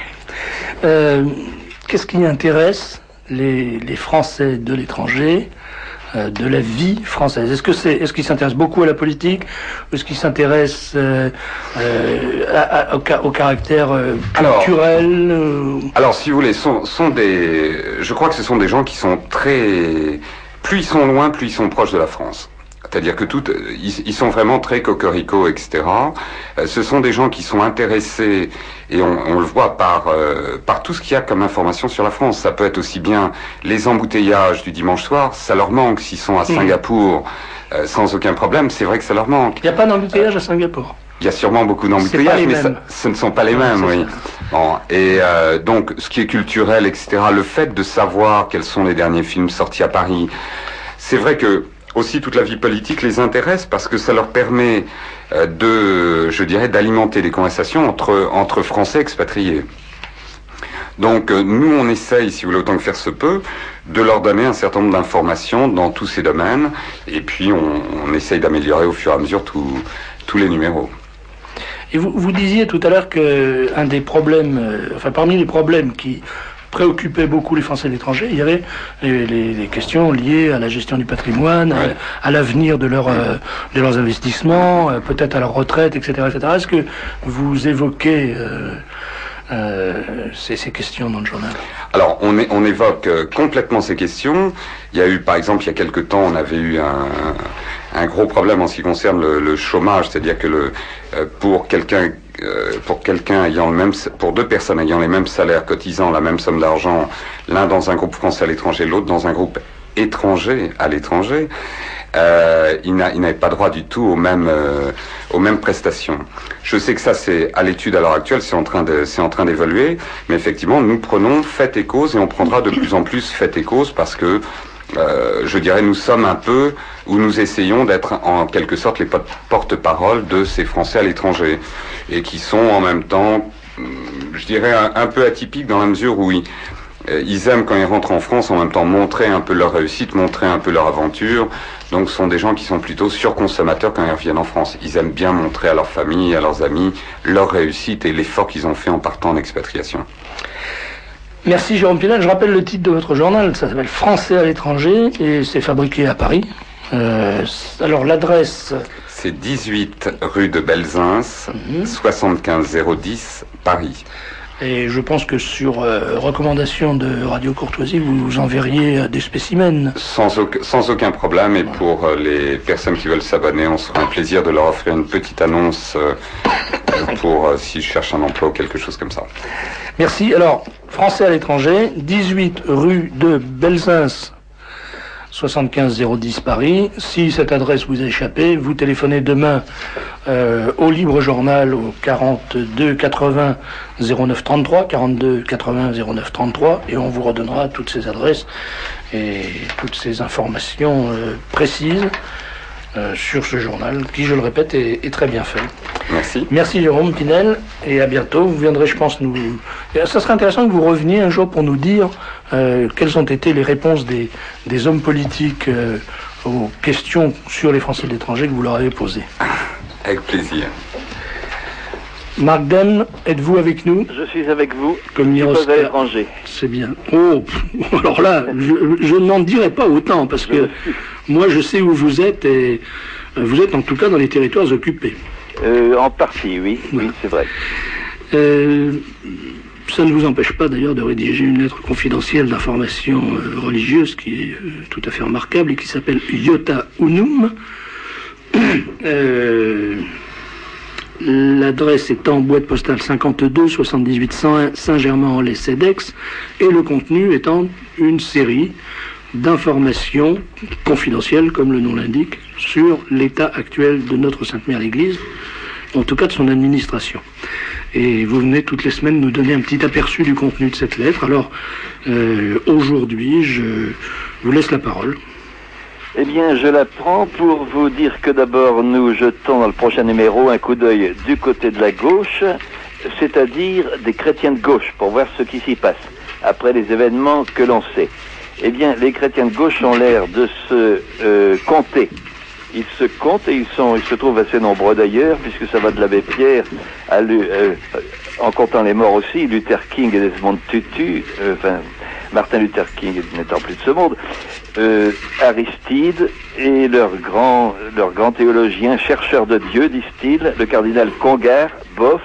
euh, qu'est-ce qui intéresse Les, les Français de l'étranger, euh, de la vie française? Est-ce que c'est, est-ce qu'ils s'intéressent beaucoup à la politique, ou est-ce qu'ils s'intéressent euh, euh, à, à, au, au caractère euh, culturel? Alors, euh... alors, si vous voulez, sont, sont des, je crois que ce sont des gens qui sont très, plus ils sont loin, plus ils sont proches de la France. C'est-à-dire que tout, ils, ils sont vraiment très cocorico, et cetera. Euh, ce sont des gens qui sont intéressés, et on, on le voit par, euh, par tout ce qu'il y a comme information sur la France. Ça peut être aussi bien les embouteillages du dimanche soir, ça leur manque. S'ils sont à Singapour, euh, sans aucun problème, c'est vrai que ça leur manque. Il n'y a pas d'embouteillage à Singapour. Il y a sûrement beaucoup d'embouteillages, mais ça, ce ne sont pas les mêmes, oui. Bon, et euh, donc, ce qui est culturel, et cetera, le fait de savoir quels sont les derniers films sortis à Paris, c'est vrai que aussi toute la vie politique les intéresse parce que ça leur permet euh, de, je dirais, d'alimenter des conversations entre, entre Français expatriés. Donc euh, nous on essaye, si vous voulez, autant que faire se peut, de leur donner un certain nombre d'informations dans tous ces domaines, et puis on, on essaye d'améliorer au fur et à mesure tous tous les numéros. Et vous, vous disiez tout à l'heure que un des problèmes, euh, enfin parmi les problèmes qui préoccupaient beaucoup les Français de l'étranger, il y avait les, les, les questions liées à la gestion du patrimoine, ouais. à, à l'avenir de, leur, euh, de leurs investissements, euh, peut-être à leur retraite, et cetera, et cetera. Est-ce que vous évoquez euh, euh, ces, ces questions dans le journal? Alors, on, est, on évoque euh, complètement ces questions. Il y a eu, par exemple, il y a quelque temps, on avait eu un, un gros problème en ce qui concerne le, le chômage, c'est-à-dire que le, euh, pour quelqu'un Euh, pour quelqu'un ayant le même, pour deux personnes ayant les mêmes salaires, cotisant la même somme d'argent, l'un dans un groupe français à l'étranger, l'autre dans un groupe étranger à l'étranger, euh, il n'avait pas droit du tout aux mêmes, euh, aux mêmes prestations. Je sais que ça c'est à l'étude à l'heure actuelle, c'est en train de, c'est en train d'évoluer, mais effectivement nous prenons fait et cause et on prendra de plus en plus fait et cause parce que Euh, je dirais, nous sommes un peu, où nous essayons d'être en quelque sorte les porte-parole de ces Français à l'étranger, et qui sont en même temps, je dirais, un, un peu atypiques dans la mesure où ils, ils aiment, quand ils rentrent en France, en même temps montrer un peu leur réussite, montrer un peu leur aventure. Donc ce sont des gens qui sont plutôt surconsommateurs quand ils reviennent en France. Ils aiment bien montrer à leur famille, à leurs amis, leur réussite et l'effort qu'ils ont fait en partant en expatriation. Merci Jérôme Pinel. Je rappelle le titre de votre journal, ça s'appelle Français à l'étranger et c'est fabriqué à Paris. Euh, alors l'adresse... C'est dix-huit rue de Belzins, mmh. soixante-quinze zéro dix, Paris. Et je pense que sur euh, recommandation de Radio Courtoisie, vous, vous enverriez des spécimens. Sans, au, sans aucun problème. Et pour euh, les personnes qui veulent s'abonner, on sera un plaisir de leur offrir une petite annonce euh, pour euh, s'ils cherchent un emploi ou quelque chose comme ça. Merci. Alors, Français à l'étranger, dix-huit rue de Belzins, soixante-quinze zéro dix Paris. Si cette adresse vous a échappé, vous téléphonez demain euh, au Libre Journal au quarante-deux quatre-vingts zéro neuf trente-trois, quarante-deux quatre-vingts zéro neuf trente-trois, et on vous redonnera toutes ces adresses et toutes ces informations euh, précises euh, sur ce journal qui, je le répète, est, est très bien fait. Merci. Merci Jérôme Pinel, et à bientôt. Vous viendrez, je pense, nous... Et ça serait intéressant que vous reveniez un jour pour nous dire euh, quelles ont été les réponses des, des hommes politiques euh, aux questions sur les Français de l'étranger que vous leur avez posées. Avec plaisir. Marc Dem, êtes-vous avec nous? Je suis avec vous, comme je suis pas à l'étranger. C'est bien. Oh, alors là, je, je n'en dirai pas autant, parce que moi je sais où vous êtes, et vous êtes en tout cas dans les territoires occupés. Euh, en partie, oui, oui, oui c'est vrai. Euh, ça ne vous empêche pas d'ailleurs de rédiger une lettre confidentielle d'information euh, religieuse qui est euh, tout à fait remarquable et qui s'appelle Iota Unum. euh, L'adresse étant boîte postale cinquante-deux soixante-dix-huit cent Saint-Germain-en-Laye, Cedex, et le contenu étant une série d'informations confidentielles, comme le nom l'indique, sur l'état actuel de notre Sainte-Mère l'Église, en tout cas de son administration. Et vous venez toutes les semaines nous donner un petit aperçu du contenu de cette lettre. Alors, euh, aujourd'hui, je vous laisse la parole. Eh bien, je la prends pour vous dire que d'abord, nous jetons dans le prochain numéro un coup d'œil du côté de la gauche, c'est-à-dire des chrétiens de gauche, pour voir ce qui s'y passe, après les événements que l'on sait. Eh bien, les chrétiens de gauche ont l'air de se euh, compter. Ils se comptent et ils, sont, ils se trouvent assez nombreux d'ailleurs, puisque ça va de l'abbé Pierre à lui, euh, en comptant les morts aussi, Luther King et Desmond Tutu, euh, enfin, Martin Luther King n'étant plus de ce monde, euh, Aristide et leur grand, leur grand théologien, chercheur de Dieu, disent-ils, le cardinal Congar, Boff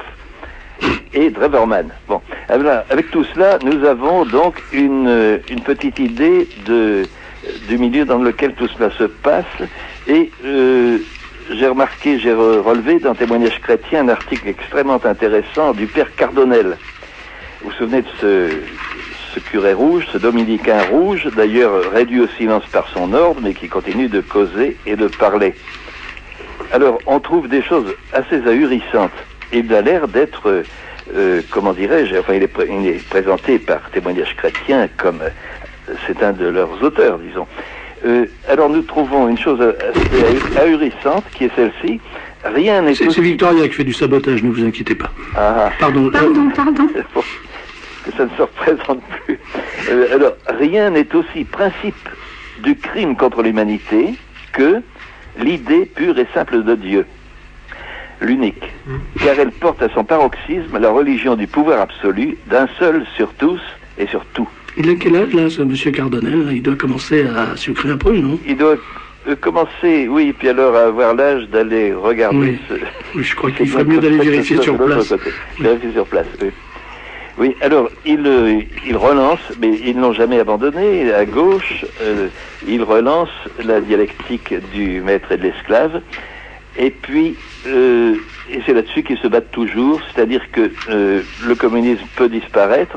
et Dreverman. Bon, avec tout cela, nous avons donc une, une petite idée de, du milieu dans lequel tout cela se passe, et euh, j'ai remarqué, j'ai relevé dans Témoignage chrétien un article extrêmement intéressant du père Cardonnel. Vous vous souvenez de ce, ce curé rouge, ce dominicain rouge, d'ailleurs réduit au silence par son ordre, mais qui continue de causer et de parler. Alors, on trouve des choses assez ahurissantes. Il a l'air d'être, euh, comment dirais-je, enfin, il est, pré il est présenté par Témoignage chrétien comme, euh, c'est un de leurs auteurs, disons. Euh, alors, nous trouvons une chose assez ahurissante, qui est celle-ci. Rien n'est aussi... C'est Victoria qui fait du sabotage, ne vous inquiétez pas. Ah. Pardon, pardon, pardon. Que ça ne se représente plus. Euh, alors, rien n'est aussi principe du crime contre l'humanité que l'idée pure et simple de Dieu, l'unique, car elle porte à son paroxysme la religion du pouvoir absolu, d'un seul sur tous et sur tout. Il a quel âge, là, ce monsieur Cardonnel? Il doit commencer à sucrer un peu, non? Il doit euh, commencer, oui, puis alors à avoir l'âge d'aller regarder oui. ce... Oui, je crois qu'il ferait mieux d'aller vérifier sur place. Oui. Vérifier sur place, oui. Oui, alors, il, euh, il relance, mais ils n'ont jamais abandonné, à gauche, euh, il relance la dialectique du maître et de l'esclave, et puis, euh, et c'est là-dessus qu'ils se battent toujours, c'est-à-dire que euh, le communisme peut disparaître,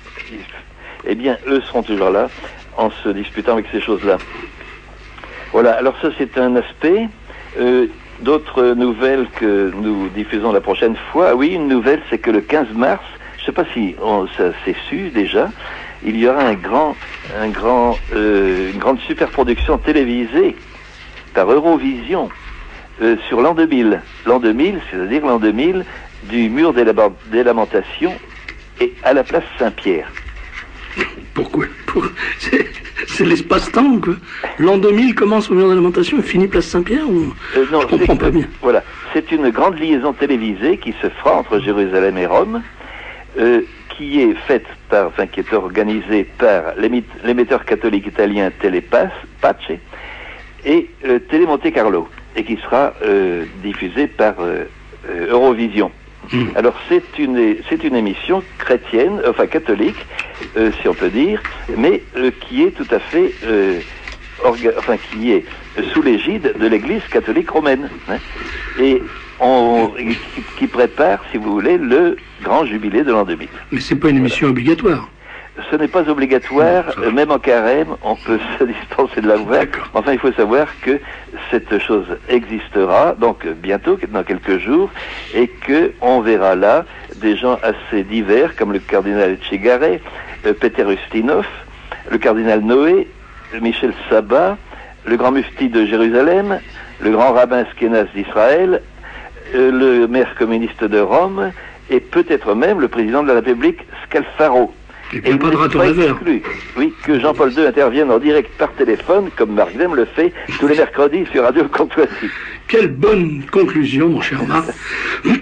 eh bien, eux seront toujours là, en se disputant avec ces choses-là. Voilà, alors ça c'est un aspect. Euh, D'autres nouvelles que nous diffusons la prochaine fois, oui, une nouvelle, c'est que le quinze mars, je ne sais pas si on, ça s'est su déjà, il y aura un grand, un grand, euh, une grande superproduction télévisée par Eurovision euh, sur l'an deux mille. L'an deux mille, c'est-à-dire l'an deux mille du mur des, des Lamentations et à la place Saint-Pierre. Pourquoi Pour... C'est l'espace-temps, quoi. L'an deux mille commence au mur de lamentation et finit place Saint-Pierre ou... euh, Non, je comprends pas bien. Voilà, c'est une grande liaison télévisée qui se fera entre Jérusalem et Rome, euh, qui est faite par, enfin, qui est organisée par l'émetteur catholique italien Telepace, Pace, et euh, Télé Monte Carlo, et qui sera euh, diffusée par euh, euh, Eurovision. Mmh. Alors c'est une c'est une émission chrétienne, enfin catholique, euh, si on peut dire, mais euh, qui est tout à fait, euh, orga, enfin qui est sous l'égide de l'Église catholique romaine, hein, et on, qui, qui prépare, si vous voulez, le grand jubilé de l'an deux mille. Mais c'est pas une émission voilà. obligatoire. Ce n'est pas obligatoire, non, même en carême, on peut se dispenser de la voir. Enfin, il faut savoir que cette chose existera, donc bientôt, dans quelques jours, et que on verra là des gens assez divers, comme le cardinal Etchegaray, euh, Peter Ustinov, le cardinal Noé, Michel Sabat, le grand mufti de Jérusalem, le grand rabbin Askénaz d'Israël, euh, le maire communiste de Rome, et peut-être même le président de la République, Scalfaro. Et il n'y a pas de raton laveur. Oui, que Jean-Paul deux intervienne en direct par téléphone, comme Marc Dem le fait tous les mercredis sur Radio Courtoisie. Quelle bonne conclusion, mon cher Marc.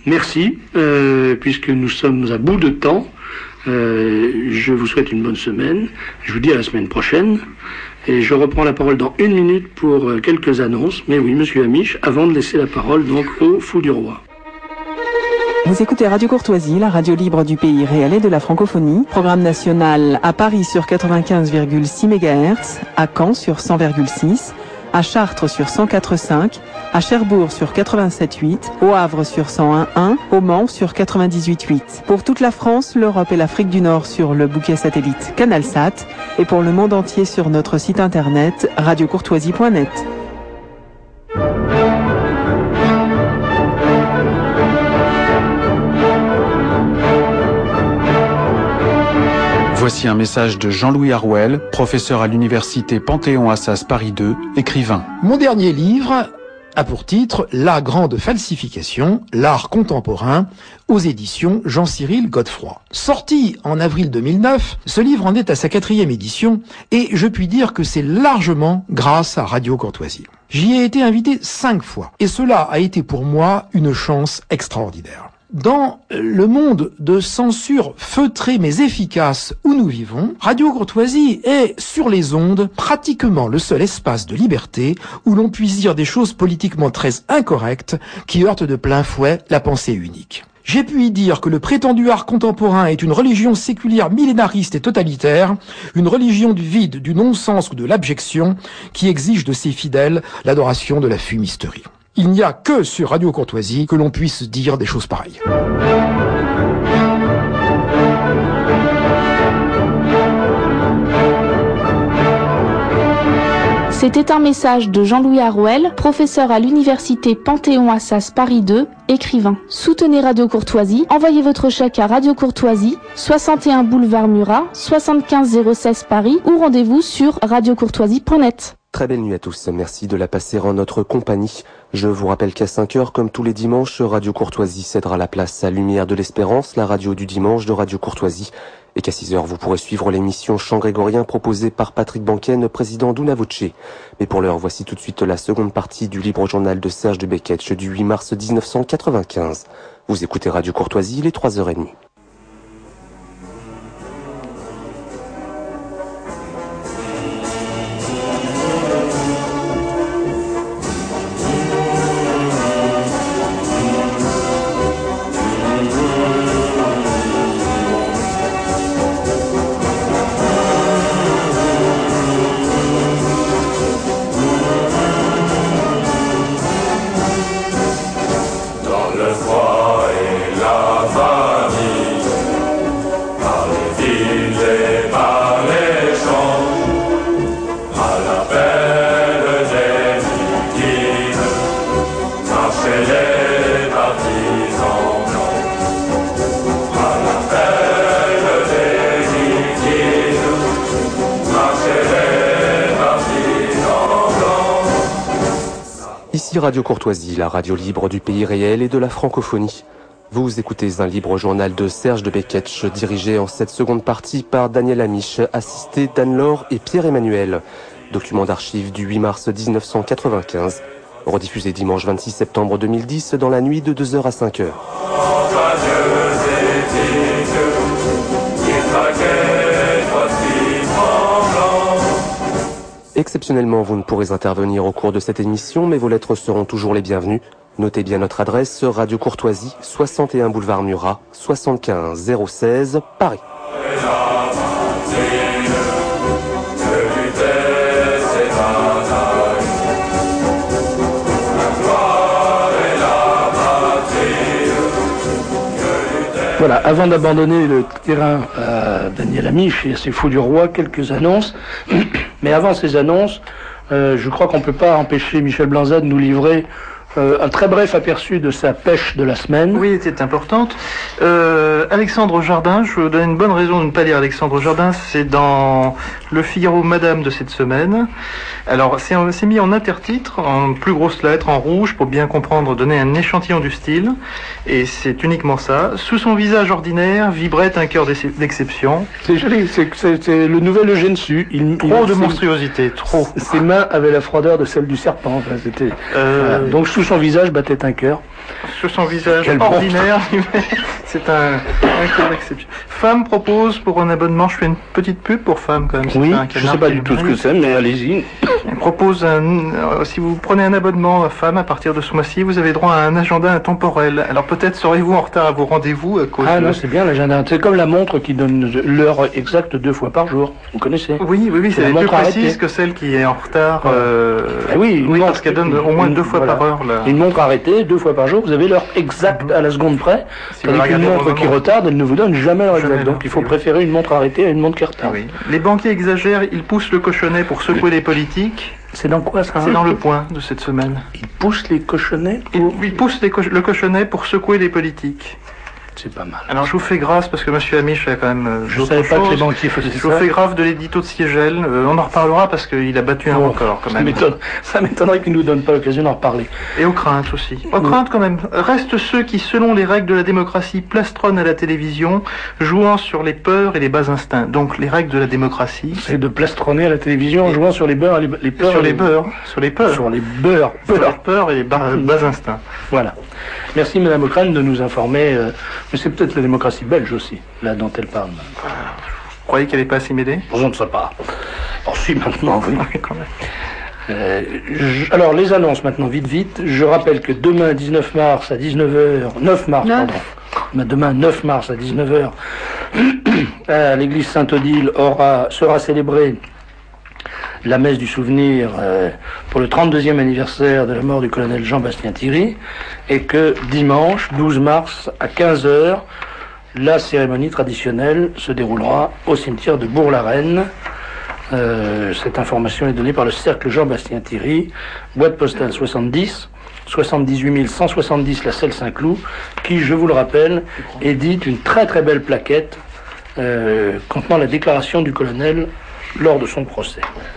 merci, euh, puisque nous sommes à bout de temps. Euh, je vous souhaite une bonne semaine. Je vous dis à la semaine prochaine. Et je reprends la parole dans une minute pour euh, quelques annonces. Mais oui, monsieur Amiche, avant de laisser la parole donc au Fou du Roi. Vous écoutez Radio Courtoisie, la radio libre du pays réel et de la francophonie. Programme national à Paris sur quatre-vingt-quinze virgule six mégahertz, à Caen sur cent virgule six, à Chartres sur cent quatre virgule cinq, à Cherbourg sur quatre-vingt-sept virgule huit, au Havre sur cent un virgule un, au Mans sur quatre-vingt-dix-huit virgule huit. Pour toute la France, l'Europe et l'Afrique du Nord sur le bouquet satellite CanalSat et pour le monde entier sur notre site internet radio courtoisie point net. Voici un message de Jean-Louis Harouel, professeur à l'université Panthéon-Assas Paris deux, écrivain. Mon dernier livre a pour titre « La grande falsification, l'art contemporain » aux éditions Jean-Cyril Godefroy. Sorti en avril deux mille neuf, ce livre en est à sa quatrième édition et je puis dire que c'est largement grâce à Radio Courtoisie. J'y ai été invité cinq fois et cela a été pour moi une chance extraordinaire. Dans le monde de censure feutrée mais efficace où nous vivons, Radio Courtoisie est, sur les ondes, pratiquement le seul espace de liberté où l'on puisse dire des choses politiquement très incorrectes qui heurtent de plein fouet la pensée unique. J'ai pu y dire que le prétendu art contemporain est une religion séculière millénariste et totalitaire, une religion du vide, du non-sens ou de l'abjection qui exige de ses fidèles l'adoration de la fumisterie. Il n'y a que sur Radio Courtoisie que l'on puisse dire des choses pareilles. C'était un message de Jean-Louis Harouel, professeur à l'université Panthéon-Assas Paris deux, écrivain. Soutenez Radio Courtoisie, envoyez votre chèque à Radio Courtoisie, soixante et un boulevard Murat, soixante-quinze zéro seize Paris ou rendez-vous sur radio courtoisie point net. Très belle nuit à tous, merci de la passer en notre compagnie. Je vous rappelle qu'à cinq heures, comme tous les dimanches, Radio Courtoisie cédera la place à Lumière de l'Espérance, la radio du dimanche de Radio Courtoisie. Et qu'à six heures, vous pourrez suivre l'émission Chant grégorien proposée par Patrick Banquen, président d'Una Voce. Mais pour l'heure, voici tout de suite la seconde partie du libre journal de Serge de Beketch du huit mars dix-neuf cent quatre-vingt-quinze. Vous écoutez Radio Courtoisie, il est trois heures trente. Radio Courtoisie, la radio libre du pays réel et de la francophonie. Vous écoutez un libre journal de Serge de Beketch, dirigé en cette seconde partie par Daniel Amiche, assisté d'Anne-Laure et Pierre-Emmanuel. Document d'archives du huit mars dix-neuf cent quatre-vingt-quinze, rediffusé dimanche vingt-six septembre deux mille dix dans la nuit de deux heures à cinq heures. Exceptionnellement, vous ne pourrez intervenir au cours de cette émission, mais vos lettres seront toujours les bienvenues. Notez bien notre adresse, Radio Courtoisie, soixante et un boulevard Murat, soixante-quinze zéro seize, Paris. Voilà, avant d'abandonner le terrain à Daniel Amiche et à ses Fous du Roi, quelques annonces. Mais avant ces annonces, euh, je crois qu'on ne peut pas empêcher Michel Blanza de nous livrer euh, un très bref aperçu de sa pêche de la semaine. Oui, c'est importante. Euh, Alexandre Jardin, je vous donne une bonne raison de ne pas lire Alexandre Jardin, c'est dans Le Figaro Madame de cette semaine. Alors, c'est, c'est mis en intertitre, en plus grosses lettres, en rouge, pour bien comprendre, donner un échantillon du style. Et c'est uniquement ça. Sous son visage ordinaire vibrait un cœur d'exception. C'est joli, c'est, c'est, c'est le nouvel Eugène Sue. Il, trop il, de monstruosité, trop. Ses mains avaient la froideur de celle du serpent. Enfin, c'était, euh... voilà. Donc, sous son visage battait un cœur. Sur son visage Quel ordinaire, c'est un, un cas d'exception. Femme propose pour un abonnement, je fais une petite pub pour Femme quand même. C'est Oui, un je ne sais pas du tout ce que c'est, mais allez-y. Elle propose un, euh, si vous prenez un abonnement à Femme à partir de ce mois-ci, vous avez droit à un agenda intemporel. Alors peut-être serez-vous en retard à vos rendez-vous à cause Ah de... non, c'est bien l'agenda. C'est comme la montre qui donne l'heure exacte deux fois par jour. Vous connaissez? Oui, oui, oui, c'est la plus montre précise arrêtée. que celle qui est en retard. Euh... Ah oui, une oui montre- parce qu'elle donne au moins une- deux fois voilà. par heure. Là. Une montre arrêtée, deux fois par jour, vous avez l'heure exacte à la seconde près. Si vous Tandis qu'une regardez montre vos qui moments. retarde, elle ne vous donne jamais l'heure Jamais exacte. Donc il faut l'heure, préférer une montre arrêtée à une montre qui retarde. Oui. Les banquiers exagèrent, ils poussent le cochonnet pour secouer les politiques. C'est dans quoi ça? C'est dans le point de cette semaine. Ils poussent les cochonnets Ils, pour... ils poussent les co- le cochonnet pour secouer les politiques. C'est pas mal. Alors je vous fais grâce parce que Monsieur Amiche a quand même euh, Je d'autres savais pas que choses. les banquiers faisaient Je ça. vous fais grave de l'édito de Siegel. Euh, on en reparlera parce qu'il a battu un Bon, record quand ça même. m'étonne- Ça m'étonnerait qu'ils ne nous donnent pas l'occasion d'en reparler. Et aux craintes aussi. Aux craintes quand même. Restent ceux qui, selon les règles de la démocratie, plastronnent à la télévision, jouant sur les peurs et les bas instincts. Donc les règles de la démocratie. C'est de plastronner à la télévision en jouant sur les beurs, les, les peurs, Sur et les beurs. Sur les peurs. sur les beurs, Sur peurs. les peurs et les bas, bas instincts. Voilà. Merci Madame Ocrane de nous informer. euh, mais c'est peut-être la démocratie belge aussi, là dont elle parle. Vous croyez qu'elle n'est pas assimilée? Je ne sais pas. Oh si, maintenant, oui. Oui, quand même. Euh, je- alors les annonces maintenant, vite vite. Je rappelle que demain dix-neuf mars à dix-neuf heures, neuf mars Neuf. pardon, Mais demain neuf mars à dix-neuf heures, à l'église Sainte-Odile aura, sera célébrée la messe du souvenir euh, pour le trente-deuxième anniversaire de la mort du colonel Jean-Bastien Thierry, et que dimanche douze mars à quinze heures, la cérémonie traditionnelle se déroulera au cimetière de Bourg-la-Reine. Euh, cette information est donnée par le cercle Jean-Bastien Thierry, boîte postale soixante-dix, soixante-dix-huit mille cent soixante-dix La Celle-Saint-Cloud, qui, je vous le rappelle, édite une très très belle plaquette euh, contenant la déclaration du colonel lors de son procès.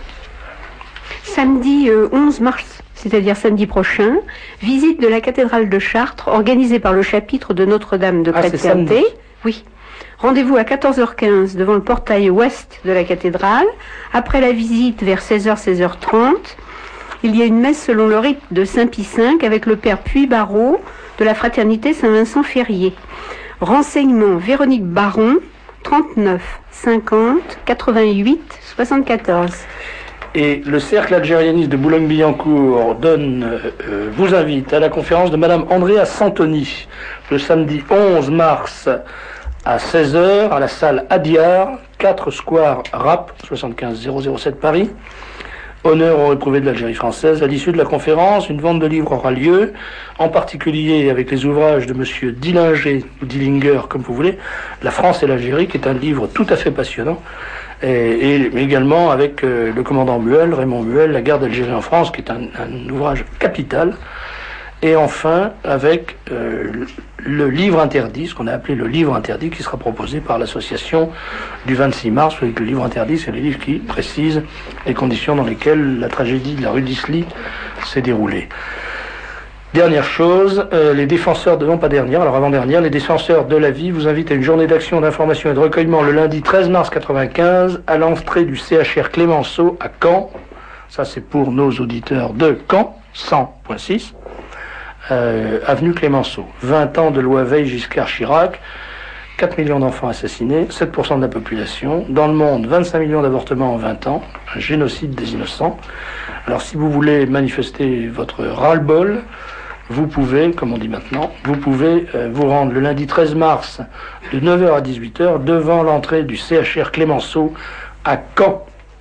Samedi euh, onze mars, c'est-à-dire samedi prochain, visite de la cathédrale de Chartres organisée par le chapitre de Notre-Dame de Ah, c'est Chrétienté. samedi. Oui. Rendez-vous à quatorze heures quinze devant le portail ouest de la cathédrale. Après la visite, vers seize heures, seize heures trente, il y a une messe selon le rite de Saint Pie cinq avec le père Puy-Barrault de la fraternité Saint-Vincent-Ferrier. Renseignements Véronique Baron, trente-neuf cinquante quatre-vingt-huit soixante-quatorze. Et le cercle algérianiste de Boulogne-Billancourt donne, euh, euh, vous invite à la conférence de Madame Andrea Santoni le samedi onze mars à seize heures à la salle Adiar, quatre square Rapp, soixante-quinze zéro zéro sept Paris. Honneur aux éprouvés de l'Algérie française. À l'issue de la conférence, une vente de livres aura lieu, en particulier avec les ouvrages de Monsieur Dillinger, ou Dillinger, comme vous voulez, La France et l'Algérie, qui est un livre tout à fait passionnant, et, et également avec euh, le commandant Muel, Raymond Muel, La guerre d'Algérie en France, qui est un, un ouvrage capital. Et enfin, avec euh, le livre interdit, ce qu'on a appelé le livre interdit, qui sera proposé par l'association du vingt-six mars. Avec le livre interdit, c'est le livre qui précise les conditions dans lesquelles la tragédie de la rue d'Isly s'est déroulée. Dernière chose, euh, les défenseurs de, non pas dernière, alors avant-dernière, les défenseurs de la vie vous invitent à une journée d'action, d'information et de recueillement le lundi treize mars quatre-vingt-quinze à l'entrée du C H R Clémenceau à Caen. Ça, c'est pour nos auditeurs de Caen, cent point six. Euh, avenue Clémenceau. vingt ans de loi Veil-Giscard Chirac, quatre millions d'enfants assassinés, sept pour cent de la population. Dans le monde, vingt-cinq millions d'avortements en vingt ans, un génocide des innocents. Alors si vous voulez manifester votre ras-le-bol, vous pouvez, comme on dit maintenant, vous pouvez euh, vous rendre le lundi treize mars de neuf heures à dix-huit heures devant l'entrée du C H R Clémenceau à Caen.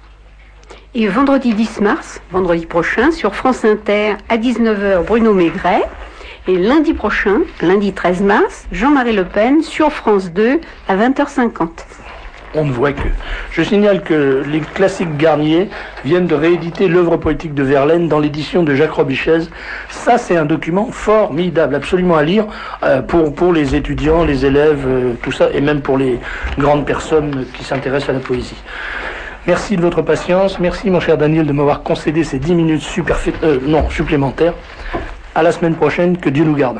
Et vendredi dix mars, vendredi prochain, sur France Inter, à dix-neuf heures, Bruno Maigret. Et lundi prochain, lundi treize mars, Jean-Marie Le Pen, sur France deux, à vingt heures cinquante. On ne voit que. Je signale que les classiques Garnier viennent de rééditer l'œuvre poétique de Verlaine dans l'édition de Jacques Robichez. Ça, c'est un document formidable, absolument à lire euh, pour, pour les étudiants, les élèves, euh, tout ça, et même pour les grandes personnes qui s'intéressent à la poésie. Merci de votre patience. Merci, mon cher Daniel, de m'avoir concédé ces dix minutes superfait, euh, non, supplémentaires. À la semaine prochaine. Que Dieu nous garde.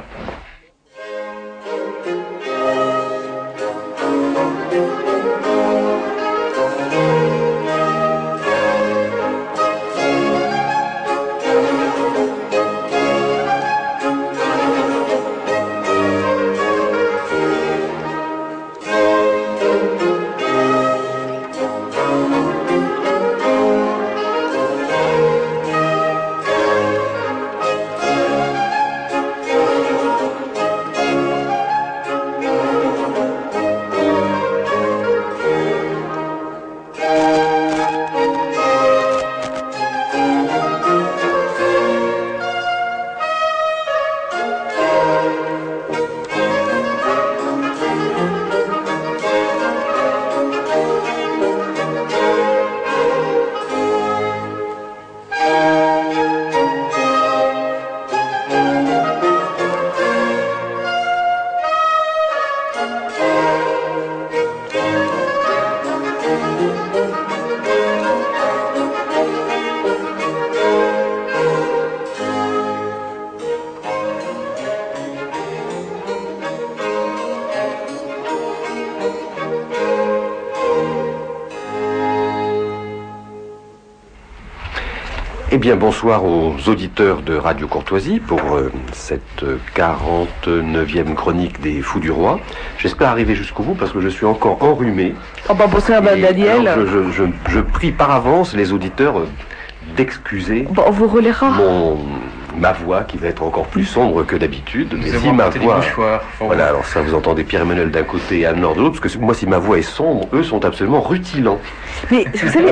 Eh bien, bonsoir aux auditeurs de Radio Courtoisie pour euh, cette quarante-neuvième chronique des Fous du Roi. J'espère arriver jusqu'au bout parce que je suis encore enrhumé. Oh bah bonsoir Daniel. Alors, je, je, je, je prie par avance les auditeurs euh, d'excuser bon, on vous relaiera. Mon, ma voix qui va être encore plus sombre que d'habitude. Mais si ma voix, voilà, alors ça vous entendez Pierre-Emmanuel d'un côté et Anne-Laure de l'autre, parce que moi si ma voix est sombre, eux sont absolument rutilants. Mais vous savez,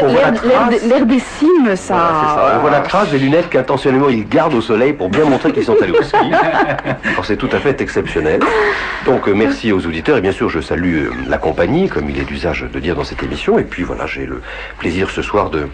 l'air des cimes, ça... Voilà, c'est ça. On voit la trace des lunettes qu'intentionnellement ils gardent au soleil pour bien montrer qu'ils sont allés au ski. Alors c'est tout à fait exceptionnel. Donc euh, merci aux auditeurs et bien sûr je salue euh, la compagnie, comme il est d'usage de dire dans cette émission. Et puis voilà, j'ai le plaisir ce soir de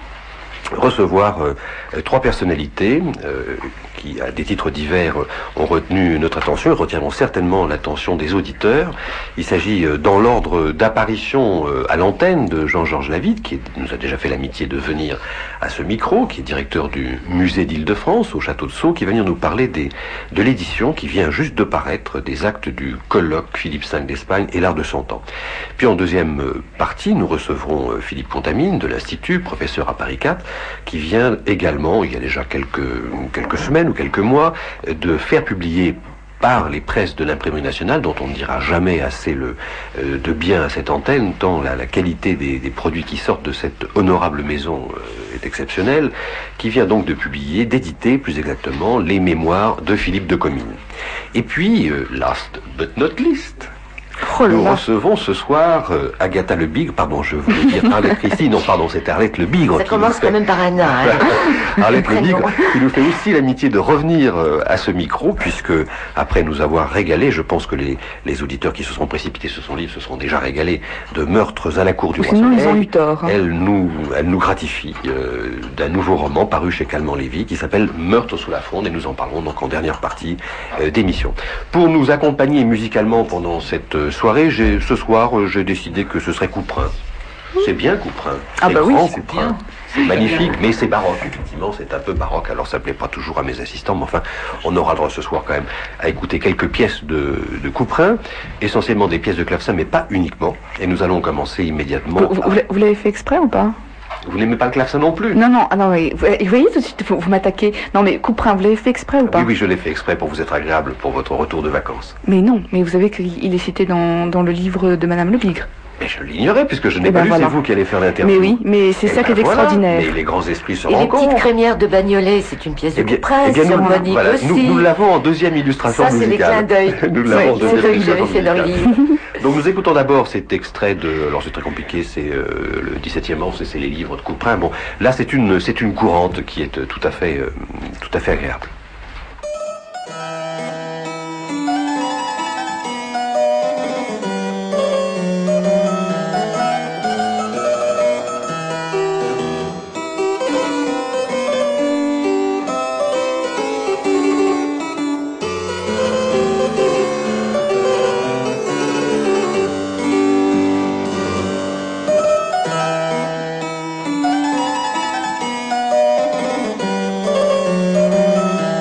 recevoir euh, trois personnalités euh, qui, à des titres divers, euh, ont retenu notre attention et retiendront certainement l'attention des auditeurs. Il s'agit euh, dans l'ordre d'apparition euh, à l'antenne de Jean-Georges Lavitte, qui est, nous a déjà fait l'amitié de venir à ce micro, qui est directeur du musée d'Île-de-France au château de Sceaux, qui va venir nous parler des, de l'édition qui vient juste de paraître des actes du colloque Philippe cinq d'Espagne et l'art de Cent Ans. Puis en deuxième euh, partie, nous recevrons euh, Philippe Contamine de l'Institut, professeur à Paris quatre, qui vient également, il y a déjà quelques, quelques semaines ou quelques mois, de faire publier par les presses de l'Imprimerie nationale, dont on ne dira jamais assez le, euh, de bien à cette antenne, tant la, la qualité des, des produits qui sortent de cette honorable maison euh, est exceptionnelle, qui vient donc de publier, d'éditer plus exactement, les mémoires de Philippe de Comines. Et puis, euh, last but not least, Oh nous recevons ce soir euh, Agatha Le Bigre, pardon, je voulais dire Arlette Christie, non, pardon, c'est Arlette Le Bigre. Ça commence fait... quand même par Anna. Hein. Arlette Le Bigre, qui nous fait aussi l'amitié de revenir euh, à ce micro, puisque après nous avoir régalé, je pense que les, les auditeurs qui se seront précipités sur son livre se seront déjà régalés de Meurtres à la cour du roi Sinon, Soleil. Ils ont eu tort. Hein. Elle nous, elle nous gratifie euh, d'un nouveau roman paru chez Calment-Lévy qui s'appelle Meurtres sous la fronde, et nous en parlerons donc en dernière partie euh, d'émission. Pour nous accompagner musicalement pendant cette euh, soirée, j'ai ce soir, euh, j'ai décidé que ce serait Couperin. C'est bien Couperin. Ah bah oui, c'est bien. C'est magnifique, mais c'est baroque. Effectivement, c'est un peu baroque. Alors, ça plaît pas toujours à mes assistants, mais enfin, on aura le droit ce soir quand même à écouter quelques pièces de, de Couperin, essentiellement des pièces de clavecin, mais pas uniquement. Et nous allons commencer immédiatement. Vous, vous, vous l'avez fait exprès ou pas? Vous n'aimez pas le clavecin non plus? Non, non, ah non, mais vous, vous voyez tout de suite, vous, vous m'attaquez. Non, mais Couperin, vous l'avez fait exprès ou pas? Oui, oui, je l'ai fait exprès pour vous être agréable pour votre retour de vacances. Mais non, mais vous savez qu'il est cité dans, dans le livre de Madame Le Bigre. Mais je l'ignorais puisque je n'ai eh pas ben lu, voilà. C'est vous qui allez faire l'interview. Mais oui, mais c'est ça ben qui est voilà. extraordinaire. Mais les grands esprits se Et rencontrent. les petites crémières de Bagnolet, c'est une pièce de eh bien, Couperin, eh bien, sur nous, Monique voilà, aussi. Nous, nous l'avons en deuxième illustration ça, musicale. Ça, c'est les clins d'œil. Nous l'avons en ouais, deuxième illustration fait dans le livre. Donc nous écoutons d'abord cet extrait de... Alors c'est très compliqué, c'est euh, le dix-septième morceau, c'est les livres de Couperin. Bon, là c'est une, c'est une courante qui est euh, tout à fait, euh, tout à fait agréable. Thank you.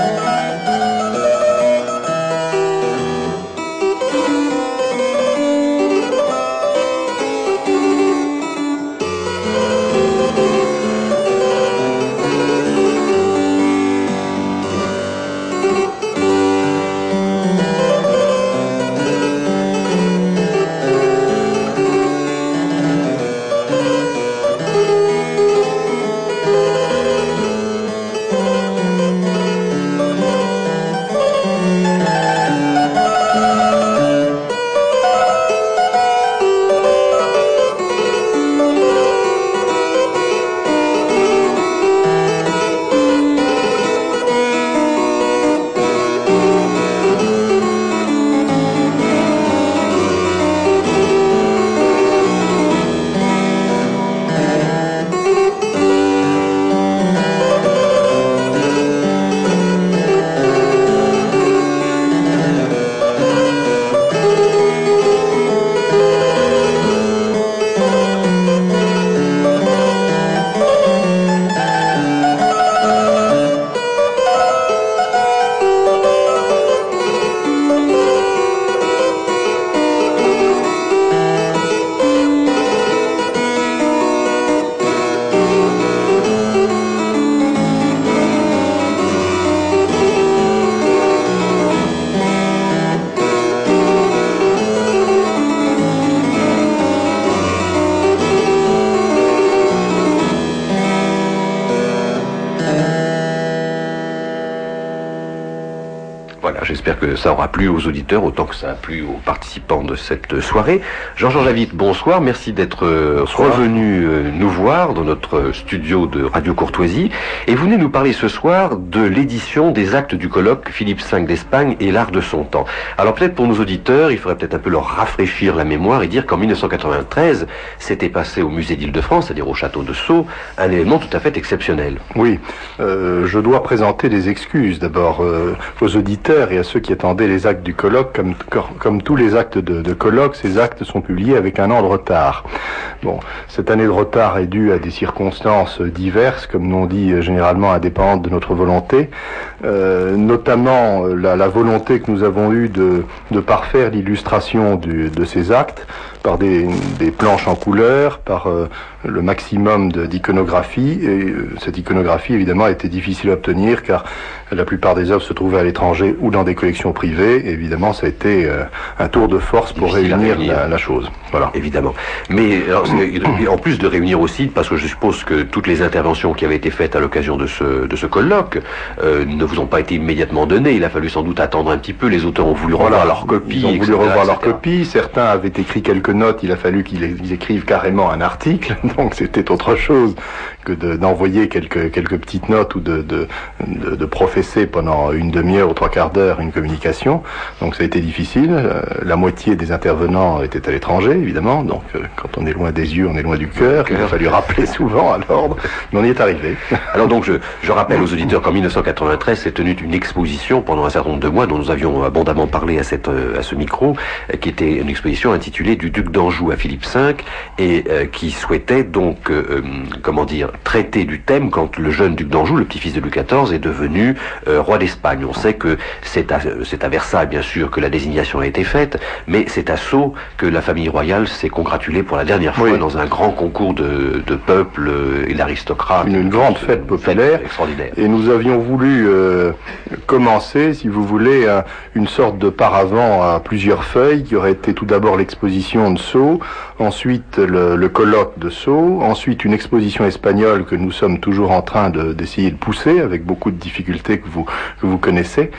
Voilà, j'espère que ça aura plu aux auditeurs autant que ça a plu aux participants de cette soirée. Jean-Georges Javitte, bonsoir, merci d'être euh, revenu euh, nous voir dans notre studio de Radio Courtoisie. Et vous venez nous parler ce soir de l'édition des actes du colloque Philippe cinq d'Espagne et l'art de son temps. Alors peut-être pour nos auditeurs, il faudrait peut-être un peu leur rafraîchir la mémoire et dire qu'en mille neuf cent quatre-vingt-treize, s'était passé au musée d'Île-de-France, c'est-à-dire au château de Sceaux, un événement tout à fait exceptionnel. Oui, euh, je dois présenter des excuses d'abord euh, aux auditeurs et à ceux qui attendaient les actes du colloque. Comme, comme tous les actes de, de colloque, ces actes sont publiés avec un an de retard. Bon, cette année de retard est due à des circonstances diverses, comme l'on dit généralement indépendantes de notre volonté, euh, notamment la, la volonté que nous avons eue de, de parfaire l'illustration du, de ces actes par des, des planches en couleur, par euh, le maximum d'iconographie. Et euh, cette iconographie, évidemment, a été difficile à obtenir car la plupart des œuvres se trouvaient à l'étranger ou dans des collections privées. Et évidemment, ça a été euh, un tour de force pour réunir, réunir. La, la chose. Voilà. Évidemment. Mais alors, en plus de réunir aussi, parce que je suppose que toutes les interventions qui avaient été faites à l'occasion de ce, de ce colloque euh, ne vous ont pas été immédiatement données. Il a fallu sans doute attendre un petit peu. Les auteurs ont voulu revoir voilà, leur copie. Ils ont voulu revoir leur copie. Certains avaient écrit quelques notes. Il a fallu qu'ils écrivent carrément un article. Donc c'était autre chose que d'envoyer de, quelques, quelques petites notes ou de, de, de, de professer pendant une demi-heure ou trois quarts d'heure une communication. Donc ça a été difficile. Euh, la moitié des intervenants étaient à l'étranger, évidemment. Donc euh, quand on est loin des yeux, on est loin du cœur. Il a fallu rappeler souvent à l'ordre. Mais on y est arrivé. Alors donc je, je rappelle aux auditeurs qu'en mille neuf cent quatre-vingt-treize s'est tenue une exposition pendant un certain nombre de mois dont nous avions abondamment parlé à, cette, à ce micro, euh, qui était une exposition intitulée Du duc d'Anjou à Philippe cinq et euh, qui souhaitait donc, euh, comment dire, traiter du thème quand le jeune duc d'Anjou, le petit-fils de Louis quatorze, est devenu euh, roi d'Espagne. On sait que c'est à, c'est à Versailles, bien sûr, que la désignation a été faite, mais c'est à Sceaux que la famille royale s'est congratulée pour la dernière fois oui. dans un grand concours de, de peuple et d'aristocrates. Une, une grande fête populaire. Fête extraordinaire. Et nous avions voulu euh, commencer, si vous voulez, un, une sorte de paravent à plusieurs feuilles, qui aurait été tout d'abord l'exposition de Sceaux, ensuite le, le colloque de Sceaux, ensuite une exposition espagnole que nous sommes toujours en train de, d'essayer de pousser avec beaucoup de difficultés que vous, que vous connaissez.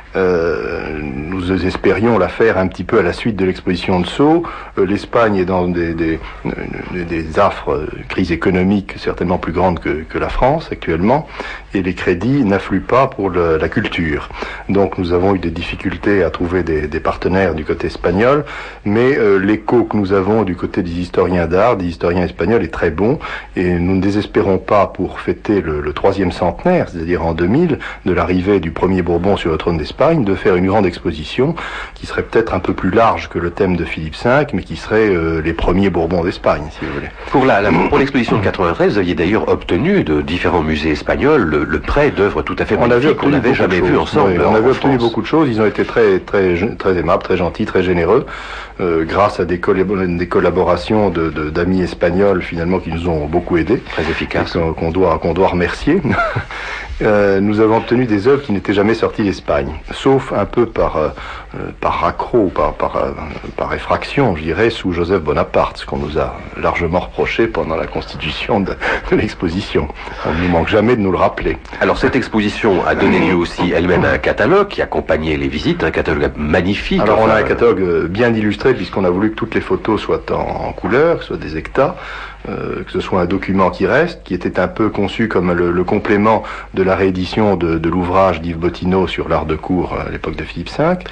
Euh, nous espérions la faire un petit peu à la suite de l'exposition de Sceaux. Euh, L'Espagne est dans des, des, des, des affres crises économiques certainement plus grandes que, que la France actuellement, et les crédits n'affluent pas pour le, la culture. Donc nous avons eu des difficultés à trouver des, des partenaires du côté espagnol, mais euh, l'écho que nous avons du côté des historiens d'art, des historiens espagnols, est très bon, et nous ne désespérons pas pour fêter le, le troisième centenaire, c'est-à-dire en deux mille, de l'arrivée du premier Bourbon sur le trône d'Espagne, de faire une grande exposition qui serait peut-être un peu plus large que le thème de Philippe cinq, mais qui serait euh, les premiers Bourbons d'Espagne, si vous voulez. Pour la, la pour l'exposition de quatre-vingt-treize, vous aviez d'ailleurs obtenu de différents musées espagnols le, le prêt d'œuvres tout à fait magnifiques qu'on n'avait jamais vu ensemble. Oui, on avait obtenu France. beaucoup de choses. Ils ont été très très très aimables, très gentils, très généreux, euh, grâce à des, collab des collaborations de, de, d'amis espagnols finalement qui nous ont beaucoup aidés. Très efficaces. Qu'on qu'on doit qu'on doit remercier. Euh, nous avons obtenu des œuvres qui n'étaient jamais sorties d'Espagne, sauf un peu par, euh, par raccro, par, par, euh, par effraction, je dirais, sous Joseph Bonaparte, ce qu'on nous a largement reproché pendant la constitution de, de l'exposition. On ne nous manque jamais de nous le rappeler. Alors cette exposition a donné lieu aussi elle-même à un catalogue qui accompagnait les visites, un catalogue magnifique. Alors enfin, on a un catalogue bien illustré puisqu'on a voulu que toutes les photos soient en, en couleur, que ce soit des hectares. Euh, que ce soit un document qui reste, qui était un peu conçu comme le, le complément de la réédition de, de l'ouvrage d'Yves Bottineau sur l'art de cour à l'époque de Philippe cinq.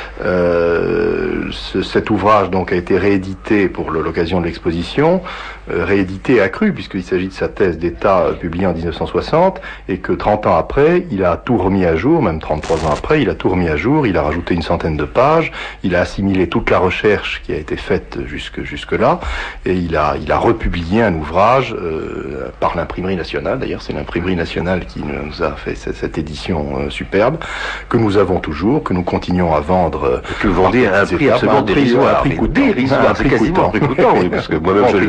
Euh, ce, cet ouvrage donc a été réédité pour l'occasion de l'exposition, euh, réédité et accru puisqu'il s'agit de sa thèse d'État euh, publiée en dix-neuf cent soixante et que trente ans après, il a tout remis à jour, même trente-trois ans après, il a tout remis à jour, il a rajouté une centaine de pages, il a assimilé toute la recherche qui a été faite jusque jusque là et il a il a republié un ouvrage euh, par l'imprimerie nationale, d'ailleurs c'est l'imprimerie nationale qui nous a fait cette, cette édition euh, superbe, que nous avons toujours, que nous continuons à vendre. Euh, que vous vendez à un prix absolument dérisoire. Un prix coûtant. Dérisoire, c'est quasiment un prix coûtant, oui, parce que moi-même je, je l'ai acheté,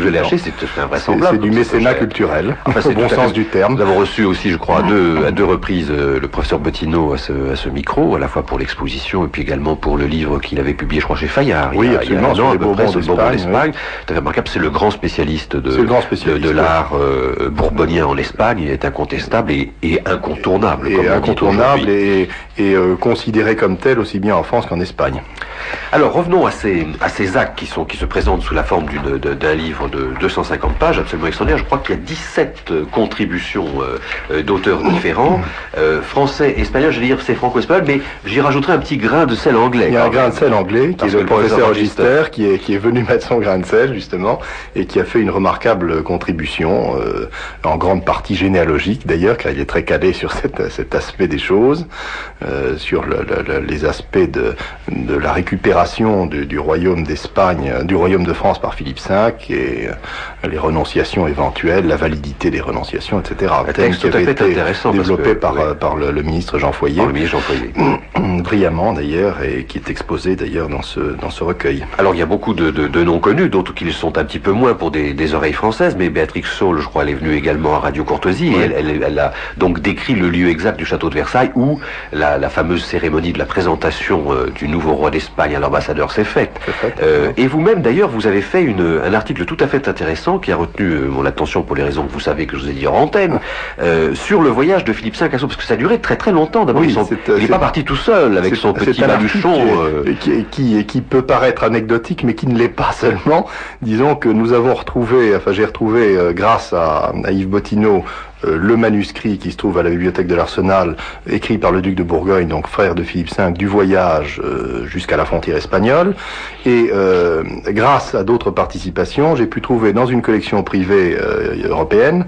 c'est invraisemblable. C'est du mécénat culturel, enfin, au bon sens du terme. Nous avons reçu aussi, je crois, à deux, à deux reprises euh, le professeur Bottineau à ce, à ce micro, à la fois pour l'exposition et puis également pour le livre qu'il avait publié, je crois, chez Fayard. Oui, il y a, absolument, il y a un an, sur les Bourbons d'Espagne. C'est remarquable, c'est le grand spécialiste de, le grand spécialiste, de, de l'art euh, bourbonien en Espagne. Il est incontestable et, et incontournable. Et comme incontournable et, et euh, considéré comme tel aussi bien en France qu'en Espagne. Alors revenons à ces, à ces actes qui, sont, qui se présentent sous la forme d'une, de, d'un livre de deux cent cinquante pages, absolument extraordinaire. Je crois qu'il y a dix-sept contributions euh, d'auteurs différents, euh, français, espagnol, je vais dire c'est franco-espagnol, mais j'y rajouterai un petit grain de sel anglais. Il y a un grain de sel anglais qui est le, le professeur Gister, qui est, qui est venu mettre son grain de sel justement et qui a fait une remarquable contribution, euh, en grande partie généalogique d'ailleurs, car il est très calé sur cette, cet aspect des choses, euh, sur le, le, les aspects de, de la récupération du, du royaume d'Espagne, du royaume de France par Philippe cinq et euh, les renonciations éventuelles, la validité des renonciations, et cetera. Un texte tout à fait intéressant, développé que, par, ouais. par le, le ministre Jean Foyer, par le ministre Jean Foyer. brillamment d'ailleurs, et qui est exposé d'ailleurs dans ce, dans ce recueil. Alors il y a beaucoup de, de, de noms connus, d'autres qui le sont un petit peu moins pour des, des oreilles françaises, mais Béatrix Saul, je crois, elle est venue également à Radio Courtoisie, ouais. et elle, elle, elle a donc décrit le lieu exact du château de Versailles où la, la fameuse cérémonie de la présentation euh, du nouveau roi d'Espagne à l'ambassadeur s'est faite. Euh, et vous-même d'ailleurs, vous avez fait une, un article tout à fait intéressant qui a retenu euh, mon attention pour les raisons que vous savez que je vous ai dit en antenne, euh, sur le voyage de Philippe cinq à Sceaux, parce que ça a duré très très longtemps. D'abord, oui, son, il n'est pas parti tout seul avec son petit baluchon. Euh... Qui, qui, qui peut paraître anecdotique, mais qui ne l'est pas seulement. Disons que nous avons retrouvé, enfin j'ai retrouvé euh, grâce à, à Yves Bottineau, Euh, le manuscrit qui se trouve à la bibliothèque de l'Arsenal, écrit par le duc de Bourgogne, donc frère de Philippe cinq, du voyage euh, jusqu'à la frontière espagnole. Et euh, grâce à d'autres participations, j'ai pu trouver dans une collection privée euh, européenne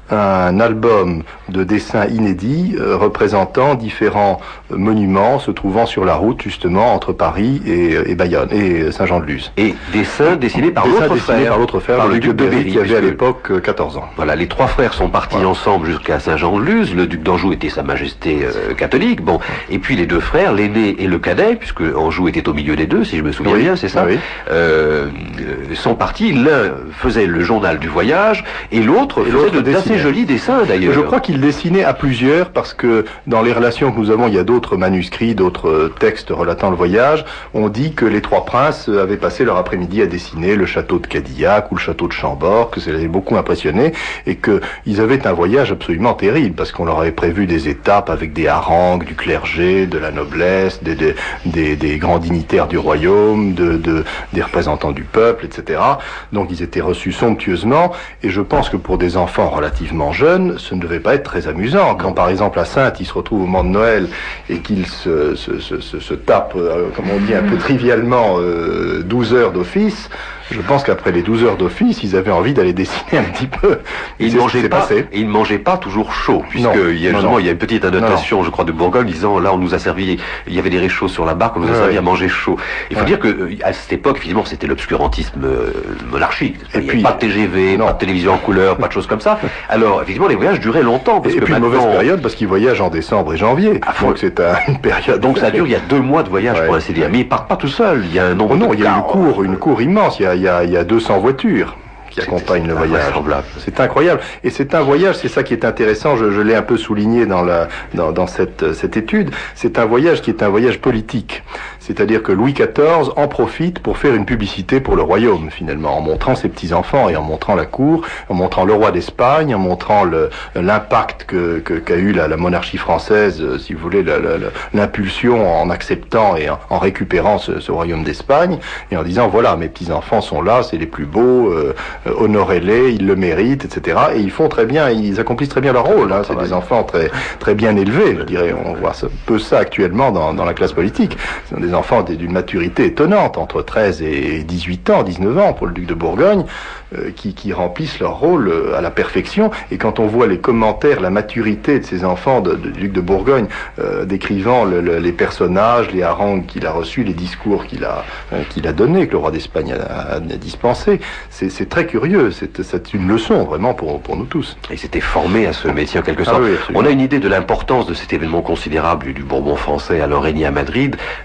un album de dessins inédits euh, représentant différents euh, monuments se trouvant sur la route justement entre Paris et, et Bayonne et Saint-Jean-de-Luz. Et dessins dessinés par l'autre frère, par l'autre frère, par le, le duc de Berry, qui avait à puisque... l'époque quatorze ans. Voilà, les trois frères sont partis voilà. ensemble jusqu'à Saint-Jean-de-Luz. Le duc d'Anjou était Sa Majesté euh, catholique. Bon, et puis les deux frères, l'aîné et le cadet, puisque Anjou était au milieu des deux, si je me souviens oui, bien, c'est ça, oui. euh, sont partis. L'un faisait le journal du voyage et l'autre faisait de, d'assez jolis dessins d'ailleurs. Je crois qu'il dessinait à plusieurs parce que dans les relations que nous avons, il y a d'autres manuscrits, d'autres textes relatant le voyage. On dit que les trois princes avaient passé leur après-midi à dessiner le château de Cadillac ou le château de Chambord, que ça les avait beaucoup impressionnés et qu'ils avaient un voyage absolument terrible parce qu'on leur avait prévu des étapes avec des harangues, du clergé, de la noblesse, des, des, des, des grands dignitaires du royaume, de, de, des représentants du peuple, et cetera. Donc ils étaient reçus somptueusement et je pense que pour des enfants relativement jeunes, ce ne devait pas être très amusant. Quand par exemple à Saintes, ils se retrouvent au moment de Noël et qu'ils se, se, se, se, se tapent, euh, comme on dit un peu trivialement, euh, douze heures d'office, je pense qu'après les douze heures d'office, ils avaient envie d'aller dessiner un petit peu. Et ils ne mangeaient pas, et ils ne mangeaient pas toujours chaud, puisqu'il y a justement, il y a une petite annotation, non. je crois, de Bourgogne, disant, là, on nous a servi, il y avait des réchauds sur la barque, on nous a ouais, servi ouais. à manger chaud. Il faut ouais. dire que, à cette époque, évidemment, c'était l'obscurantisme euh, monarchique. Et il n'y avait pas de T G V, non. pas de télévision en couleur, pas de choses comme ça. Alors, effectivement, les voyages duraient longtemps. Parce et que puis, maintenant... une mauvaise période, parce qu'ils voyagent en décembre et janvier. Ah, donc, c'est un, une période. Donc, ça dure, il y a deux mois de voyage, ouais. pour ainsi dire. Mais ils partent pas tout seuls. Il y a un nombre oh, non, de il y a une cour, une cour immense. Il y a, il y a, il y a deux cents voitures qui accompagnent le voyage. C'est incroyable. Et c'est un voyage, c'est ça qui est intéressant, je, je l'ai un peu souligné dans, la, dans, dans cette, cette étude, c'est un voyage qui est un voyage politique. C'est-à-dire que Louis quatorze en profite pour faire une publicité pour le royaume, finalement, en montrant ses petits-enfants et en montrant la cour, en montrant le roi d'Espagne, en montrant le, l'impact que, que, qu'a eu la, la monarchie française, euh, si vous voulez, la, la, l'impulsion en acceptant et en, en récupérant ce, ce royaume d'Espagne, et en disant, voilà, mes petits-enfants sont là, c'est les plus beaux, euh, honorez-les, ils le méritent, et cetera. Et ils font très bien, ils accomplissent très bien leur rôle, hein. C'est des enfants très, très bien élevés, je dirais, on voit un peu ça actuellement dans, dans la classe politique. Ce sont des enfants d'une maturité étonnante, entre treize et dix-huit ans, dix-neuf ans pour le duc de Bourgogne, euh, qui, qui remplissent leur rôle euh, à la perfection. Et quand on voit les commentaires, la maturité de ces enfants de, de, du duc de Bourgogne, euh, décrivant le, le, les personnages, les harangues qu'il a reçus, les discours qu'il a, euh, qu'il a donnés, que le roi d'Espagne a, a, a dispensé, c'est, c'est très curieux, c'est, c'est une leçon vraiment pour, pour nous tous. Et c'était formé à ce métier en quelque sorte. Ah oui, on a une idée de l'importance de cet événement considérable du, du Bourbon français à leur régner à Madrid, euh, justement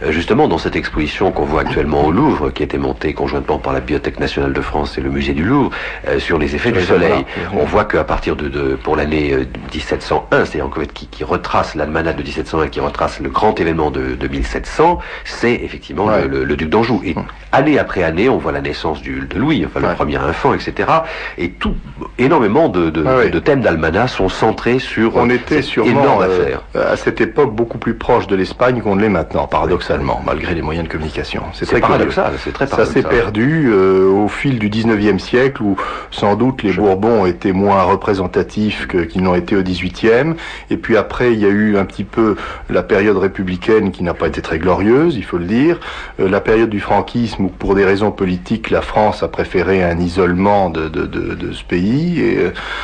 notamment dans cette exposition qu'on voit actuellement au Louvre, qui a été montée conjointement par la Bibliothèque nationale de France et le musée du Louvre, euh, sur les effets du soleil. On voit qu'à partir de, de pour l'année euh, dix-sept cent un, c'est en fait qui, qui retrace l'almanach de dix-sept cent un, qui retrace le grand événement de, de mille sept cents, c'est effectivement ouais. le, le, le duc d'Anjou. Et année après année, on voit la naissance du, de Louis, enfin le ouais. premier enfant, et cetera. Et tout, énormément de, de, ah, oui. de thèmes d'almanach sont centrés sur on était sûrement euh, à cette époque beaucoup plus proche de l'Espagne qu'on ne l'est maintenant, paradoxalement, oui. malgré les moyens de communication. C'est très paradoxal, c'est très paradoxal. Ça s'est perdu euh, au fil du dix-neuvième siècle, où sans doute les Je... Bourbons étaient moins représentatifs que, qu'ils n'ont été au dix-huitième. Et puis après, il y a eu un petit peu la période républicaine qui n'a pas été très glorieuse, il faut le dire. Euh, la période du franquisme, où pour des raisons politiques, la France a préféré un isolement de, de, de, de ce pays. Et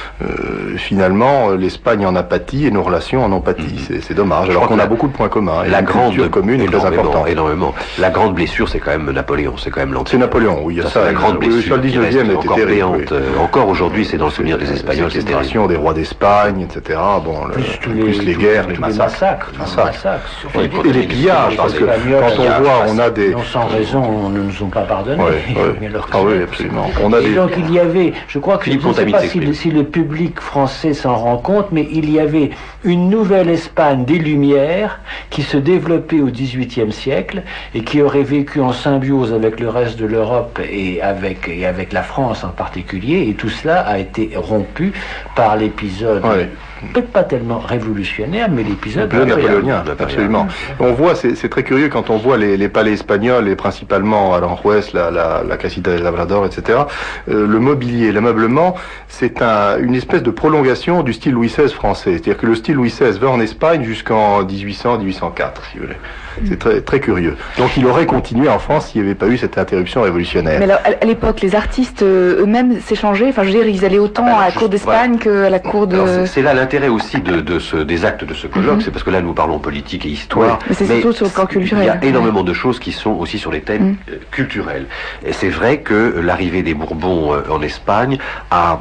euh, finalement, l'Espagne en a pâti et nos relations en ont pâti. Mmh. C'est, c'est dommage, alors qu'on a beaucoup de points communs. Et la grande culture commune est très importante. Énormément. La grande blessure, c'est quand même Napoléon. C'est quand même l'antique. C'est Napoléon, oui. Il y a ça. ça la grande oui, blessure. Le dix-neuvième était encore terrible. Péante, oui. euh, encore aujourd'hui, c'est dans le souvenir des Espagnols. C'est la génération des rois d'Espagne, et cetera. Bon, le, plus, plus les, les guerres, les massacres. Les massacres. Et, et les pillages, parce que quand on voit, on a des. Non, sans raison, on ne nous ont pas pardonné. Ah oui, absolument. On a des. Donc il y avait, je crois que je ne sais pas si, si le public français s'en rend compte, mais il y avait une nouvelle Espagne des Lumières qui se développait au dix-huitième siècle et qui aurait vécu en symbiose avec le reste de l'Europe et avec, et avec la France en particulier, et tout cela a été rompu par l'épisode. Ouais. Peut-être pas tellement révolutionnaire, mais l'épisode le napoléonien, absolument. On voit, c'est, c'est très curieux quand on voit les, les palais espagnols et principalement à l'Aranjuez, la, la, la Casita del Labrador, et cetera. Euh, le mobilier, l'ameublement, c'est un, une espèce de prolongation du style Louis seize français. C'est-à-dire que le style Louis seize va en Espagne jusqu'en dix-huit cents, dix-huit cent quatre, si vous voulez. C'est très, très curieux. Donc il aurait continué en France s'il n'y avait pas eu cette interruption révolutionnaire. Mais alors, à l'époque, les artistes eux-mêmes s'échangeaient. Enfin, je veux dire, ils allaient autant ah ben, à la juste, cour d'Espagne voilà. qu'à la cour de... Alors, c'est, c'est là l'intérêt aussi de, de ce, des actes de ce colloque, mm-hmm. c'est parce que là nous parlons politique et histoire. Oui. Mais c'est mais surtout sur le plan culturel. Il y a énormément ouais. de choses qui sont aussi sur les thèmes mm. euh, culturels. Et c'est vrai que l'arrivée des Bourbons euh, en Espagne a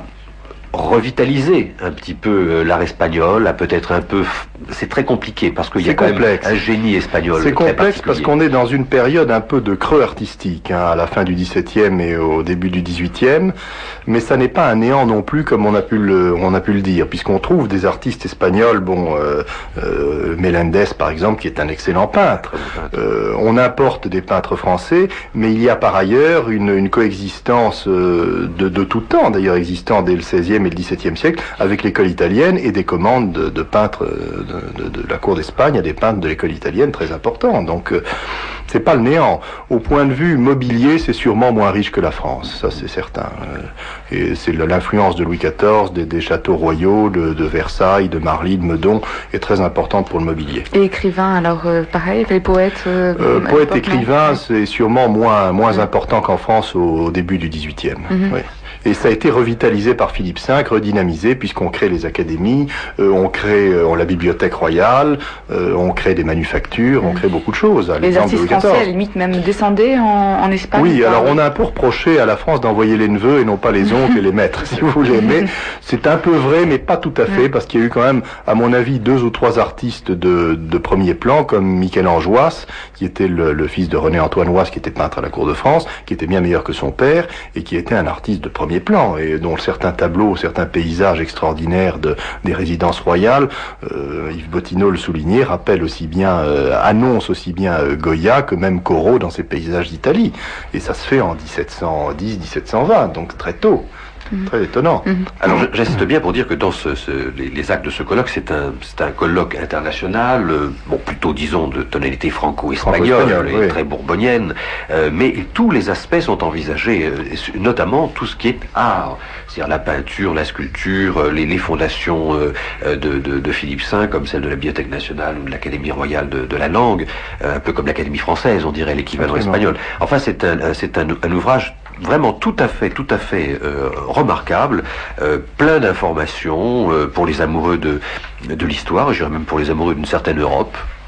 revitaliser un petit peu euh, l'art espagnol, a peut-être un peu... C'est très compliqué parce qu'il y a quand complexe. même un génie espagnol. C'est complexe parce qu'on est dans une période un peu de creux artistique, hein, à la fin du dix-septième et au début du dix-huitième, mais ça n'est pas un néant non plus comme on a pu le, on a pu le dire, puisqu'on trouve des artistes espagnols, bon, euh, euh, Melendez par exemple, qui est un excellent peintre. Euh, on importe des peintres français, mais il y a par ailleurs une, une coexistence euh, de, de tout temps, d'ailleurs existant dès le seizième et le dix-septième siècle, avec l'école italienne et des commandes de, de peintres de, de, de la cour d'Espagne à des peintres de l'école italienne très importants. Donc euh, c'est pas le néant. Au point de vue mobilier, c'est sûrement moins riche que la France, ça c'est certain. Euh, et c'est l'influence de Louis quatorze, des, des châteaux royaux, de, de Versailles, de Marly, de Meudon, est très importante pour le mobilier. Et écrivain, alors euh, pareil, les poètes euh, euh, Poète écrivain, c'est sûrement moins, moins important qu'en France au, au début du dix-huitième. Mm-hmm. Oui. Et ça a été revitalisé par Philippe cinq, redynamisé, puisqu'on crée les académies, euh, on crée euh, la bibliothèque royale, euh, on crée des manufactures, mmh. on crée beaucoup de choses. À les artistes français, à la limite, même descendaient en, en Espagne. Oui, alors on a un peu reproché à la France d'envoyer les neveux et non pas les oncles et les maîtres, si vous voulez. Mais c'est un peu vrai, mais pas tout à fait, parce qu'il y a eu quand même, à mon avis, deux ou trois artistes de, de premier plan, comme Michel Angeois, qui était le, le fils de René-Antoine Oise, qui était peintre à la cour de France, qui était bien meilleur que son père, et qui était un artiste de premier plan, et dont certains tableaux, certains paysages extraordinaires de, des résidences royales, euh, Yves Bottineau le soulignait, rappelle aussi bien, euh, annonce aussi bien euh, Goya que même Corot dans ses paysages d'Italie. Et ça se fait en dix-sept cent dix, dix-sept cent vingt, donc très tôt. Mmh. Très étonnant. Mmh. Alors j'insiste bien pour dire que dans ce, ce, les, les actes de ce colloque, c'est un, c'est un colloque international, euh, bon plutôt disons de tonalité franco-espagnole, franco-espagnole et oui. très bourbonienne, euh, mais tous les aspects sont envisagés, euh, notamment tout ce qui est art, c'est-à-dire la peinture, la sculpture, euh, les, les fondations euh, de, de, de Philippe cinq, comme celle de la Bibliothèque nationale ou de l'Académie royale de, de la langue, euh, un peu comme l'Académie française, on dirait l'équivalent Absolument. espagnol. Enfin, c'est un, c'est un, un ouvrage vraiment tout à fait, tout à fait euh, remarquable, euh, plein d'informations euh, pour les amoureux de, de l'histoire, je dirais même pour les amoureux d'une certaine Europe.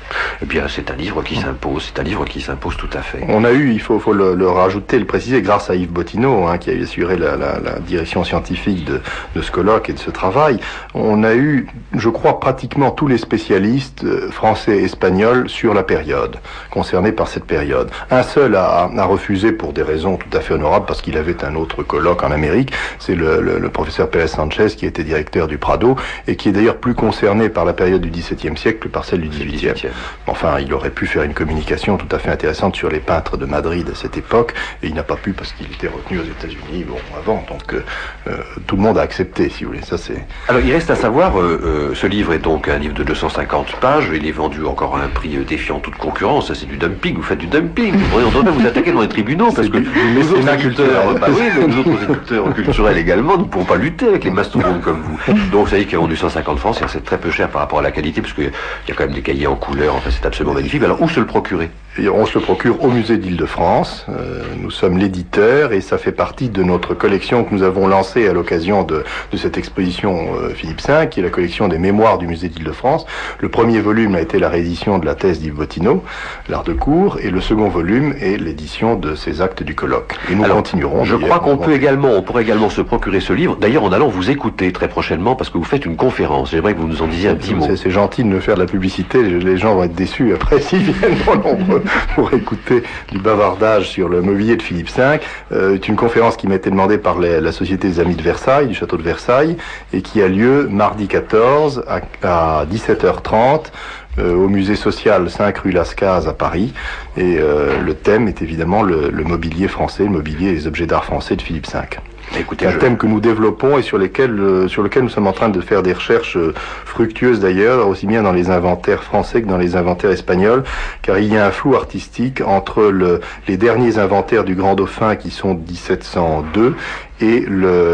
Eh bien, c'est un livre qui s'impose, c'est un livre qui s'impose tout à fait. On a eu, il faut, faut le, le rajouter, le préciser, grâce à Yves Bottineau, hein, qui a assuré la, la, la direction scientifique de, de ce colloque et de ce travail, on a eu, je crois, pratiquement tous les spécialistes français et espagnols sur la période, concernés par cette période. Un seul a, a refusé pour des raisons tout à fait honorables, parce qu'il avait un autre colloque en Amérique, c'est le, le, le professeur Pérez Sanchez, qui était directeur du Prado, et qui est d'ailleurs plus concerné par la période du dix-septième siècle que par celle du dix-huitième. Enfin, il aurait pu faire une communication tout à fait intéressante sur les peintres de Madrid à cette époque, et il n'a pas pu parce qu'il était retenu aux États-Unis, bon, avant. Donc, euh, euh, tout le monde a accepté, si vous voulez. Ça, c'est. Alors, il reste à savoir, euh, euh, ce livre est donc un livre de deux cent cinquante pages. Il est vendu encore à un prix euh, défiant toute concurrence. Ça, c'est du dumping. Vous faites du dumping. On devrait vous attaquer dans les tribunaux parce que les autres éditeurs, bah oui, mais les autres éditeurs culturels également ne pourront pas lutter avec les mastodontes comme vous. Donc, ça dit qu'il a vendu cent cinquante francs, c'est très peu cher par rapport à la qualité, parce qu'il y a quand même des cahiers en couleur. Enfin, c'est absolument magnifique. Alors, où se le procurer? Et on se le procure au musée d'Île-de-France. Euh, nous sommes l'éditeur et ça fait partie de notre collection que nous avons lancée à l'occasion de, de cette exposition euh, Philippe cinq, qui est la collection des mémoires du musée d'Île-de-France. Le premier volume a été la réédition de la thèse d'Yves Bottineau, l'art de cour, et le second volume est l'édition de ces actes du colloque. Et nous Alors, continuerons. Je crois qu'on peut également, on pourrait également se procurer ce livre, d'ailleurs en allant vous écouter très prochainement, parce que vous faites une conférence. J'aimerais que vous nous en disiez un petit mot. C'est gentil de me faire de la publicité, les, les gens vont être déçus après s'ils viennent trop nombreux pour écouter du bavardage sur le mobilier de Philippe cinq. Euh, c'est une conférence qui m'a été demandée par les, la Société des Amis de Versailles, du château de Versailles, et qui a lieu mardi quatorze à, à dix-sept heures trente. Euh, au musée social cinq rue Lascaz à Paris, et euh, le thème est évidemment le, le mobilier français, le mobilier et les objets d'art français de Philippe cinq. Écoutez, un je... thème que nous développons et sur lesquels, euh, sur lequel nous sommes en train de faire des recherches euh, fructueuses d'ailleurs, aussi bien dans les inventaires français que dans les inventaires espagnols, car il y a un flou artistique entre le, les derniers inventaires du Grand Dauphin qui sont de dix-sept cent deux et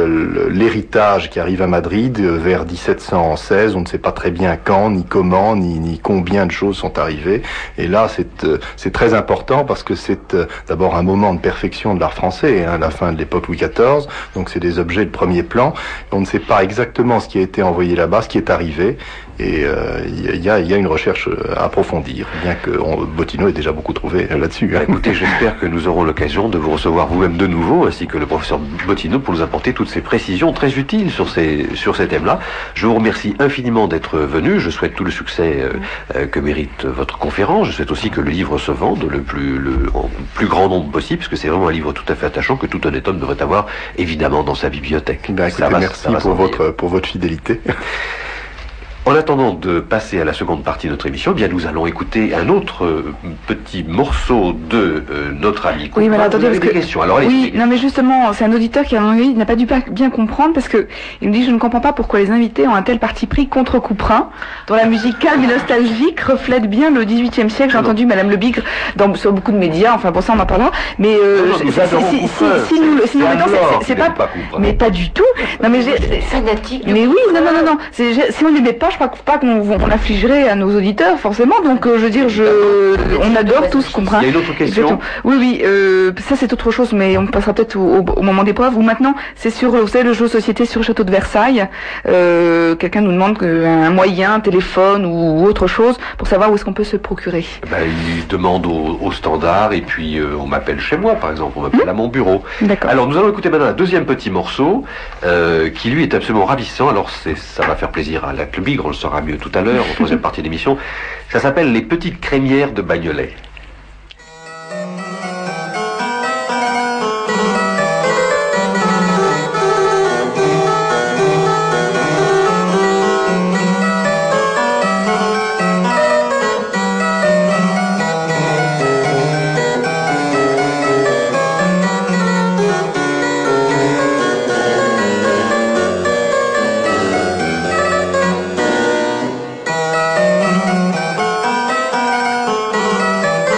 l'héritage qui arrive à Madrid vers dix-sept cent seize. On ne sait pas très bien quand, ni comment, ni, ni combien de choses sont arrivées. Et là, c'est c'est très important parce que c'est d'abord un moment de perfection de l'art français, hein, la fin de l'époque Louis quatorze. Donc c'est des objets de premier plan. On ne sait pas exactement ce qui a été envoyé là-bas, ce qui est arrivé. Et il euh, y, a, y a une recherche à approfondir, bien que on, Bottineau ait déjà beaucoup trouvé là-dessus. Hein. Écoutez, j'espère que nous aurons l'occasion de vous recevoir vous-même de nouveau, ainsi que le professeur Bottineau, pour nous apporter toutes ces précisions très utiles sur ces, sur ces thèmes-là. Je vous remercie infiniment d'être venu. Je souhaite tout le succès euh, que mérite votre conférence. Je souhaite aussi que le livre se vende le plus, le en plus grand nombre possible, parce que c'est vraiment un livre tout à fait attachant que tout honnête homme devrait avoir, évidemment, dans sa bibliothèque. Ben, écoutez, va, merci pour votre, pour votre fidélité. En attendant de passer à la seconde partie de notre émission, eh bien nous allons écouter un autre euh, petit morceau de euh, notre ami. Oui, mais alors, attendez, parce des que... questions. Alors, oui, non, mais justement, c'est un auditeur qui, à mon avis, n'a pas dû pas bien comprendre, parce que il me dit, je ne comprends pas pourquoi les invités ont un tel parti pris contre Couperin, dont la musique calme et nostalgique reflète bien le dix-huitième siècle. J'ai entendu Madame Le Bigre dans, sur beaucoup de médias, enfin, bon, ça, on en parlera, mais euh, non, non, nous si, si, si, si nous, si nous mettons, c'est pas, pas mais pas du tout. Non, mais j'ai, fanatique. Mais oui, non, non, non, non, si on n'aimait pas, je crois pas qu'on on affligerait à nos auditeurs forcément, donc euh, je veux dire, je, on adore tous Couperin. Il y a une autre question. Exactement. Oui, oui, euh, ça c'est autre chose, mais on passera peut-être au, au, au moment d'épreuve. Ou maintenant, c'est sur, vous savez, le jeu de société sur le château de Versailles. Euh, Quelqu'un nous demande un moyen, un téléphone ou autre chose pour savoir où est-ce qu'on peut se procurer. Ben, il demande au, au standard et puis euh, on m'appelle chez moi, par exemple, on m'appelle mmh. à mon bureau. D'accord. Alors nous allons écouter maintenant un deuxième petit morceau euh, qui lui est absolument ravissant. Alors c'est, ça va faire plaisir à Lac Le Bigre, on le saura mieux tout à l'heure. En troisième partie de l'émission. Ça s'appelle Les Petites Crémières de Bagnolet. Thank you.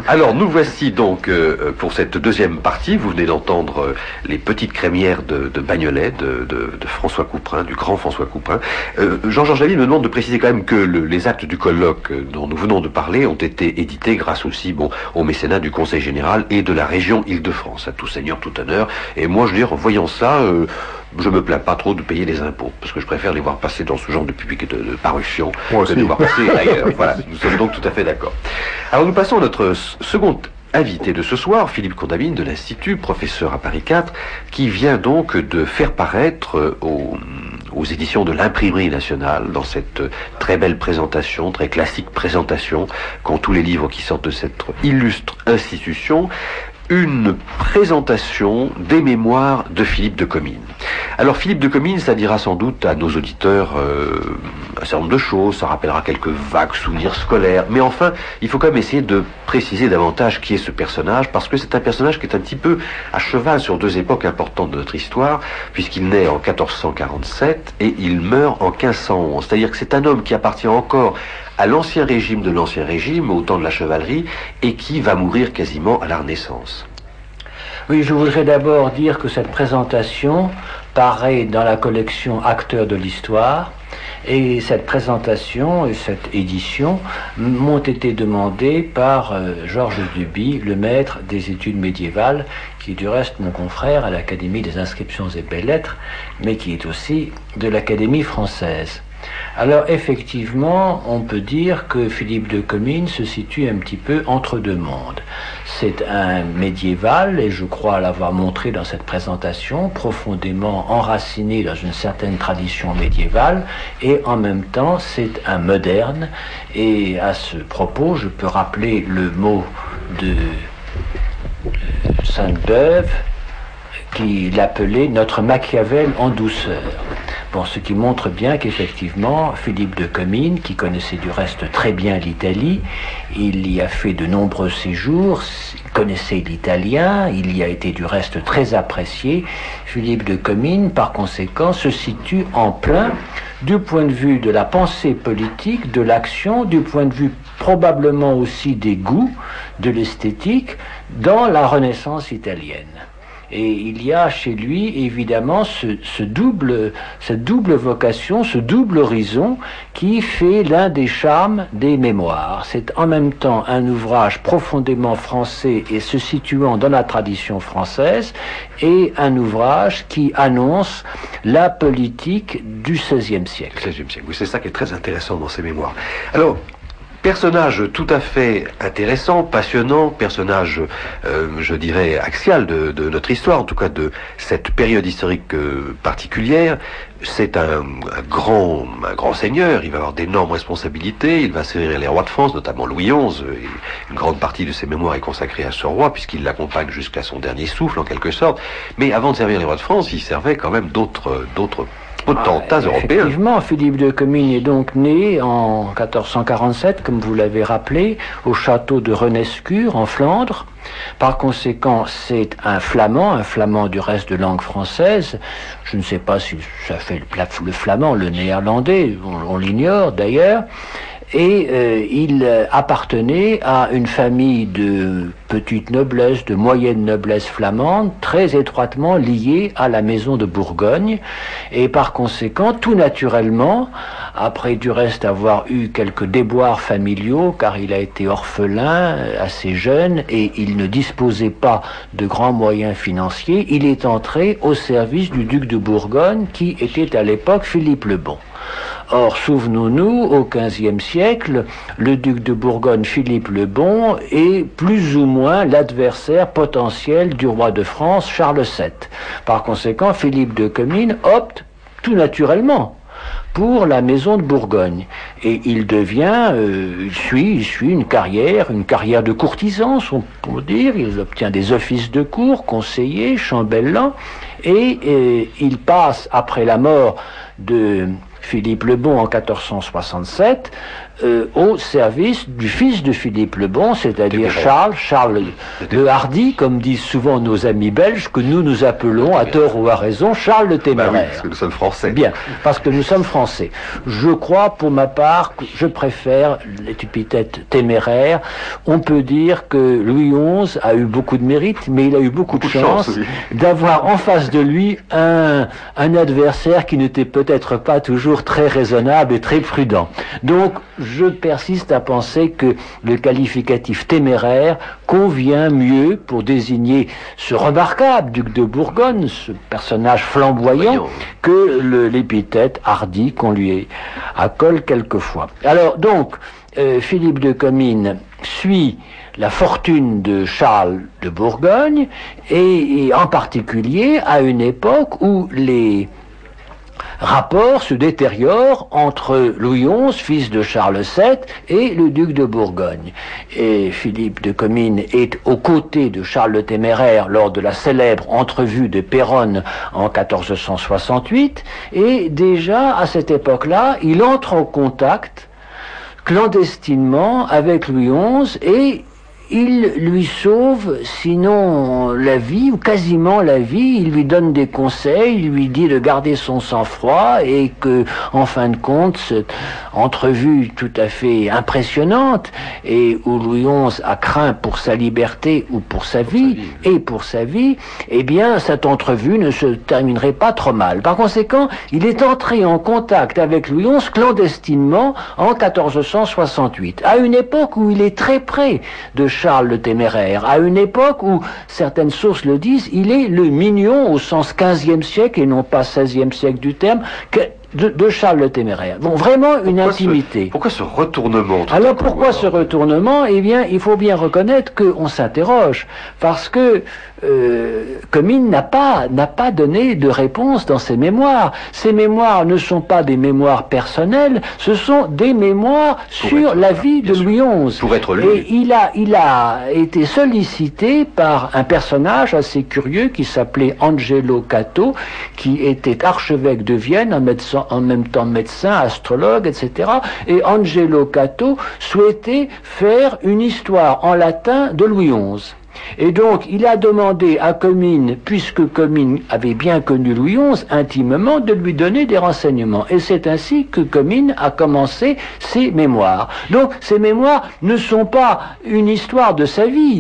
Alors, nous voici donc euh, pour cette deuxième partie. Vous venez d'entendre euh, les petites crémières de, de Bagnolet, de, de, de François Couperin, du grand François Couperin. Euh, Jean-Georges Laville me demande de préciser quand même que le, les actes du colloque dont nous venons de parler ont été édités grâce aussi bon, au mécénat du Conseil général et de la région Île-de-France. À tout seigneur, tout honneur. Et moi, je veux dire, voyant ça, euh, je me plains pas trop de payer les impôts, parce que je préfère les voir passer dans ce genre de public de, de parution que de les voir passer ailleurs. Voilà, nous sommes donc tout à fait d'accord. Alors nous passons à notre second invité de ce soir, Philippe Condamine de l'Institut, professeur à Paris quatre, qui vient donc de faire paraître aux, aux éditions de l'Imprimerie nationale, dans cette très belle présentation, très classique présentation, qu'ont tous les livres qui sortent de cette illustre institution, une présentation des mémoires de Philippe de Comines. Alors Philippe de Comines, ça dira sans doute à nos auditeurs euh, un certain nombre de choses, ça rappellera quelques vagues souvenirs scolaires, mais enfin, il faut quand même essayer de préciser davantage qui est ce personnage, parce que c'est un personnage qui est un petit peu à cheval sur deux époques importantes de notre histoire, puisqu'il naît en quatorze cent quarante-sept et il meurt en quinze cent onze. C'est-à-dire que c'est un homme qui appartient encore à l'ancien régime de l'ancien régime, au temps de la chevalerie, et qui va mourir quasiment à la Renaissance. Oui, je voudrais d'abord dire que cette présentation paraît dans la collection Acteurs de l'Histoire, et cette présentation et cette édition m'ont été demandées par euh, Georges Duby, le maître des études médiévales, qui est du reste mon confrère à l'Académie des inscriptions et belles-lettres, mais qui est aussi de l'Académie française. Alors effectivement, on peut dire que Philippe de Comines se situe un petit peu entre deux mondes. C'est un médiéval, et je crois l'avoir montré dans cette présentation, profondément enraciné dans une certaine tradition médiévale, et en même temps c'est un moderne, et à ce propos je peux rappeler le mot de Sainte-Beuve, qui l'appelait notre Machiavel en douceur. Bon, ce qui montre bien qu'effectivement, Philippe de Comines, qui connaissait du reste très bien l'Italie, il y a fait de nombreux séjours, il connaissait l'italien, il y a été du reste très apprécié. Philippe de Comines, par conséquent, se situe en plein du point de vue de la pensée politique, de l'action, du point de vue probablement aussi des goûts, de l'esthétique, dans la Renaissance italienne. Et il y a chez lui évidemment ce, ce double, cette double vocation, ce double horizon qui fait l'un des charmes des mémoires. C'est en même temps un ouvrage profondément français et se situant dans la tradition française, et un ouvrage qui annonce la politique du seizième siècle. seizième siècle, oui, c'est ça qui est très intéressant dans ces mémoires. Alors, personnage tout à fait intéressant, passionnant, personnage, euh, je dirais, axial de, de notre histoire, en tout cas de cette période historique euh, particulière. C'est un, un grand, un grand seigneur, il va avoir d'énormes responsabilités, il va servir les rois de France, notamment Louis onze, et une grande partie de ses mémoires est consacrée à ce roi, puisqu'il l'accompagne jusqu'à son dernier souffle, en quelque sorte. Mais avant de servir les rois de France, il servait quand même d'autres, d'autres potentats ah, européens. Effectivement, Philippe de Comines est donc né en quatorze cent quarante-sept, comme vous l'avez rappelé, au château de Renescure, en Flandre. Par conséquent, c'est un flamand, un flamand du reste de langue française. Je ne sais pas si ça fait le, le flamand, le néerlandais, on, on l'ignore d'ailleurs. Et euh, il appartenait à une famille de petite noblesse, de moyenne noblesse flamande, très étroitement liée à la maison de Bourgogne. Et par conséquent, tout naturellement, après du reste avoir eu quelques déboires familiaux, car il a été orphelin assez jeune et il ne disposait pas de grands moyens financiers, il est entré au service du duc de Bourgogne, qui était à l'époque Philippe le Bon. Or, souvenons-nous, au quinzième siècle, le duc de Bourgogne, Philippe le Bon, est plus ou moins l'adversaire potentiel du roi de France, Charles sept. Par conséquent, Philippe de Comines opte tout naturellement pour la maison de Bourgogne. Et il devient, euh, il suit, il suit une carrière, une carrière de courtisan, on peut dire. Il obtient des offices de cour, conseiller, chambellan, et, et il passe, après la mort de Philippe le Bon en quatorze cent soixante-sept, euh, au service du fils de Philippe le Bon, c'est-à-dire Charles, Charles le Hardi, comme disent souvent nos amis belges, que nous nous appelons, à tort ou à raison, Charles le Téméraire. Bah oui, parce que nous sommes français. Bien, parce que nous sommes français. Je crois, pour ma part, que je préfère l'épithète téméraire. On peut dire que Louis onze a eu beaucoup de mérite, mais il a eu beaucoup, beaucoup de chance, chance oui. d'avoir en face de lui un, un adversaire qui n'était peut-être pas toujours très raisonnable et très prudent. Donc, je persiste à penser que le qualificatif téméraire convient mieux pour désigner ce remarquable duc de Bourgogne, ce personnage flamboyant, Voyons. que le, l'épithète hardi qu'on lui accole quelquefois. Alors, donc, euh, Philippe de Comines suit la fortune de Charles de Bourgogne et, et en particulier à une époque où les rapport se détériore entre Louis onze, fils de Charles sept, et le duc de Bourgogne. Et Philippe de Comines est aux côtés de Charles le Téméraire lors de la célèbre entrevue de Péronne en quatorze cent soixante-huit, et déjà à cette époque-là, il entre en contact clandestinement avec Louis onze et il lui sauve, sinon la vie, ou quasiment la vie. Il lui donne des conseils, il lui dit de garder son sang-froid et que, en fin de compte, cette entrevue tout à fait impressionnante et où Louis onze a craint pour sa liberté ou pour sa vie, et pour sa vie, eh bien, cette entrevue ne se terminerait pas trop mal. Par conséquent, il est entré en contact avec Louis onze clandestinement en quatorze cent soixante-huit, à une époque où il est très près de Charles le Téméraire, à une époque où, certaines sources le disent, il est le mignon au sens quinzième siècle et non pas seizième siècle du terme, que De, de Charles le Téméraire. Bon, vraiment une pourquoi intimité. Ce, pourquoi ce retournement Alors pourquoi ce retournement Eh bien, il faut bien reconnaître qu'on s'interroge, parce que euh, Comines n'a pas, n'a pas donné de réponse dans ses mémoires. Ses mémoires ne sont pas des mémoires personnelles, ce sont des mémoires pour sur la vie de Louis onze. Pour être lu. Et il a, il a été sollicité par un personnage assez curieux qui s'appelait Angelo Catto, qui était archevêque de Vienne, un médecin en même temps médecin, astrologue, et cetera. Et Angelo Catto souhaitait faire une histoire en latin de Louis onze. Et donc, il a demandé à Comines, puisque Comines avait bien connu Louis onze intimement, de lui donner des renseignements. Et c'est ainsi que Comines a commencé ses mémoires. Donc, ces mémoires ne sont pas une histoire de sa vie.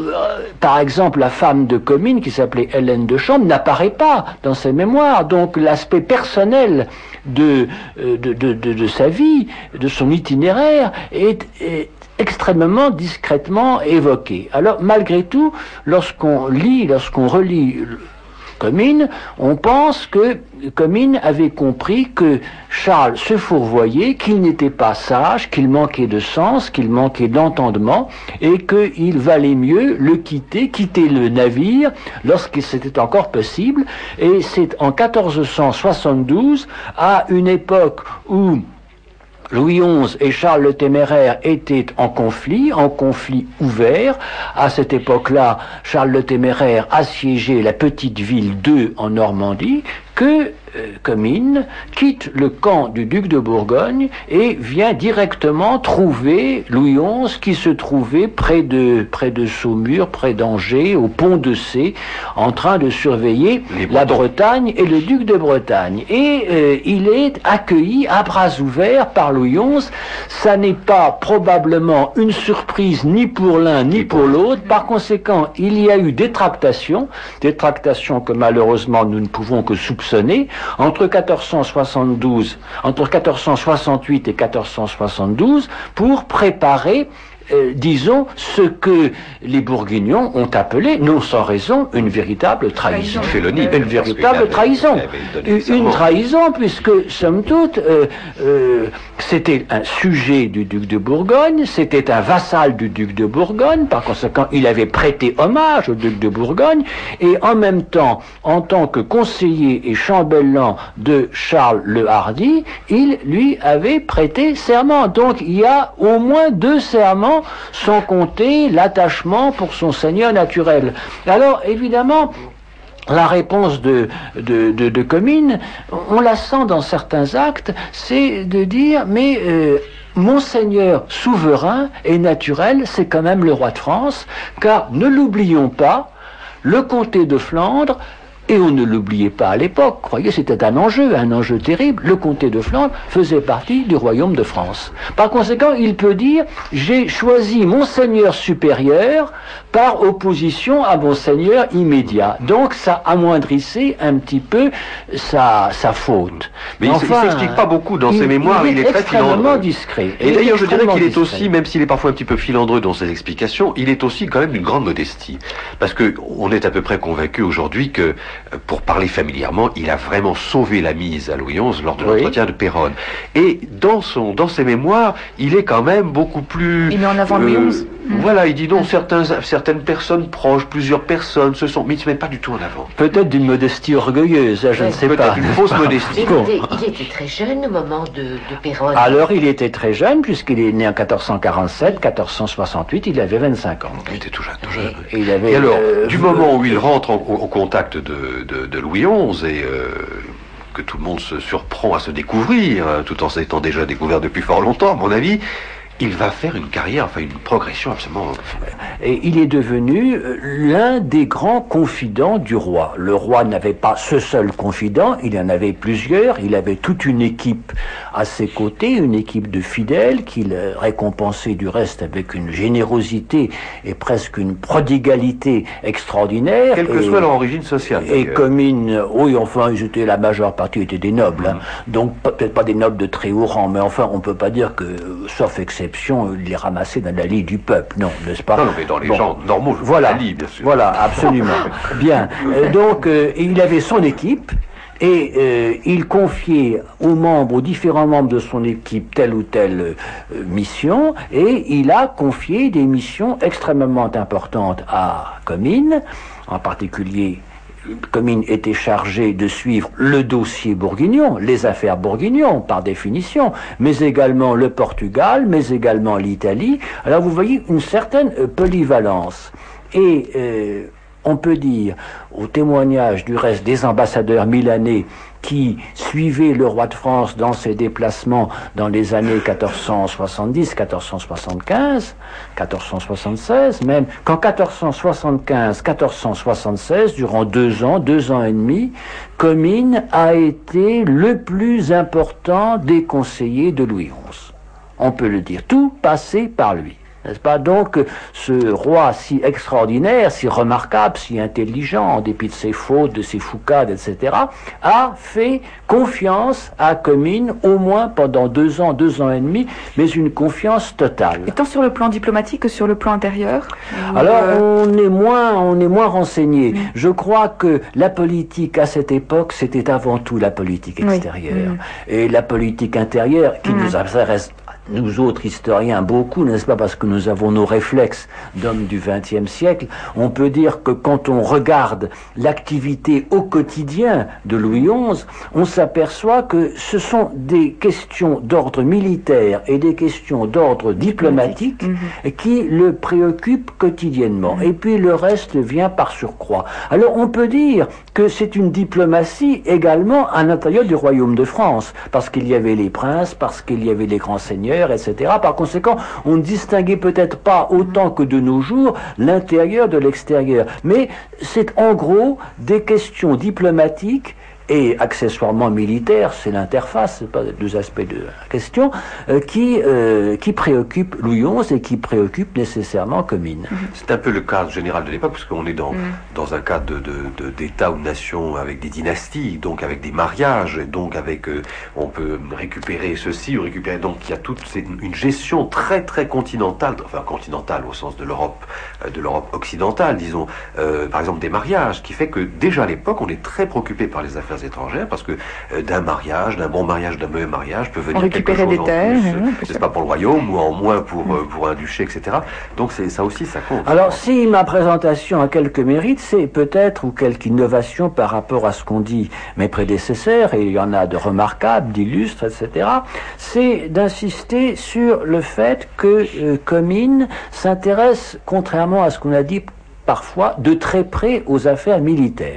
Par exemple, la femme de Comines, qui s'appelait Hélène de Chambre, n'apparaît pas dans ses mémoires. Donc, l'aspect personnel de, de, de, de, de sa vie, de son itinéraire, est, est extrêmement discrètement évoqué. Alors, malgré tout, lorsqu'on lit, lorsqu'on relit Comines, on pense que Comines avait compris que Charles se fourvoyait, qu'il n'était pas sage, qu'il manquait de sens, qu'il manquait d'entendement, et qu'il valait mieux le quitter, quitter le navire, lorsqu'il c'était encore possible. Et c'est en quatorze cent soixante-douze, à une époque où Louis onze et Charles le Téméraire étaient en conflit, en conflit ouvert. À cette époque-là, Charles le Téméraire assiégeait la petite ville d'Eu en Normandie, que euh, Comines quitte le camp du duc de Bourgogne et vient directement trouver Louis onze qui se trouvait près de, près de Saumur, près d'Angers, au pont de Cé, en train de surveiller la Bretagne et le duc de Bretagne. Et euh, il est accueilli à bras ouverts par Louis onze. Ça n'est pas probablement une surprise ni pour l'un ni pour l'autre. Par conséquent, il y a eu des tractations, des tractations que malheureusement nous ne pouvons que soupçonner. Entre quatorze cent soixante-douze, entre quatorze cent soixante-huit et quatorze cent soixante-douze, pour préparer, euh, disons, ce que les Bourguignons ont appelé, non sans raison, une véritable trahison. Félonie, une véritable trahison. Une, une trahison, puisque, somme toute, euh, euh, c'était un sujet du duc de Bourgogne, c'était un vassal du duc de Bourgogne, par conséquent, il avait prêté hommage au duc de Bourgogne, et en même temps, en tant que conseiller et chambellan de Charles le Hardi, il lui avait prêté serment. Donc, il y a au moins deux serments, sans compter l'attachement pour son seigneur naturel. Alors, évidemment, la réponse de, de, de, de Comines, on la sent dans certains actes, c'est de dire, mais euh, Monseigneur souverain et naturel, c'est quand même le roi de France, car ne l'oublions pas, le comté de Flandre, et on ne l'oubliait pas à l'époque, croyez, c'était un enjeu, un enjeu terrible, le comté de Flandre faisait partie du royaume de France. Par conséquent, il peut dire, j'ai choisi mon seigneur supérieur par opposition à mon seigneur immédiat. Donc ça amoindrissait un petit peu sa, sa faute. Mais enfin, il ne s'explique pas beaucoup dans il, ses mémoires, il est, il est très filandreux. discret. Et d'ailleurs, je dirais qu'il est discret. aussi, même s'il est parfois un petit peu filandreux dans ses explications, il est aussi quand même d'une grande modestie. Parce que on est à peu près convaincu aujourd'hui que, pour parler familièrement, il a vraiment sauvé la mise à Louis onze lors de oui. l'entretien de Péronne. Et dans son, dans ses mémoires, il est quand même beaucoup plus... Il met en avant euh, Louis onze. Mmh. Voilà, il dit non, certains, certaines personnes proches, plusieurs personnes se sont... Mais il ne se met pas du tout en avant. Peut-être d'une modestie orgueilleuse, je ouais. ne sais pas. Peut-être une fausse modestie. Bon. Il, était, il était très jeune au moment de, de Péronne. Alors il était très jeune, puisqu'il est né en quatorze cent quarante-sept, quatorze cent soixante-huit, il avait vingt-cinq ans. Il était tout jeune, tout jeune. Et, et, il avait, et alors, euh, du moment où il rentre en, au, au contact de, de, de Louis onze et... Euh, que tout le monde se surprend à se découvrir, tout en s'étant déjà découvert depuis fort longtemps, à mon avis, il va faire une carrière, enfin une progression absolument... Et il est devenu l'un des grands confidents du roi. Le roi n'avait pas ce seul confident, il en avait plusieurs, il avait toute une équipe à ses côtés, une équipe de fidèles qu'il récompensait du reste avec une générosité et presque une prodigalité extraordinaire. Quelle que et, soit leur origine sociale. Et Comines, oui, enfin, ils étaient, la majeure partie étaient des nobles, mmh. hein. Donc peut-être pas des nobles de très haut rang, mais enfin, on peut pas dire que, sauf exception, il les ramassait dans la lie du peuple, non, n'est-ce pas? Non, mais dans les bon. gens normaux, je voilà, la lie, bien sûr. Voilà, absolument. Bien. Euh, donc, euh, il avait son équipe, et euh, il confiait aux membres, aux différents membres de son équipe, telle ou telle euh, mission, et il a confié des missions extrêmement importantes à Comines, en particulier. Comines était chargé de suivre le dossier bourguignon, les affaires bourguignon par définition, mais également le Portugal, mais également l'Italie. Alors vous voyez une certaine polyvalence. Et euh, on peut dire, au témoignage du reste des ambassadeurs milanais qui suivaient le roi de France dans ses déplacements dans les années quatorze cent soixante-dix, quatorze cent soixante-quinze, quatorze cent soixante-seize même, qu'en quatorze cent soixante-quinze, quatorze cent soixante-seize, durant deux ans, deux ans et demi, Comines a été le plus important des conseillers de Louis onze. On peut le dire, tout passé par lui. N'est-ce pas? Donc, ce roi si extraordinaire, si remarquable, si intelligent, en dépit de ses fautes, de ses foucades, et cetera, a fait confiance à Comines, au moins pendant deux ans, deux ans et demi, mais une confiance totale. Et tant sur le plan diplomatique que sur le plan intérieur? Alors, euh... on est moins, on est moins renseigné. Mmh. Je crois que la politique, à cette époque, c'était avant tout la politique extérieure. Oui. Mmh. Et la politique intérieure, qui mmh. nous intéresse nous autres historiens beaucoup, n'est-ce pas, parce que nous avons nos réflexes d'hommes du vingtième siècle, on peut dire que quand on regarde l'activité au quotidien de Louis onze, on s'aperçoit que ce sont des questions d'ordre militaire et des questions d'ordre diplomatique mmh. qui le préoccupent quotidiennement. Mmh. Et puis le reste vient par surcroît. Alors on peut dire que c'est une diplomatie également à l'intérieur du royaume de France, parce qu'il y avait les princes, parce qu'il y avait les grands seigneurs, et cetera. Par conséquent, on ne distinguait peut-être pas autant que de nos jours l'intérieur de l'extérieur. Mais c'est en gros des questions diplomatiques et accessoirement militaires, c'est l'interface, c'est pas deux aspects de la question, euh, qui, euh, qui préoccupent Louis onze et qui préoccupent nécessairement Comines. Mm-hmm. C'est un peu le cadre général de l'époque, parce qu'on est dans, mm. dans un cadre de, de, de, d'État ou de nation avec des dynasties, donc avec des mariages, et donc avec, euh, on peut récupérer ceci ou récupérer, donc il y a toute c'est une gestion très très continentale, enfin continentale au sens de l'Europe, euh, de l'Europe occidentale, disons, euh, par exemple des mariages, qui fait que déjà à l'époque, on est très préoccupé par les affaires étrangères, parce que euh, d'un mariage, d'un bon mariage, d'un mauvais mariage peut venir quelque chose des en terres, plus, oui, n'est-ce pas, pour le royaume, ou en moins pour, euh, pour un duché, et cetera. Donc c'est ça aussi, ça compte. Alors si ma présentation a quelques mérites, c'est peut-être, ou quelque innovation par rapport à ce qu'ont dit mes prédécesseurs, et il y en a de remarquables, d'illustres, et cetera, c'est d'insister sur le fait que euh, Comines s'intéresse, contrairement à ce qu'on a dit parfois, de très près aux affaires militaires.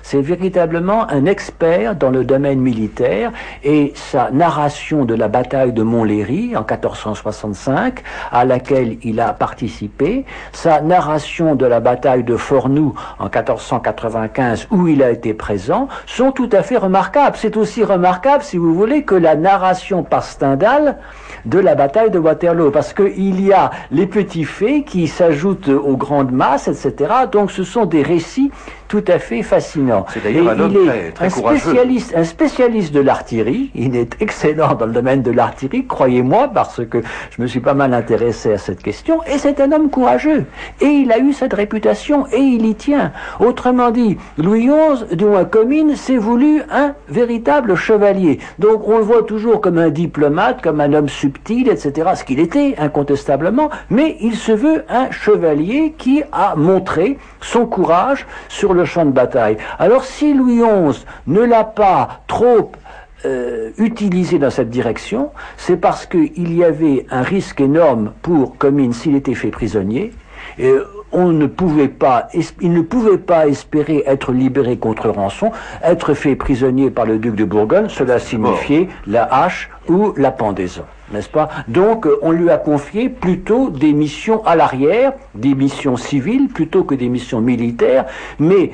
c'est véritablement un expert dans le domaine militaire, et sa narration de la bataille de Montlhéry en quatorze cent soixante-cinq, à laquelle il a participé, sa narration de la bataille de Fornoux en quatorze cent quatre-vingt-quinze, où il a été présent, sont tout à fait remarquables. C'est aussi remarquable, si vous voulez, que la narration par Stendhal de la bataille de Waterloo, parce qu'il y a les petits faits qui s'ajoutent aux grandes masses, et cetera. Donc ce sont des récits tout à fait fascinants. C'est d'ailleurs un homme très, très un courageux. spécialiste, un spécialiste de l'artillerie. Il est excellent dans le domaine de l'artillerie, croyez-moi, parce que je me suis pas mal intéressé à cette question. Et c'est un homme courageux. Et il a eu cette réputation, et il y tient. Autrement dit, Louis onze, du moins Comines, s'est voulu un véritable chevalier. Donc on le voit toujours comme un diplomate, comme un homme subtil, et cetera. Ce qu'il était, incontestablement, mais il se veut un chevalier qui a montré son courage sur le champ de bataille. Alors si Louis onze ne l'a pas trop euh, utilisé dans cette direction, c'est parce qu'il y avait un risque énorme pour Comines s'il était fait prisonnier. Et on ne pouvait pas, il ne pouvait pas espérer être libéré contre rançon, être fait prisonnier par le duc de Bourgogne, cela signifiait la hache ou la pendaison, n'est-ce pas? Donc on lui a confié plutôt des missions à l'arrière, des missions civiles plutôt que des missions militaires, mais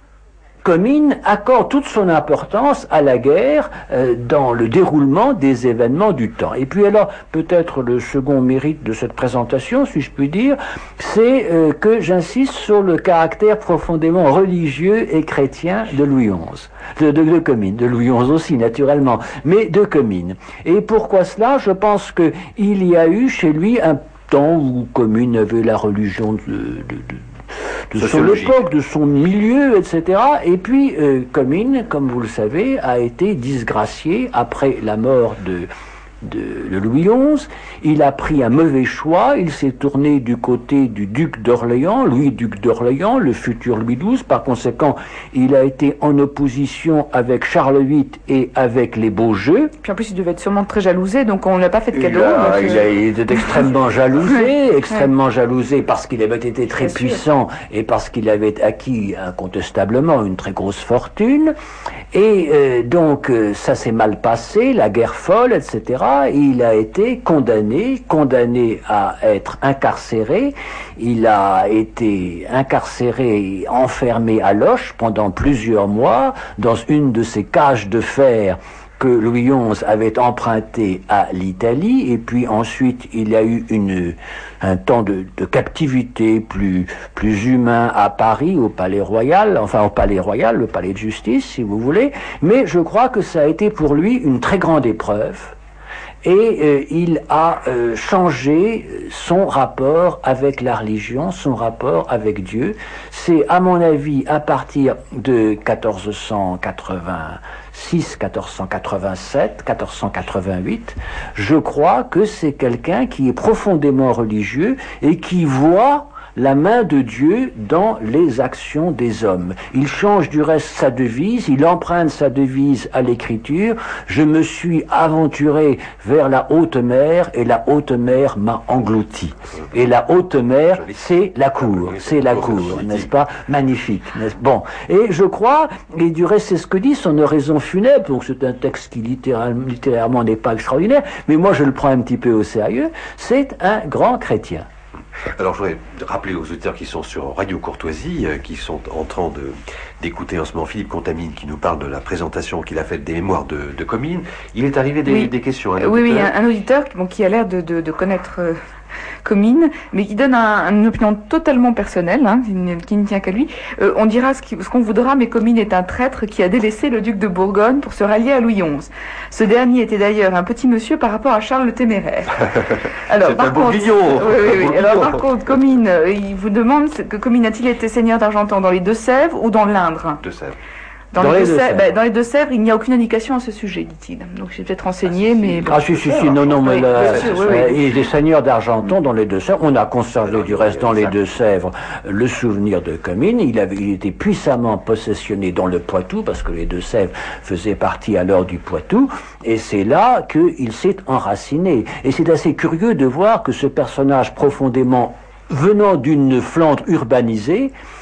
Comines accorde toute son importance à la guerre euh, dans le déroulement des événements du temps. Et puis alors, peut-être le second mérite de cette présentation, si je puis dire, c'est euh, que j'insiste sur le caractère profondément religieux et chrétien de Louis onze, de, de, de Comines, de Louis onze aussi naturellement, mais de Comines. Et pourquoi cela? Je pense que il y a eu chez lui un temps où Comines avait la religion de, de, de de son époque, de son milieu, et cetera. Et puis, euh, Comines, comme vous le savez, a été disgracié après la mort de, de, de Louis onze. Il a pris un mauvais choix, il s'est tourné du côté du duc d'Orléans, Louis duc d'Orléans, le futur Louis douze. Par conséquent, il a été en opposition avec Charles huit et avec les Beaujeu. Puis en plus, il devait être sûrement très jalousé, donc on n'a pas fait de cadeau. Il a, donc, il a été extrêmement jalousé, extrêmement jalousé parce qu'il avait été très Bien puissant sûr. Et parce qu'il avait acquis incontestablement une très grosse fortune. Et euh, donc, euh, ça s'est mal passé, la guerre folle, et cetera. Et il a été condamné, condamné à être incarcéré. Il a été incarcéré, enfermé à Loches pendant plusieurs mois dans une de ces cages de fer que Louis onze avait emprunté à l'Italie, et puis ensuite il y a eu une, un temps de, de captivité plus, plus humain à Paris, au Palais Royal, enfin au Palais Royal, le Palais de Justice si vous voulez, mais je crois que ça a été pour lui une très grande épreuve. Et euh, il a euh, changé son rapport avec la religion, son rapport avec Dieu. C'est, à mon avis, à partir de quatorze cent quatre-vingt-six, quatorze cent quatre-vingt-sept, quatorze cent quatre-vingt-huit, je crois que c'est quelqu'un qui est profondément religieux et qui voit la main de Dieu dans les actions des hommes. Il change du reste sa devise, il emprunte sa devise à l'écriture. Je me suis aventuré vers la haute mer et la haute mer m'a englouti. Et la haute mer, c'est la cour, c'est la cour, n'est-ce pas? Magnifique, n'est-ce pas? Bon. Et je crois, et du reste c'est ce que dit son oraison funèbre, donc c'est un texte qui littéralement, littérairement n'est pas extraordinaire, mais moi je le prends un petit peu au sérieux, c'est un grand chrétien. Alors je voudrais rappeler aux auditeurs qui sont sur Radio Courtoisie, euh, qui sont en train de, d'écouter en ce moment Philippe Contamine qui nous parle de la présentation qu'il a faite des mémoires de, de Comines. Il est arrivé des, oui. des questions. Un oui, oui, un, un auditeur bon, qui a l'air de, de, de connaître euh, Comines, mais qui donne un, une opinion totalement personnelle, hein, qui ne tient qu'à lui. Euh, on dira ce, qui, ce qu'on voudra, mais Comines est un traître qui a délaissé le duc de Bourgogne pour se rallier à Louis onze. Ce dernier était d'ailleurs un petit monsieur par rapport à Charles le Téméraire. Alors, c'est par un contre, bourguignon. Oui, oui, oui. Alors, par contre, Comines, il vous demande que Comines a-t-il été seigneur d'Argentan dans les Deux-Sèvres ou dans l'Indre? Deux-Sèvres. Dans, dans, les deux Sèvres, ben, dans les Deux-Sèvres, il n'y a aucune indication à ce sujet, dit-il. Donc j'ai peut-être renseigné, ah, mais... Ah si, si, si, non, non, mais oui, là, sûr, oui, euh, oui. il y a des seigneurs d'Argenton dans les Deux-Sèvres. On a conservé Alors, du reste dans les Deux-Sèvres le souvenir de Comines. Il avait, il était puissamment possessionné dans le Poitou, parce que les Deux-Sèvres faisaient partie alors du Poitou, et c'est là qu'il s'est enraciné. Et c'est assez curieux de voir que ce personnage profondément venant d'une Flandre urbanisée,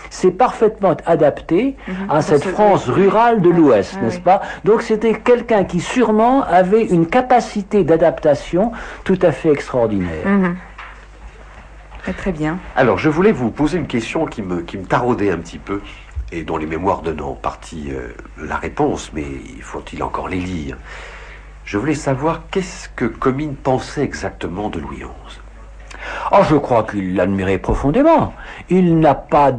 c'est parfaitement adapté Mhm. à Dans cette ce- France rurale de l'Ouest, Ah, n'est-ce oui. pas? Donc c'était quelqu'un qui sûrement avait une capacité d'adaptation tout à fait extraordinaire. Mhm. Très, très bien. Alors, je voulais vous poser une question qui me, qui me taraudait un petit peu, et dont les mémoires donnent en partie euh, la réponse, mais faut-il encore les lire? Je voulais savoir qu'est-ce que Comines pensait exactement de Louis onze. Oh, je crois qu'il l'admirait profondément. Il n'a pas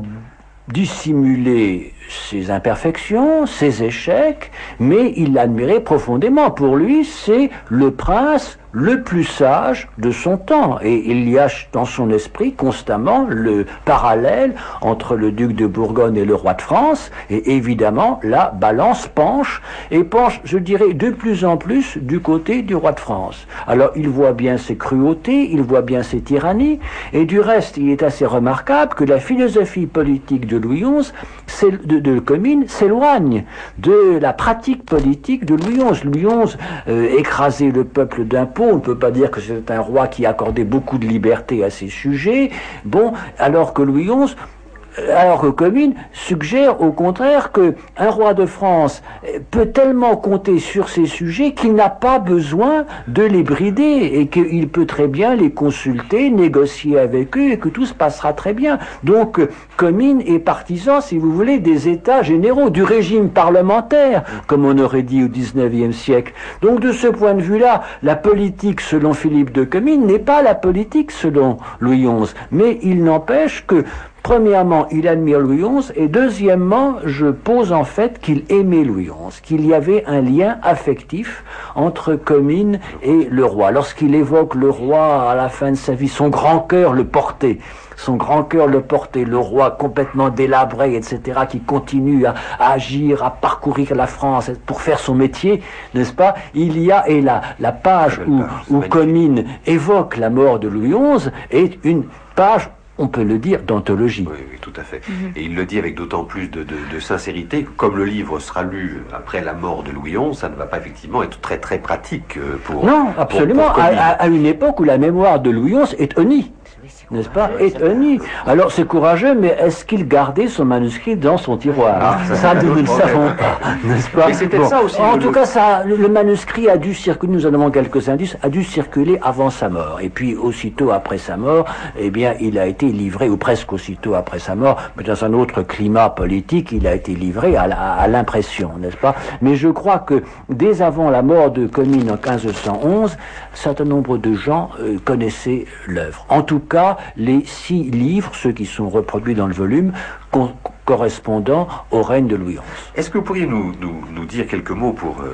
dissimulé ses imperfections, ses échecs, mais il l'admirait profondément. Pour lui, c'est le prince le plus sage de son temps. Et il y a dans son esprit constamment le parallèle entre le duc de Bourgogne et le roi de France. Et évidemment, la balance penche, et penche, je dirais, de plus en plus du côté du roi de France. Alors, il voit bien ses cruautés, il voit bien ses tyrannies, et du reste, il est assez remarquable que la philosophie politique de Louis onze, c'est- de, de Comines, s'éloigne de la pratique politique de Louis onze. Louis onze euh, écrasait le peuple d'impôts. On ne peut pas dire que c'est un roi qui accordait beaucoup de liberté à ses sujets. Bon, alors que Louis onze, alors que Comines suggère au contraire que un roi de France peut tellement compter sur ces sujets qu'il n'a pas besoin de les brider et qu'il peut très bien les consulter, négocier avec eux et que tout se passera très bien. Donc Comines est partisan, si vous voulez, des États généraux, du régime parlementaire, comme on aurait dit au dix-neuvième siècle. Donc de ce point de vue-là, la politique selon Philippe de Comines n'est pas la politique selon Louis onze, mais il n'empêche que premièrement, il admire Louis onze, et deuxièmement, je pose en fait qu'il aimait Louis onze, qu'il y avait un lien affectif entre Comines et le roi. Lorsqu'il évoque le roi à la fin de sa vie, son grand cœur le portait. Son grand cœur le portait, le roi complètement délabré, et cetera, qui continue à, à agir, à parcourir la France pour faire son métier, n'est-ce pas? Il y a, et la, la page où, où Comines évoque la mort de Louis onze est une page, on peut le dire, d'anthologie. Oui, oui, tout à fait. Et il le dit avec d'autant plus de, de, de sincérité que comme le livre sera lu après la mort de Louis onze, ça ne va pas effectivement être très très pratique euh, pour... Non, pour- absolument, pour à, Comines. à- à une époque où la mémoire de Louis onze est honnie. N'est-ce pas? Est honnie. Alors c'est courageux, mais est-ce qu'il gardait son manuscrit dans son tiroir? Ah, ça, Ça, c'est nous un ne le autre problème. savons pas, n'est-ce pas? Mais c'était Bon. ça aussi, En le- tout cas, ça, le, le manuscrit a dû circuler, nous en avons quelques indices, a dû circuler avant sa mort. Et puis aussitôt après sa mort, eh bien, il a été livré, ou presque aussitôt après sa mort, mais dans un autre climat politique, il a été livré à, la- à l'impression, n'est-ce pas? Mais je crois que dès avant la mort de Comines en quinze cent onze, un certain nombre de gens euh, connaissaient l'œuvre. En tout cas, les six livres, ceux qui sont reproduits dans le volume, con- correspondant au règne de Louis onze. Est-ce que vous pourriez nous, nous, nous dire quelques mots pour euh,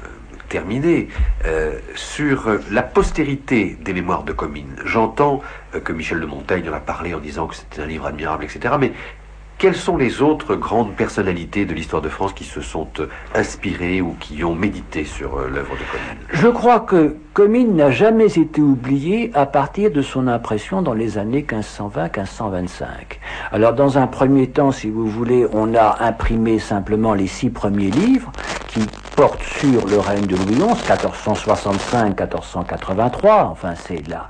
terminer euh, sur euh, la postérité des mémoires de Comines? J'entends euh, que Michel de Montaigne en a parlé en disant que c'était un livre admirable, et cetera. Mais quelles sont les autres grandes personnalités de l'histoire de France qui se sont euh, inspirées ou qui ont médité sur euh, l'œuvre de Comines? Je crois que Comines n'a jamais été oublié à partir de son impression dans les années quinze cent vingt quinze cent vingt-cinq. Alors dans un premier temps, si vous voulez, on a imprimé simplement les six premiers livres qui portent sur le règne de Louis onze, quatorze cent soixante-cinq quatorze cent quatre-vingt-trois, enfin c'est là.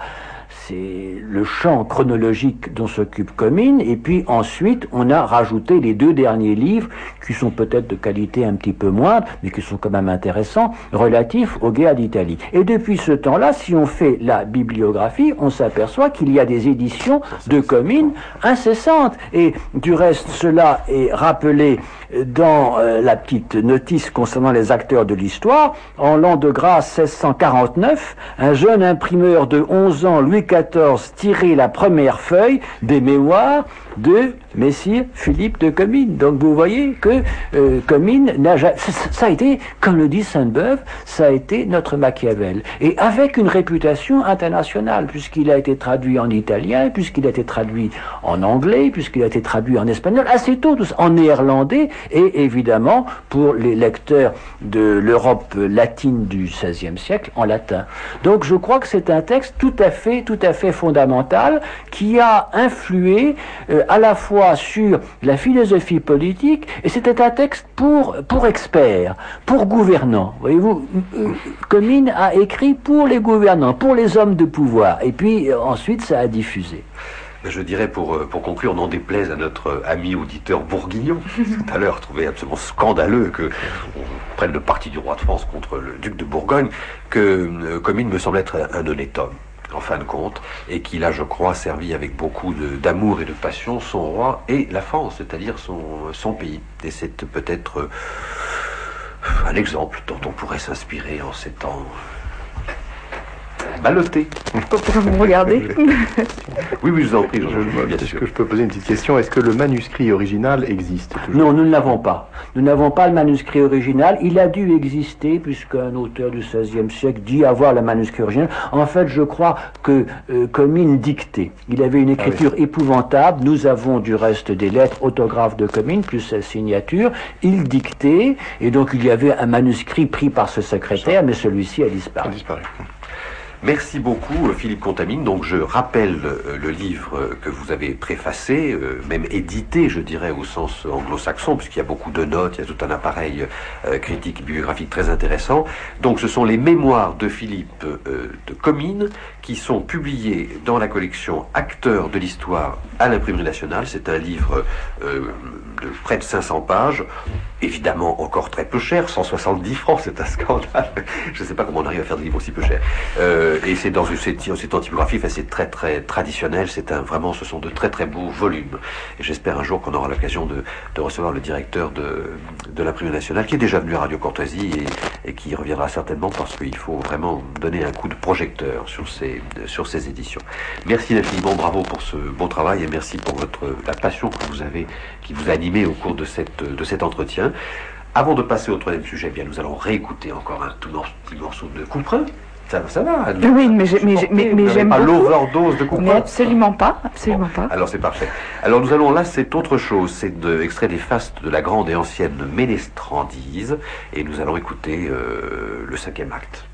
C'est le champ chronologique dont s'occupe Comines, et puis ensuite on a rajouté les deux derniers livres qui sont peut-être de qualité un petit peu moindre, mais qui sont quand même intéressants, relatifs aux guerres d'Italie. Et depuis ce temps-là, si on fait la bibliographie, on s'aperçoit qu'il y a des éditions de Comines incessantes. Et du reste, cela est rappelé dans euh, la petite notice concernant les acteurs de l'histoire. En l'an de grâce seize cent quarante-neuf, un jeune imprimeur de onze ans, Louis quatorze, tirait la première feuille des mémoires de Messire Philippe de Comines. Donc vous voyez que euh, Comines n'a jamais... Ça, ça a été, comme le dit Sainte-Beuve, ça a été notre Machiavel. Et avec une réputation internationale, puisqu'il a été traduit en italien, puisqu'il a été traduit en anglais, puisqu'il a été traduit en espagnol, assez tôt, tous, en néerlandais, et évidemment, pour les lecteurs de l'Europe latine du seizième siècle, en latin. Donc je crois que c'est un texte tout à fait, tout à fait fondamental, qui a influé euh, à la fois sur la philosophie politique, et c'était un texte pour, pour experts, pour gouvernants. Voyez-vous, euh, Comines a écrit pour les gouvernants, pour les hommes de pouvoir, et puis euh, ensuite ça a diffusé. Je dirais pour, pour conclure, n'en déplaise à notre ami auditeur bourguignon, tout à l'heure trouvait absolument scandaleux que on prenne le parti du roi de France contre le duc de Bourgogne, que euh, Comines me semble être un, un honnête homme, en fin de compte, et qu'il a, je crois, servi avec beaucoup de, d'amour et de passion son roi et la France, c'est-à-dire son, son pays. Et c'est peut-être euh, un exemple dont on pourrait s'inspirer en ces temps ballottés. Pourquoi vous me regardez? Oui, oui, je vous en prie. Je, je, Est-ce que je peux poser une petite question? Est-ce que le manuscrit original existe toujours? Non, nous ne l'avons pas. Nous n'avons pas le manuscrit original. Il a dû exister, puisqu'un auteur du seizième siècle dit avoir le manuscrit original. En fait, je crois que euh, Comines dictait. Il avait une écriture ah oui. épouvantable. Nous avons du reste des lettres autographes de Comines, plus sa signature. Il dictait, et donc il y avait un manuscrit pris par ce secrétaire, mais celui-ci a disparu. A disparu. Merci beaucoup Philippe Contamine. Donc je rappelle euh, le livre que vous avez préfacé, euh, même édité je dirais au sens anglo-saxon, puisqu'il y a beaucoup de notes, il y a tout un appareil euh, critique et bibliographique très intéressant. Donc ce sont les mémoires de Philippe euh, de Comines qui sont publiés dans la collection Acteurs de l'Histoire à l'Imprimerie Nationale. C'est un livre euh, de près de cinq cents pages, évidemment encore très peu cher, cent soixante-dix francs, c'est un scandale. Je ne sais pas comment on arrive à faire des livres aussi peu chers. Euh, et c'est dans une c'est en typographie, enfin, c'est très très traditionnel, c'est un vraiment, ce sont de très très beaux volumes. Et j'espère un jour qu'on aura l'occasion de, de recevoir le directeur de, de l'Imprimerie Nationale, qui est déjà venu à Radio Courtoisie et, et qui reviendra certainement parce qu'il faut vraiment donner un coup de projecteur sur ces, sur ces éditions. Merci infiniment, bravo pour ce beau travail et merci pour votre, la passion que vous avez, qui vous a animé au cours de, cette, de cet entretien. Avant de passer au troisième sujet, eh bien, nous allons réécouter encore un tout petit morceau de Couperin. Ça, ça va. Oui, mais, j'ai, mais, mais, mais j'aime pas beaucoup. L'overdose de Couperin. Mais absolument pas, absolument bon, pas. Alors c'est parfait. Alors nous allons là, c'est autre chose. C'est de, extrait des fastes de la grande et ancienne Ménestrandise. Et nous allons écouter euh, le cinquième acte.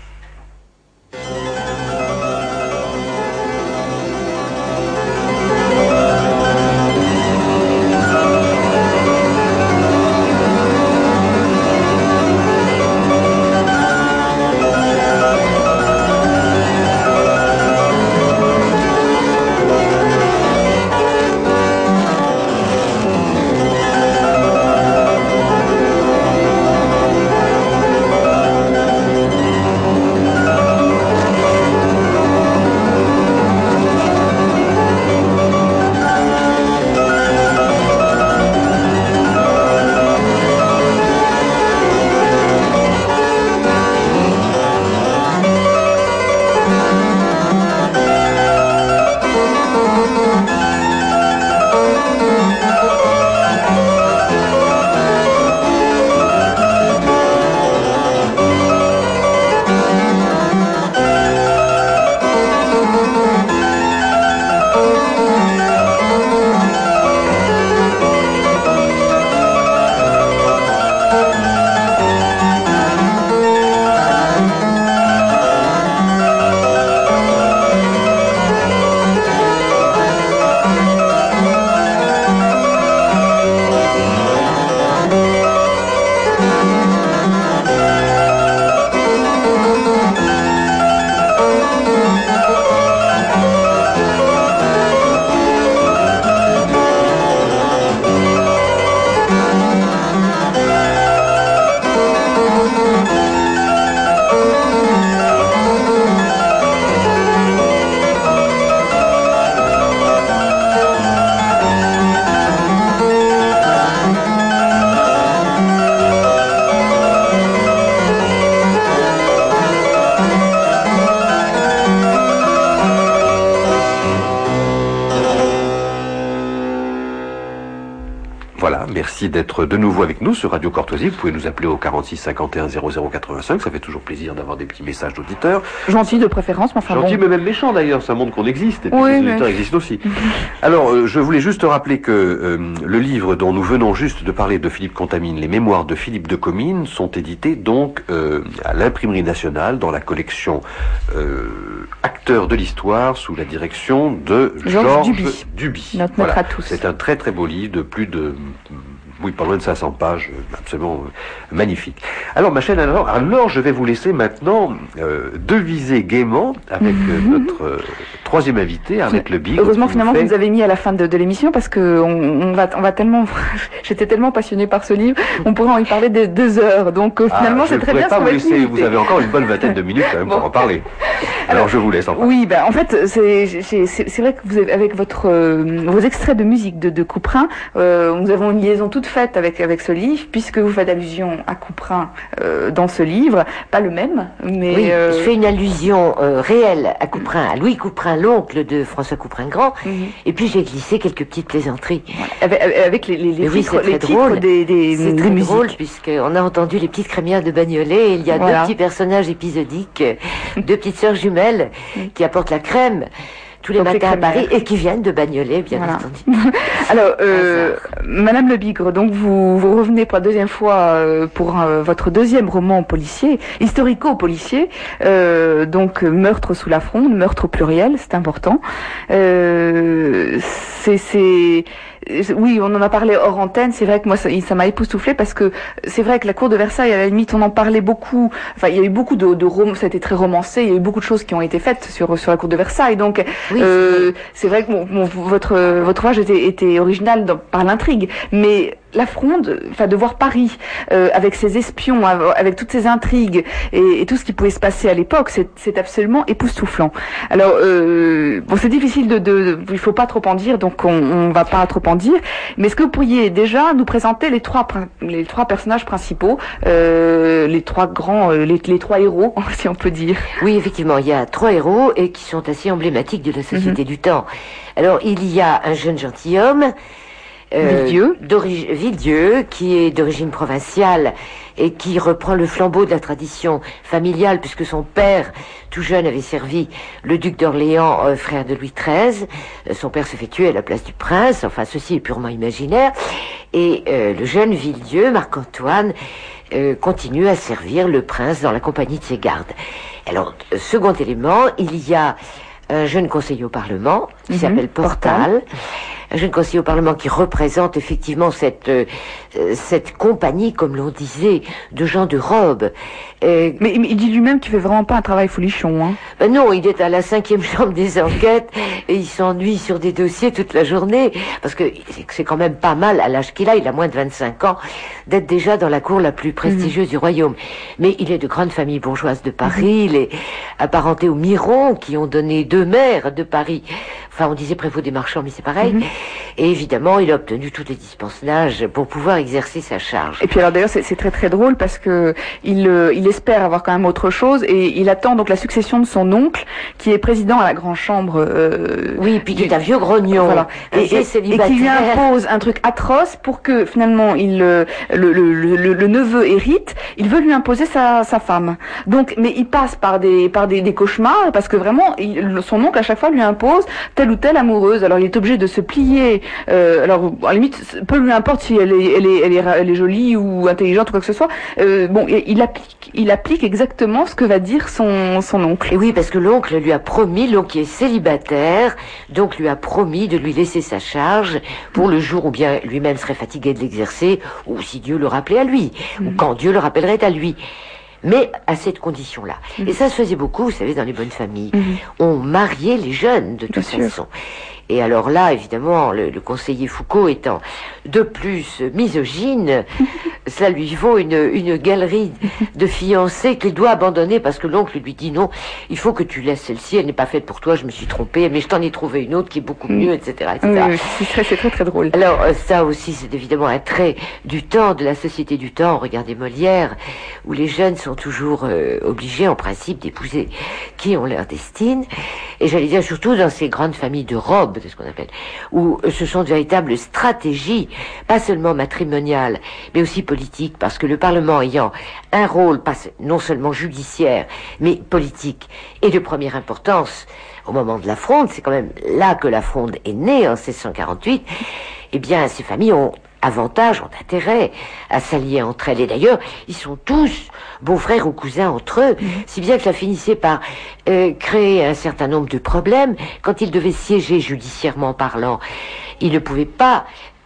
Merci d'être de nouveau avec nous sur Radio Courtoisie. Vous pouvez nous appeler au quarante-six cinquante et un zéro zéro quatre-vingt-cinq. Ça fait toujours plaisir d'avoir des petits messages d'auditeurs. Gentil de préférence, mais enfin Gentil, bon. mais même méchant d'ailleurs. Ça montre qu'on existe. Et puis oui, les mais... auditeurs existent aussi. Alors, euh, je voulais juste rappeler que euh, le livre dont nous venons juste de parler de Philippe Contamine, les mémoires de Philippe de Comines, sont édités donc euh, à l'Imprimerie Nationale dans la collection euh, Acteurs de l'Histoire sous la direction de Georges Georges Duby. Duby. Notre voilà. maître à tous. C'est un très très beau livre de plus de oui, pas loin de cinq cents pages, absolument euh, magnifique. Alors, ma chaîne, alors, alors, je vais vous laisser maintenant euh, deviser gaiement avec euh, notre euh, troisième invité, Arlette Le Bigre. Heureusement, finalement, fait... vous nous avez mis à la fin de, de l'émission parce que on, on va, on va tellement, j'étais tellement passionnée par ce livre, on pourrait en y parler des deux heures. Donc, euh, finalement, ah, c'est très bien. Pas vous, vous, laisser, vous avez encore une bonne vingtaine de minutes quand même bon. pour en parler. Alors, alors, je vous laisse en parler. Oui, ben, en fait, c'est, c'est, c'est vrai que vous avez, avec votre, euh, vos extraits de musique de, de Couperin, euh, nous avons une liaison toute faite avec, avec ce livre, puisque vous faites allusion à Couperin euh, dans ce livre, pas le même, mais... Oui, euh... je fais une allusion euh, réelle à Couperin, à Louis Couperin, l'oncle de François Couperin-Grand, mm-hmm. et puis j'ai glissé quelques petites plaisanteries. Avec, avec les, les, les oui, titres, les titres drôle. des, des, c'est des très musiques. drôle, puisqu'on a entendu les petites crémières de Bagnolet, et il y a voilà. deux petits personnages épisodiques, deux petites sœurs jumelles, qui apportent la crème tous les Donc matins les à Paris et qui viennent de Bagnolet, bien voilà. entendu. Alors, euh, Madame Le Bigre, donc vous, vous revenez pour la deuxième fois euh, pour euh, votre deuxième roman policier, historico-policier, euh, donc Meurtre sous la fronde, meurtre au pluriel, c'est important. Euh, c'est, c'est, oui, on en a parlé hors antenne. C'est vrai que moi, ça, ça m'a époustouflé parce que c'est vrai que la cour de Versailles, à la limite, on en parlait beaucoup. Enfin, il y a eu beaucoup de, de romans, ça a été très romancé. Il y a eu beaucoup de choses qui ont été faites sur sur la cour de Versailles. Donc, oui, euh, c'est vrai que bon, bon, votre votre ouvrage était, était original dans, par l'intrigue, mais la Fronde, enfin de voir Paris euh, avec ses espions, avec toutes ces intrigues et, et tout ce qui pouvait se passer à l'époque, c'est, c'est absolument époustouflant. Alors euh, bon, c'est difficile de, de, il faut pas trop en dire, donc on, on va pas trop en dire. Mais est-ce que vous pourriez déjà nous présenter les trois les trois personnages principaux, euh, les trois grands, euh, les, les trois héros, si on peut dire. Oui, effectivement, il y a trois héros et qui sont assez emblématiques de la société mm-hmm. du temps. Alors il y a un jeune gentilhomme. Euh, Villedieu. Villedieu, qui est d'origine provinciale et qui reprend le flambeau de la tradition familiale puisque son père, tout jeune, avait servi le duc d'Orléans, euh, frère de Louis treize. Euh, son père se fait tuer à la place du prince, enfin ceci est purement imaginaire. Et euh, le jeune Villedieu, Marc-Antoine, euh, continue à servir le prince dans la compagnie de ses gardes. Alors, euh, second élément, il y a un jeune conseiller au Parlement qui mm-hmm. s'appelle Portal. Portal. Un jeune conseiller au Parlement qui représente effectivement cette euh, cette compagnie, comme l'on disait, de gens de robe. Euh, mais, mais il dit lui-même qu'il fait vraiment pas un travail folichon. Hein. Ben non, il est à la cinquième chambre des enquêtes et il s'ennuie sur des dossiers toute la journée parce que c'est quand même pas mal à l'âge qu'il a, il a moins de vingt-cinq ans, d'être déjà dans la cour la plus prestigieuse mmh. du royaume. Mais il est de grande famille bourgeoise de Paris, mmh. il est apparenté aux Mirons qui ont donné deux maires de Paris. Enfin, on disait prévôt des marchands, mais c'est pareil. Mmh. Et évidemment, il a obtenu tous les dispensages pour pouvoir exercer sa charge. Et puis alors d'ailleurs, c'est, c'est très très drôle parce que il, euh, il espère avoir quand même autre chose et il attend donc la succession de son oncle qui est président à la Grande Chambre. Euh, oui, puis qui est un vieux grognon, voilà. un et, vieux et, célibataire. Et qui lui impose un truc atroce pour que finalement il le, le, le, le, le neveu hérite. Il veut lui imposer sa, sa femme. Donc, mais il passe par des par des, des cauchemars parce que vraiment, il, son oncle à chaque fois lui impose telle ou telle amoureuse. Alors il est obligé de se plier. Euh, alors à la limite, peu lui importe si elle est, elle est, elle est, elle est jolie ou intelligente ou quoi que ce soit. Euh, bon, il applique, il applique exactement ce que va dire son son oncle. Et oui, parce que l'oncle lui a promis, l'oncle qui est célibataire, donc lui a promis de lui laisser sa charge pour le jour où bien lui-même serait fatigué de l'exercer, ou si Dieu le rappelait à lui, mmh. ou quand Dieu le rappellerait à lui. Mais à cette condition-là. Mmh. Et ça se faisait beaucoup, vous savez, dans les bonnes familles. Mmh. On mariait les jeunes, de toute Bien façon. Sûr. Et alors là, évidemment, le, le conseiller Foucault étant de plus misogyne, cela lui vaut une, une galerie de fiancées qu'il doit abandonner parce que l'oncle lui dit non, il faut que tu laisses celle-ci, elle n'est pas faite pour toi, je me suis trompée, mais je t'en ai trouvé une autre qui est beaucoup mieux, et cetera, et cetera. Oui, c'est, très, c'est très très drôle. Alors ça aussi, c'est évidemment un trait du temps, de la société du temps. Regardez Molière, où les jeunes sont toujours euh, obligés, en principe, d'épouser qui ont leur destinée. Et j'allais dire surtout dans ces grandes familles de robes, c'est ce qu'on appelle, où ce sont de véritables stratégies, pas seulement matrimoniales, mais aussi politiques, parce que le Parlement ayant un rôle, pas, non seulement judiciaire, mais politique, et de première importance, au moment de la Fronde, c'est quand même là que la Fronde est née, en seize cent quarante-huit, eh bien, ces familles ont avantage, ont intérêt à s'allier entre elles. Et d'ailleurs, ils sont tous beaux-frères ou cousins entre eux, mmh. si bien que ça finissait par euh, créer un certain nombre de problèmes. Quand ils devaient siéger judiciairement parlant, ils ne pouvaient pas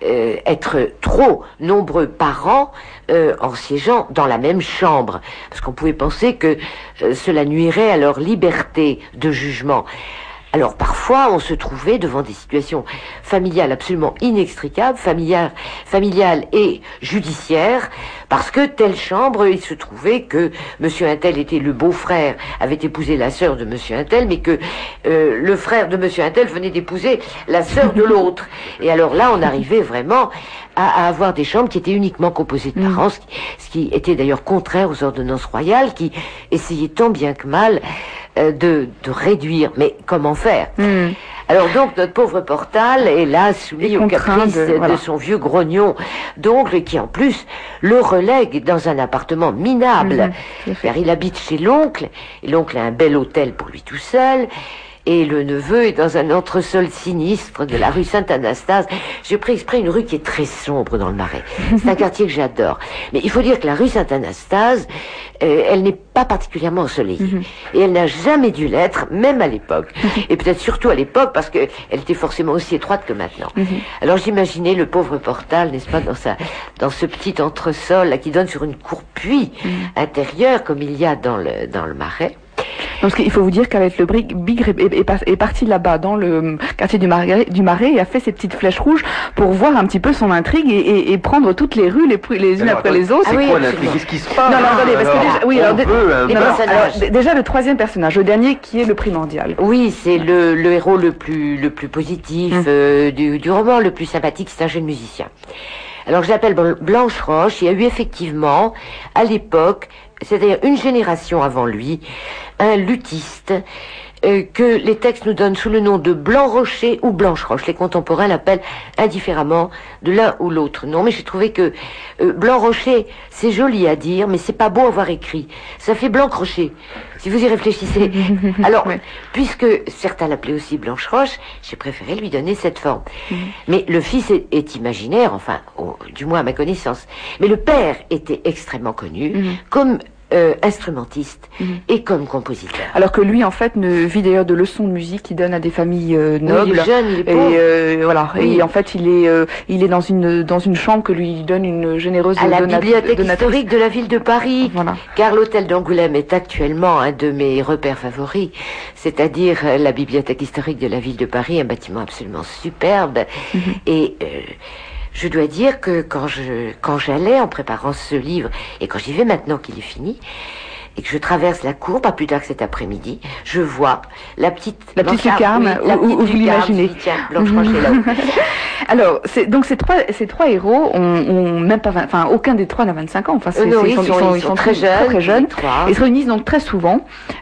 euh, être trop nombreux parents euh, en siégeant dans la même chambre, parce qu'on pouvait penser que euh, cela nuirait à leur liberté de jugement. Alors parfois, on se trouvait devant des situations familiales absolument inextricables, familiales, familiales et judiciaires, parce que telle chambre, il se trouvait que Monsieur Untel était le beau-frère, avait épousé la sœur de Monsieur Untel, mais que euh, le frère de Monsieur Untel venait d'épouser la sœur de l'autre. Et alors là, on arrivait vraiment à, à avoir des chambres qui étaient uniquement composées de parents, ce qui, ce qui était d'ailleurs contraire aux ordonnances royales, qui essayaient tant bien que mal euh, de, de réduire. Mais comment faire? mm. Alors donc, notre pauvre Portal est là soumis au caprice de, voilà. de son vieux grognon d'oncle, qui en plus le relègue dans un appartement minable, mmh, car il habite chez l'oncle, et l'oncle a un bel hôtel pour lui tout seul, et le neveu est dans un entresol sinistre de la rue Saint-Anastase. J'ai pris exprès une rue qui est très sombre dans le Marais. C'est un quartier que j'adore. Mais il faut dire que la rue Saint-Anastase, euh, elle n'est pas particulièrement ensoleillée. Mm-hmm. Et elle n'a jamais dû l'être, même à l'époque. Et peut-être surtout à l'époque, parce qu'elle était forcément aussi étroite que maintenant. Mm-hmm. Alors j'imaginais le pauvre Portal, n'est-ce pas, dans sa, dans ce petit entresol là, qui donne sur une cour puits mm-hmm. intérieure, comme il y a dans le, dans le Marais. Donc il faut vous dire qu'avec le Big, Big est, est, est parti là-bas dans le quartier du Marais, du Marais et a fait ses petites flèches rouges pour voir un petit peu son intrigue et, et, et prendre toutes les rues les, les unes alors, après les autres. C'est ah, quoi oui, l'intrigue? Qu'est-ce qui se passe? Non, non, attendez, parce que déjà, oui, alors, peut, euh, non, non, alors, déjà le troisième personnage, le dernier qui est le primordial. Oui, c'est le, le héros le plus, le plus positif hum. euh, du, du roman, le plus sympathique, c'est un jeune musicien. Alors je l'appelle Blanche Roche. Il y a eu effectivement, à l'époque, c'est-à-dire une génération avant lui, un luthiste euh, que les textes nous donnent sous le nom de Blanc Rocher ou Blanche Roche. Les contemporains l'appellent indifféremment de l'un ou l'autre nom, mais j'ai trouvé que euh, Blanc Rocher, c'est joli à dire, mais c'est pas beau à voir écrit. Ça fait Blanc Crochet, si vous y réfléchissez. Alors, ouais. puisque certains l'appelaient aussi Blanche Roche, j'ai préféré lui donner cette forme. Mm-hmm. Mais le fils est, est imaginaire, enfin, au, du moins à ma connaissance. Mais le père était extrêmement connu, mm-hmm. comme Euh, instrumentiste mmh. et comme compositeur. Alors que lui, en fait, ne vit d'ailleurs de leçons de musique qu'il donne à des familles euh, nobles. Oui, il est jeune, il est pauvre. Et euh, voilà. Oui. Et en fait, il est, euh, il est dans une dans une chambre que lui donne une généreuse à la dona- bibliothèque donatrice. historique de la ville de Paris. Voilà. Car l'hôtel d'Angoulême est actuellement un de mes repères favoris, c'est-à-dire euh, la bibliothèque historique de la ville de Paris, un bâtiment absolument superbe. Mmh. Et euh, je dois dire que quand je, quand j'allais en préparant ce livre, et quand j'y vais maintenant qu'il est fini, et que je traverse la cour, pas plus tard que cet après-midi, je vois la petite... La petite lucarne, oui, la où, petite où vous l'imaginez. Tiens, Blanche Roche est là-haut. Alors, c'est, donc ces trois, ces trois héros ont, ont même pas, vingt, enfin, aucun des trois n'a vingt-cinq ans. Enfin, c'est, euh, non, c'est, ils, sont, ils, sont, ils sont très, très jeunes. Très, très jeunes. Ils se réunissent donc très souvent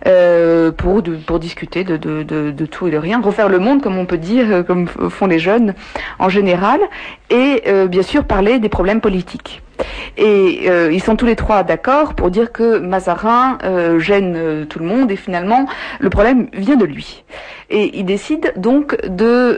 euh, pour, de, pour discuter de, de, de, de tout et de rien, refaire le monde, comme on peut dire, comme font les jeunes en général, et euh, bien sûr parler des problèmes politiques. Et euh, ils sont tous les trois d'accord pour dire que Mazarin euh, gêne euh, tout le monde et finalement le problème vient de lui. Et ils décident donc de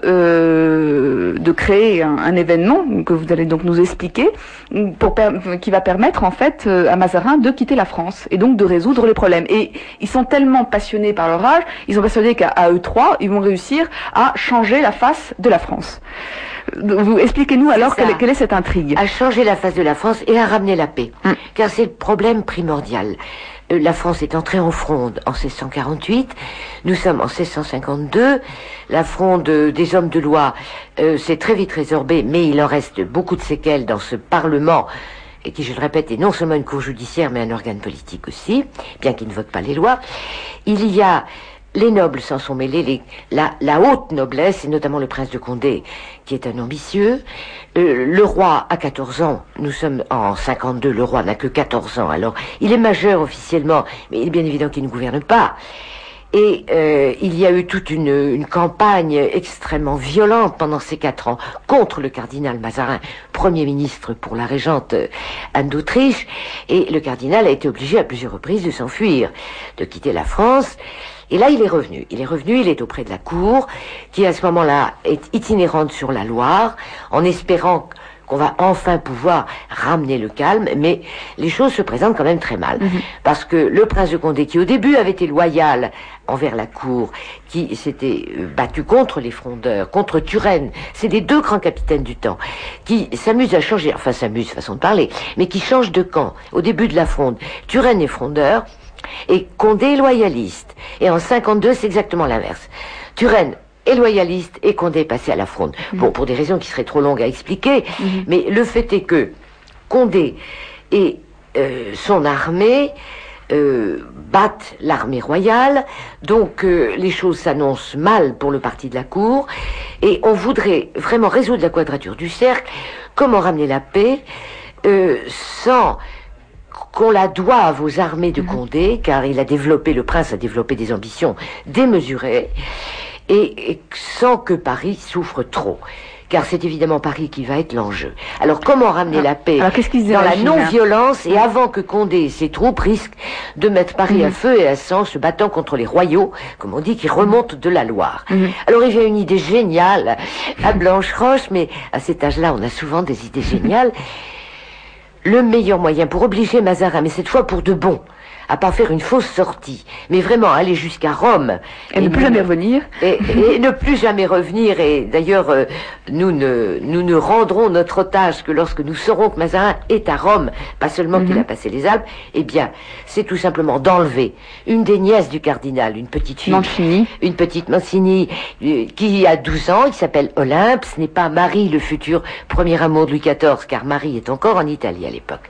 euh, de créer un, un événement que vous allez donc nous expliquer, pour per- qui va permettre en fait à Mazarin de quitter la France et donc de résoudre les problèmes. Et ils sont tellement passionnés par leur âge, ils sont persuadés qu'à à eux trois, ils vont réussir à changer la face de la France. Vous expliquez-nous alors quelle, quelle est cette intrigue. À changer la face de la France et à ramener la paix, hum. car c'est le problème primordial. Euh, la France est entrée en fronde en seize cent quarante-huit, nous sommes en seize cent cinquante-deux, la fronde des hommes de loi euh, s'est très vite résorbée, mais il en reste beaucoup de séquelles dans ce Parlement, et qui, je le répète, est non seulement une cour judiciaire, mais un organe politique aussi, bien qu'il ne vote pas les lois. Il y a... Les nobles s'en sont mêlés, les, la, la haute noblesse, et notamment le prince de Condé, qui est un ambitieux. Euh, le roi a quatorze ans, nous sommes en cinquante-deux, le roi n'a que quatorze ans, alors il est majeur officiellement, mais il est bien évident qu'il ne gouverne pas. Et euh, il y a eu toute une, une campagne extrêmement violente pendant ces quatre ans contre le cardinal Mazarin, Premier ministre pour la régente Anne d'Autriche, et le cardinal a été obligé à plusieurs reprises de s'enfuir, de quitter la France. Et là, il est revenu. Il est revenu, il est auprès de la cour, qui à ce moment-là est itinérante sur la Loire, en espérant qu'on va enfin pouvoir ramener le calme, mais les choses se présentent quand même très mal. Mmh. Parce que le prince de Condé, qui au début avait été loyal envers la cour, qui s'était battu contre les frondeurs, contre Turenne, c'est les deux grands capitaines du temps, qui s'amusent à changer, enfin s'amusent, façon de parler, mais qui changent de camp au début de la fronde. Turenne est frondeur, et Condé est loyaliste. Et en cinquante-deux, c'est exactement l'inverse. Turenne est loyaliste et Condé est passé à la fronde. Mmh. Bon, pour des raisons qui seraient trop longues à expliquer, mmh. mais le fait est que Condé et euh, son armée euh, battent l'armée royale, donc euh, les choses s'annoncent mal pour le parti de la cour, et on voudrait vraiment résoudre la quadrature du cercle, comment ramener la paix, euh, sans qu'on la doive aux armées de Condé, car il a développé, le prince a développé des ambitions démesurées, et, et sans que Paris souffre trop. Car c'est évidemment Paris qui va être l'enjeu. Alors comment ramener ah, la paix alors, dans la non-violence et avant que Condé et ses troupes risquent de mettre Paris mmh. à feu et à sang, se battant contre les royaux, comme on dit, qui remontent de la Loire. Mmh. Alors il vient une idée géniale à Blanche-Roche, mais à cet âge-là, on a souvent des idées géniales. Le meilleur moyen pour obliger Mazarin, mais cette fois pour de bon, à pas faire une fausse sortie, mais vraiment aller jusqu'à Rome. Et, et ne plus jamais revenir. Et, et ne plus jamais revenir. Et d'ailleurs, euh, nous, ne, nous ne rendrons notre otage que lorsque nous saurons que Mazarin est à Rome, pas seulement mm-hmm. qu'il a passé les Alpes. Eh bien, c'est tout simplement d'enlever une des nièces du cardinal, une petite fille. Mancini. Une petite Mancini, euh, qui a douze ans, qui s'appelle Olympe. Ce n'est pas Marie, le futur premier amour de Louis quatorze, car Marie est encore en Italie à l'époque.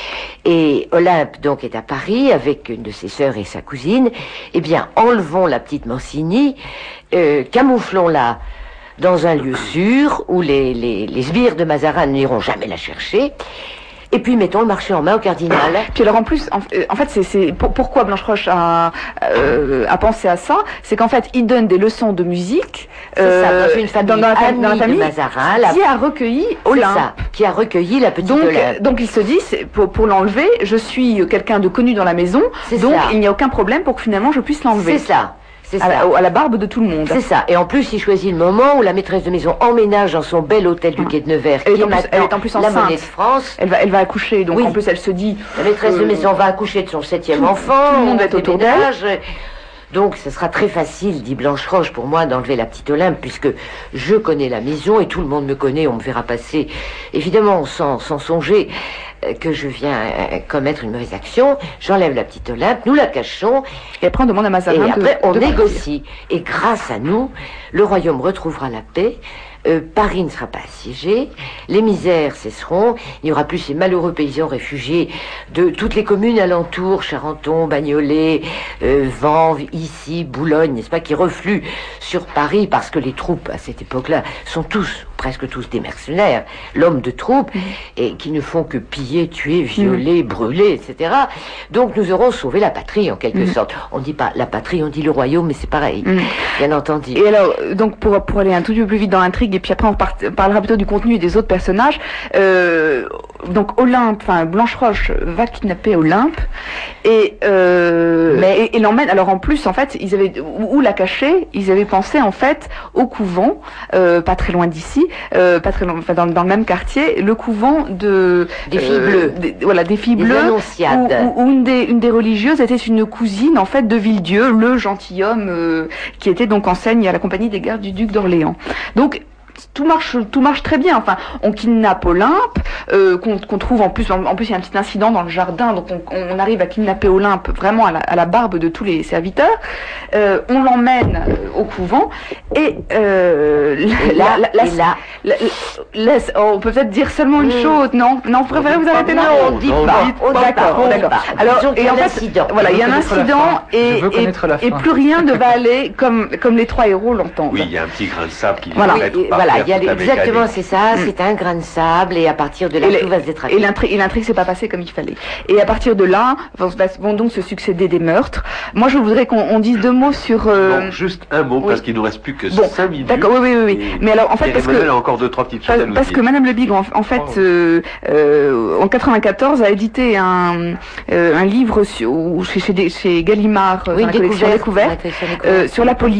Et Olympe, donc, est à Paris avec une de ses sœurs et sa cousine. Eh bien, enlevons la petite Mancini, euh, camouflons-la dans un lieu sûr où les, les, les sbires de Mazarin n'iront jamais la chercher. Et puis mettons le marché en main au cardinal. Puis alors en plus, en, en fait, c'est, c'est pour, pourquoi Blanche-Roche a, euh, a pensé à ça, c'est qu'en fait, il donne des leçons de musique euh, ça, dans une famille, dans, dans la, amie dans la famille de Mazarin, la... qui a recueilli Olympe, ça, qui a recueilli la petite donc, Olympe. Donc il se dit, c'est, pour, pour l'enlever, je suis quelqu'un de connu dans la maison, c'est donc ça. Il n'y a aucun problème pour que finalement je puisse l'enlever. C'est ça. C'est à, ça. La, à la barbe de tout le monde. C'est ça. Et en plus, il choisit le moment où la maîtresse de maison emménage dans son bel hôtel du Quai de Nevers, qui est maintenant elle est en plus la enceinte. Monnaie de France. Elle va, elle va accoucher, donc oui. En plus elle se dit... La maîtresse euh, de maison va accoucher de son septième enfant. Tout le monde va être autour d'elle. Donc, ce sera très facile, dit Blanche-Roche, pour moi, d'enlever la petite Olympe, puisque je connais la maison et tout le monde me connaît, on me verra passer, évidemment, sans, sans songer que je viens commettre une mauvaise action. J'enlève la petite Olympe, nous la cachons. Et après, on demande à Mazarin Et après, de, on de négocie. Et grâce à nous, le royaume retrouvera la paix. Euh, Paris ne sera pas assiégé, les misères cesseront, il n'y aura plus ces malheureux paysans réfugiés de toutes les communes alentours, Charenton, Bagnolet, euh, Vanves, ici, Boulogne, n'est-ce pas, qui refluent sur Paris parce que les troupes à cette époque-là sont tous, presque tous des mercenaires, l'homme de troupe, mmh. et qui ne font que piller, tuer, violer, mmh. brûler, et cetera. Donc nous aurons sauvé la patrie en quelque mmh. sorte. On ne dit pas la patrie, on dit le royaume, mais c'est pareil, mmh. bien entendu. Et alors, donc pour, pour aller un tout petit peu plus vite dans l'intrigue, et puis après on part, parlera plutôt du contenu et des autres personnages. Euh, donc Olympe, enfin Blanche-Roche va kidnapper Olympe et, euh, Mais... et, et l'emmène. Alors en plus, en fait, ils avaient où, où la cacher. Ils avaient pensé en fait au couvent, euh, pas très loin d'ici, euh, pas très loin, enfin dans, dans le même quartier, le couvent de des filles euh, bleues. Des, voilà, des filles des bleues. Où, où, où une des une des religieuses était une cousine en fait de Villedieu, le gentilhomme euh, qui était donc enseigne à la compagnie des gardes du duc d'Orléans. Donc tout marche, tout marche très bien. Enfin, on kidnappe Olympe, euh, qu'on, qu'on trouve en plus, en, en plus il y a un petit incident dans le jardin, donc on, on arrive à kidnapper Olympe vraiment à la, à la barbe de tous les serviteurs. Euh, on l'emmène au couvent et, euh, et là, la, la, et là, la, la, la, oh, on peut peut-être dire seulement une mmh. chose, non Non, vous préférez vous arrêter là? Non, on dit pas. Oh, d'accord, d'accord. Alors, et en fait, voilà, il y a un incident et, et, et plus rien ne va aller comme comme les trois héros l'entendent. Oui, il y a un petit grain de sable qui voilà. vient mettre par Voilà, il y a exactement, c'est ça, mm. c'est un grain de sable, et à partir de là, et tout va se détraquer. Et l'intrigue, et l'intrigue s'est pas passée comme il fallait. Et à partir de là, vont, vont donc se succéder des meurtres. Moi, je voudrais qu'on on dise deux mots sur... Euh... Non, juste un mot, oui. Parce qu'il nous reste plus que bon, cinq minutes. D'accord, oui, oui, oui. Mais alors, en fait, parce que... a encore deux, trois petites choses parce, à nous parce dire. que Madame Le Bigre, en, en fait, oh. euh, euh, en quatre-vingt-quatorze, a édité un, euh, un livre sur, chez, chez, chez Gallimard, oui, dans la collection Découverte, découverte euh, sur la police.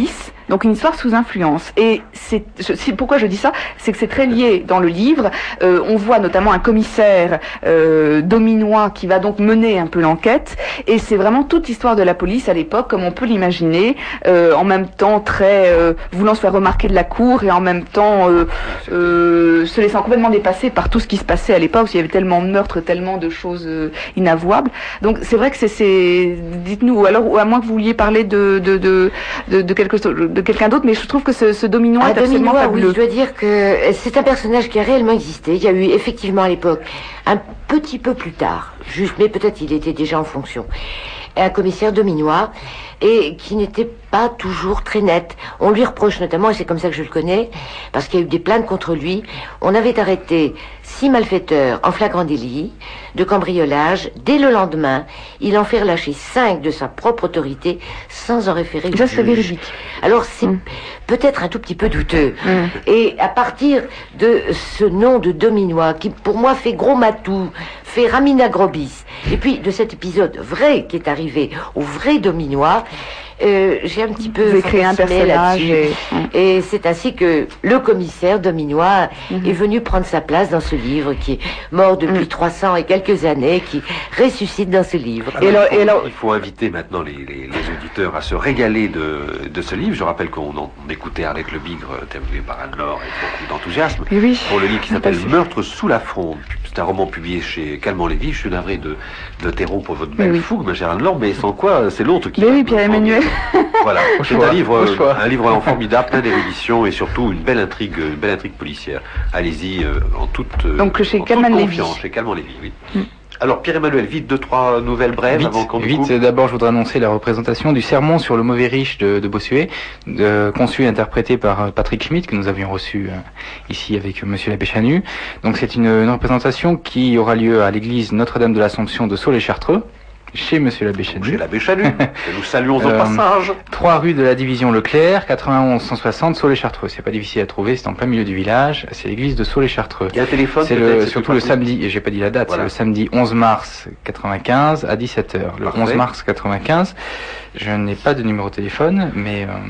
Donc une histoire sous influence. Et c'est, c'est pourquoi je dis ça, c'est que c'est très lié dans le livre. Euh, on voit notamment un commissaire euh, dominois qui va donc mener un peu l'enquête. Et c'est vraiment toute l'histoire de la police à l'époque, comme on peut l'imaginer, euh, en même temps très euh, voulant se faire remarquer de la cour et en même temps euh, euh, se laissant complètement dépasser par tout ce qui se passait à l'époque, où il y avait tellement de meurtres, tellement de choses euh, inavouables. Donc c'est vrai que c'est, c'est... dites-nous, ou alors ou à moins que vous vouliez parler de de de de, de quelque de quelqu'un d'autre, mais je trouve que ce, ce dominois ah, est absolument dominois, fabuleux. Oui, je dois dire que c'est un personnage qui a réellement existé. Il y a eu effectivement à l'époque, un petit peu plus tard, juste, mais peut-être il était déjà en fonction, un commissaire dominois et qui n'était pas toujours très net. On lui reproche notamment, et c'est comme ça que je le connais, parce qu'il y a eu des plaintes contre lui, on avait arrêté six malfaiteurs en flagrant délit de cambriolage. Dès le lendemain, il en fait relâcher cinq de sa propre autorité sans en référer. Ça, c'est véridique. Alors c'est mm. peut-être un tout petit peu douteux. Mm. Et à partir de ce nom de dominois, qui pour moi fait gros matou, fait Ramina Grobis, et puis de cet épisode vrai qui est arrivé au vrai dominois, Euh, j'ai un petit peu créé un personnage et, et c'est ainsi que le commissaire dominois mm-hmm. est venu prendre sa place dans ce livre qui est mort depuis mm. trois cents et quelques années, qui ressuscite dans ce livre. Alors, et alors, il, faut, et alors... il faut inviter maintenant les, les, les auditeurs à se régaler de, de ce livre. Je rappelle qu'on on écoutait Arlette Le Bigre, interviewé par Anne-Laure avec beaucoup d'enthousiasme, oui. pour le livre qui s'appelle Meurtre sous la fronde. C'est un roman publié chez Calmont-Lévy. Je suis navré de, de t'interrompre votre belle oui. fougue, ma chère Anne-Laure, mais sans quoi c'est l'autre qui... Mais oui, Pierre-Emmanuel. Voilà, c'est un livre, un livre formidable, plein d'érudition et surtout une belle intrigue, une belle intrigue policière. Allez-y euh, en toute, euh, Donc chez en Calmont-Lévy. Chez Calmont-Lévy, oui. Mm. Alors Pierre-Emmanuel, vite deux trois nouvelles brèves vite, avant qu'on Vite, d'abord je voudrais annoncer la représentation du Sermon sur le mauvais riche de, de Bossuet, de, conçu et interprété par Patrick Schmitt, que nous avions reçu euh, ici avec Monsieur l'abbé Chanu. Donc c'est une, une représentation qui aura lieu à l'église Notre-Dame de l'Assomption de Saulx-les-Chartreux, chez Monsieur l'abbé Chanu. Chez l'abbé Chanu, que nous saluons au euh, passage. trois rue de la Division Leclerc, quatre-vingt-onze cent soixante, Saulx-les-Chartreux. C'est pas difficile à trouver, c'est en plein milieu du village, c'est l'église de Saulx-les-Chartreux. Il y a un téléphone. C'est le, surtout le samedi, et j'ai pas dit la date, voilà. C'est le samedi onze mars quatre-vingt-quinze à dix-sept heures. Le Parfait. onze mars quatre-vingt-quinze, je n'ai pas de numéro de téléphone, mais... Euh,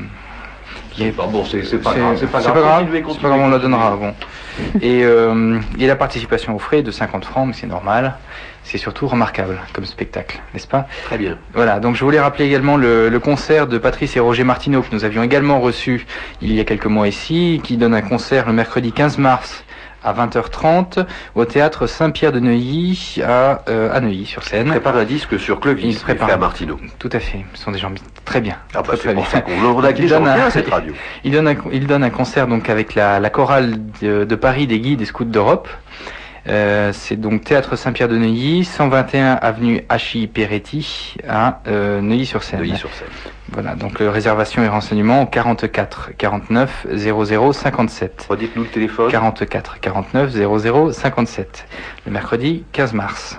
c'est pas bon, c'est, c'est pas grave, c'est pas grave, pas grave, continuez, continuez, c'est pas grave, on la donnera, bon. Et, euh, et la participation aux frais de cinquante francs, mais c'est normal. C'est surtout remarquable comme spectacle, n'est-ce pas? Très bien. Voilà, donc je voulais rappeler également le, le concert de Patrice et Roger Martineau que nous avions également reçu il y a quelques mois ici, qui donne un concert le mercredi quinze mars à vingt heures trente au théâtre Saint-Pierre de Neuilly à, euh, à Neuilly-sur-Seine. Il prépare un disque sur Clovis, il prépare à Martineau. Tout à fait, ce sont des gens très bien. Ah bah, très, c'est très pour bien. ça qu'on a déjà bien à cette radio. Il donne un, il donne un concert donc avec la, la chorale de, de Paris des Guides et Scouts d'Europe. Euh, c'est donc Théâtre Saint-Pierre de Neuilly, cent vingt et un avenue Achille Peretti à euh, Neuilly-sur-Seine. Neuilly-sur-Seine. Voilà, donc euh, réservation et renseignements quarante-quatre quarante-neuf zéro zéro cinquante-sept. Redites-nous le téléphone. quarante-quatre quarante-neuf zéro zéro cinquante-sept. Le mercredi quinze mars.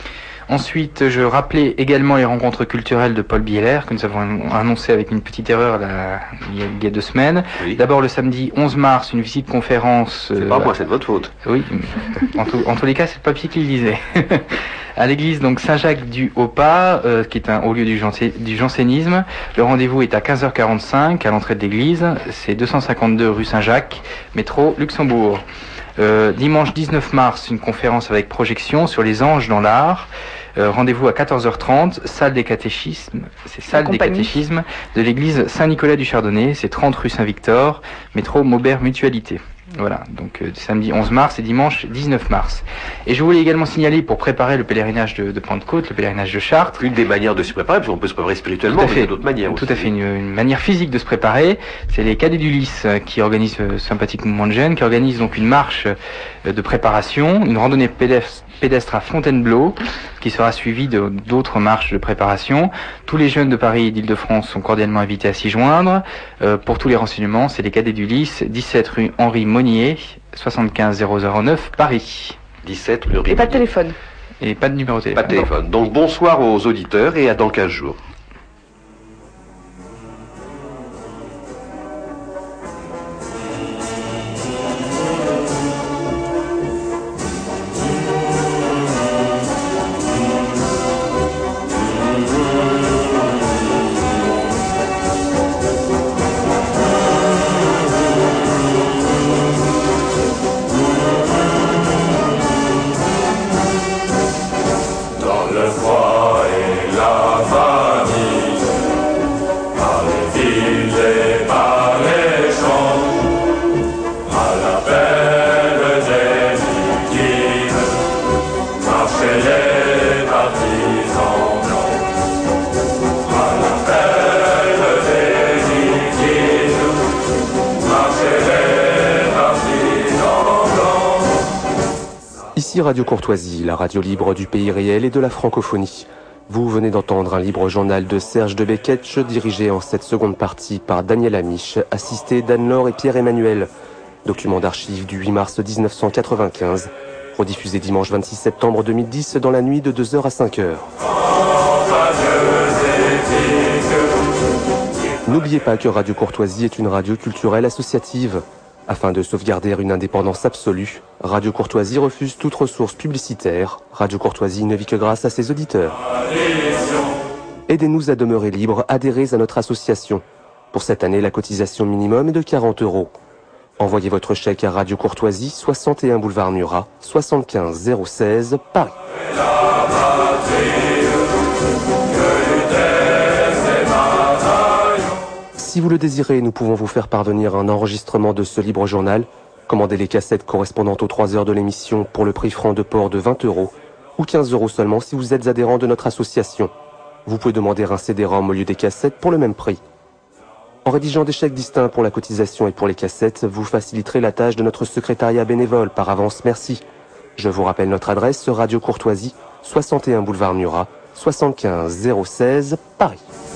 Ensuite, je rappelais également les rencontres culturelles de Paul Bieler, que nous avons annoncé avec une petite erreur là, il, y a, il y a deux semaines. Oui. D'abord le samedi onze mars, une visite conférence... C'est euh, pas moi, c'est de votre faute. Oui, en, tout, en tous les cas, c'est le papier qui le disait. À l'église donc Saint-Jacques du Haut-Pas, euh, qui est un haut lieu du, janté, du jansénisme. Le rendez-vous est à quinze heures quarante-cinq à l'entrée de l'église. C'est deux cent cinquante-deux rue Saint-Jacques, métro Luxembourg. Euh, dimanche dix-neuf mars, une conférence avec projection sur les anges dans l'art. Euh, rendez-vous à quatorze heures trente, salle des catéchismes, c'est salle des catéchismes de l'église Saint-Nicolas du Chardonnay, c'est trente rue Saint-Victor, métro Maubert Mutualité. Voilà, donc euh, samedi onze mars et dimanche dix-neuf mars. Et je voulais également signaler, pour préparer le pèlerinage de, de Pentecôte, le pèlerinage de Chartres... Une des manières de s'y préparer, parce qu'on peut se préparer spirituellement, mais il y a d'autres manières Tout aussi. à fait, une, une manière physique de se préparer. C'est les Cadets du Lys euh, qui organisent, euh, sympathique mouvement de jeunes, qui organisent donc une marche euh, de préparation, une randonnée pédestre, pédestre à Fontainebleau, qui sera suivie de, d'autres marches de préparation. Tous les jeunes de Paris et d'Île-de-France sont cordialement invités à s'y joindre. Euh, pour tous les renseignements, c'est les Cadets du Lys, dix-sept rue Henri Monnier, soixante-quinze zéro zéro neuf, Paris. dix-sept rue Henri Et pas de téléphone. Et pas de numéro de téléphone. Pas de téléphone. Donc bonsoir aux auditeurs et à dans quinze jours. Ici Radio Courtoisie, la radio libre du pays réel et de la francophonie. Vous venez d'entendre un libre journal de Serge de Beketch, dirigé en cette seconde partie par Daniel Amiche, assisté d'Anne-Laure et Pierre-Emmanuel. Document d'archives du huit mars mille neuf cent quatre-vingt-quinze, rediffusé dimanche vingt-six septembre deux mille dix dans la nuit de deux heures à cinq heures. N'oubliez pas que Radio Courtoisie est une radio culturelle associative. Afin de sauvegarder une indépendance absolue, Radio Courtoisie refuse toute ressource publicitaire. Radio Courtoisie ne vit que grâce à ses auditeurs. Aidez-nous à demeurer libres, adhérez à notre association. Pour cette année, la cotisation minimum est de quarante euros. Envoyez votre chèque à Radio Courtoisie, soixante et un boulevard Murat, soixante-quinze zéro seize, Paris. Si vous le désirez, nous pouvons vous faire parvenir un enregistrement de ce libre journal. Commandez les cassettes correspondantes aux trois heures de l'émission pour le prix franc de port de vingt euros ou quinze euros seulement si vous êtes adhérent de notre association. Vous pouvez demander un C D-ROM au lieu des cassettes pour le même prix. En rédigeant des chèques distincts pour la cotisation et pour les cassettes, vous faciliterez la tâche de notre secrétariat bénévole. Par avance, merci. Je vous rappelle notre adresse, Radio Courtoisie, soixante et un boulevard Murat, soixante-quinze zéro seize, Paris.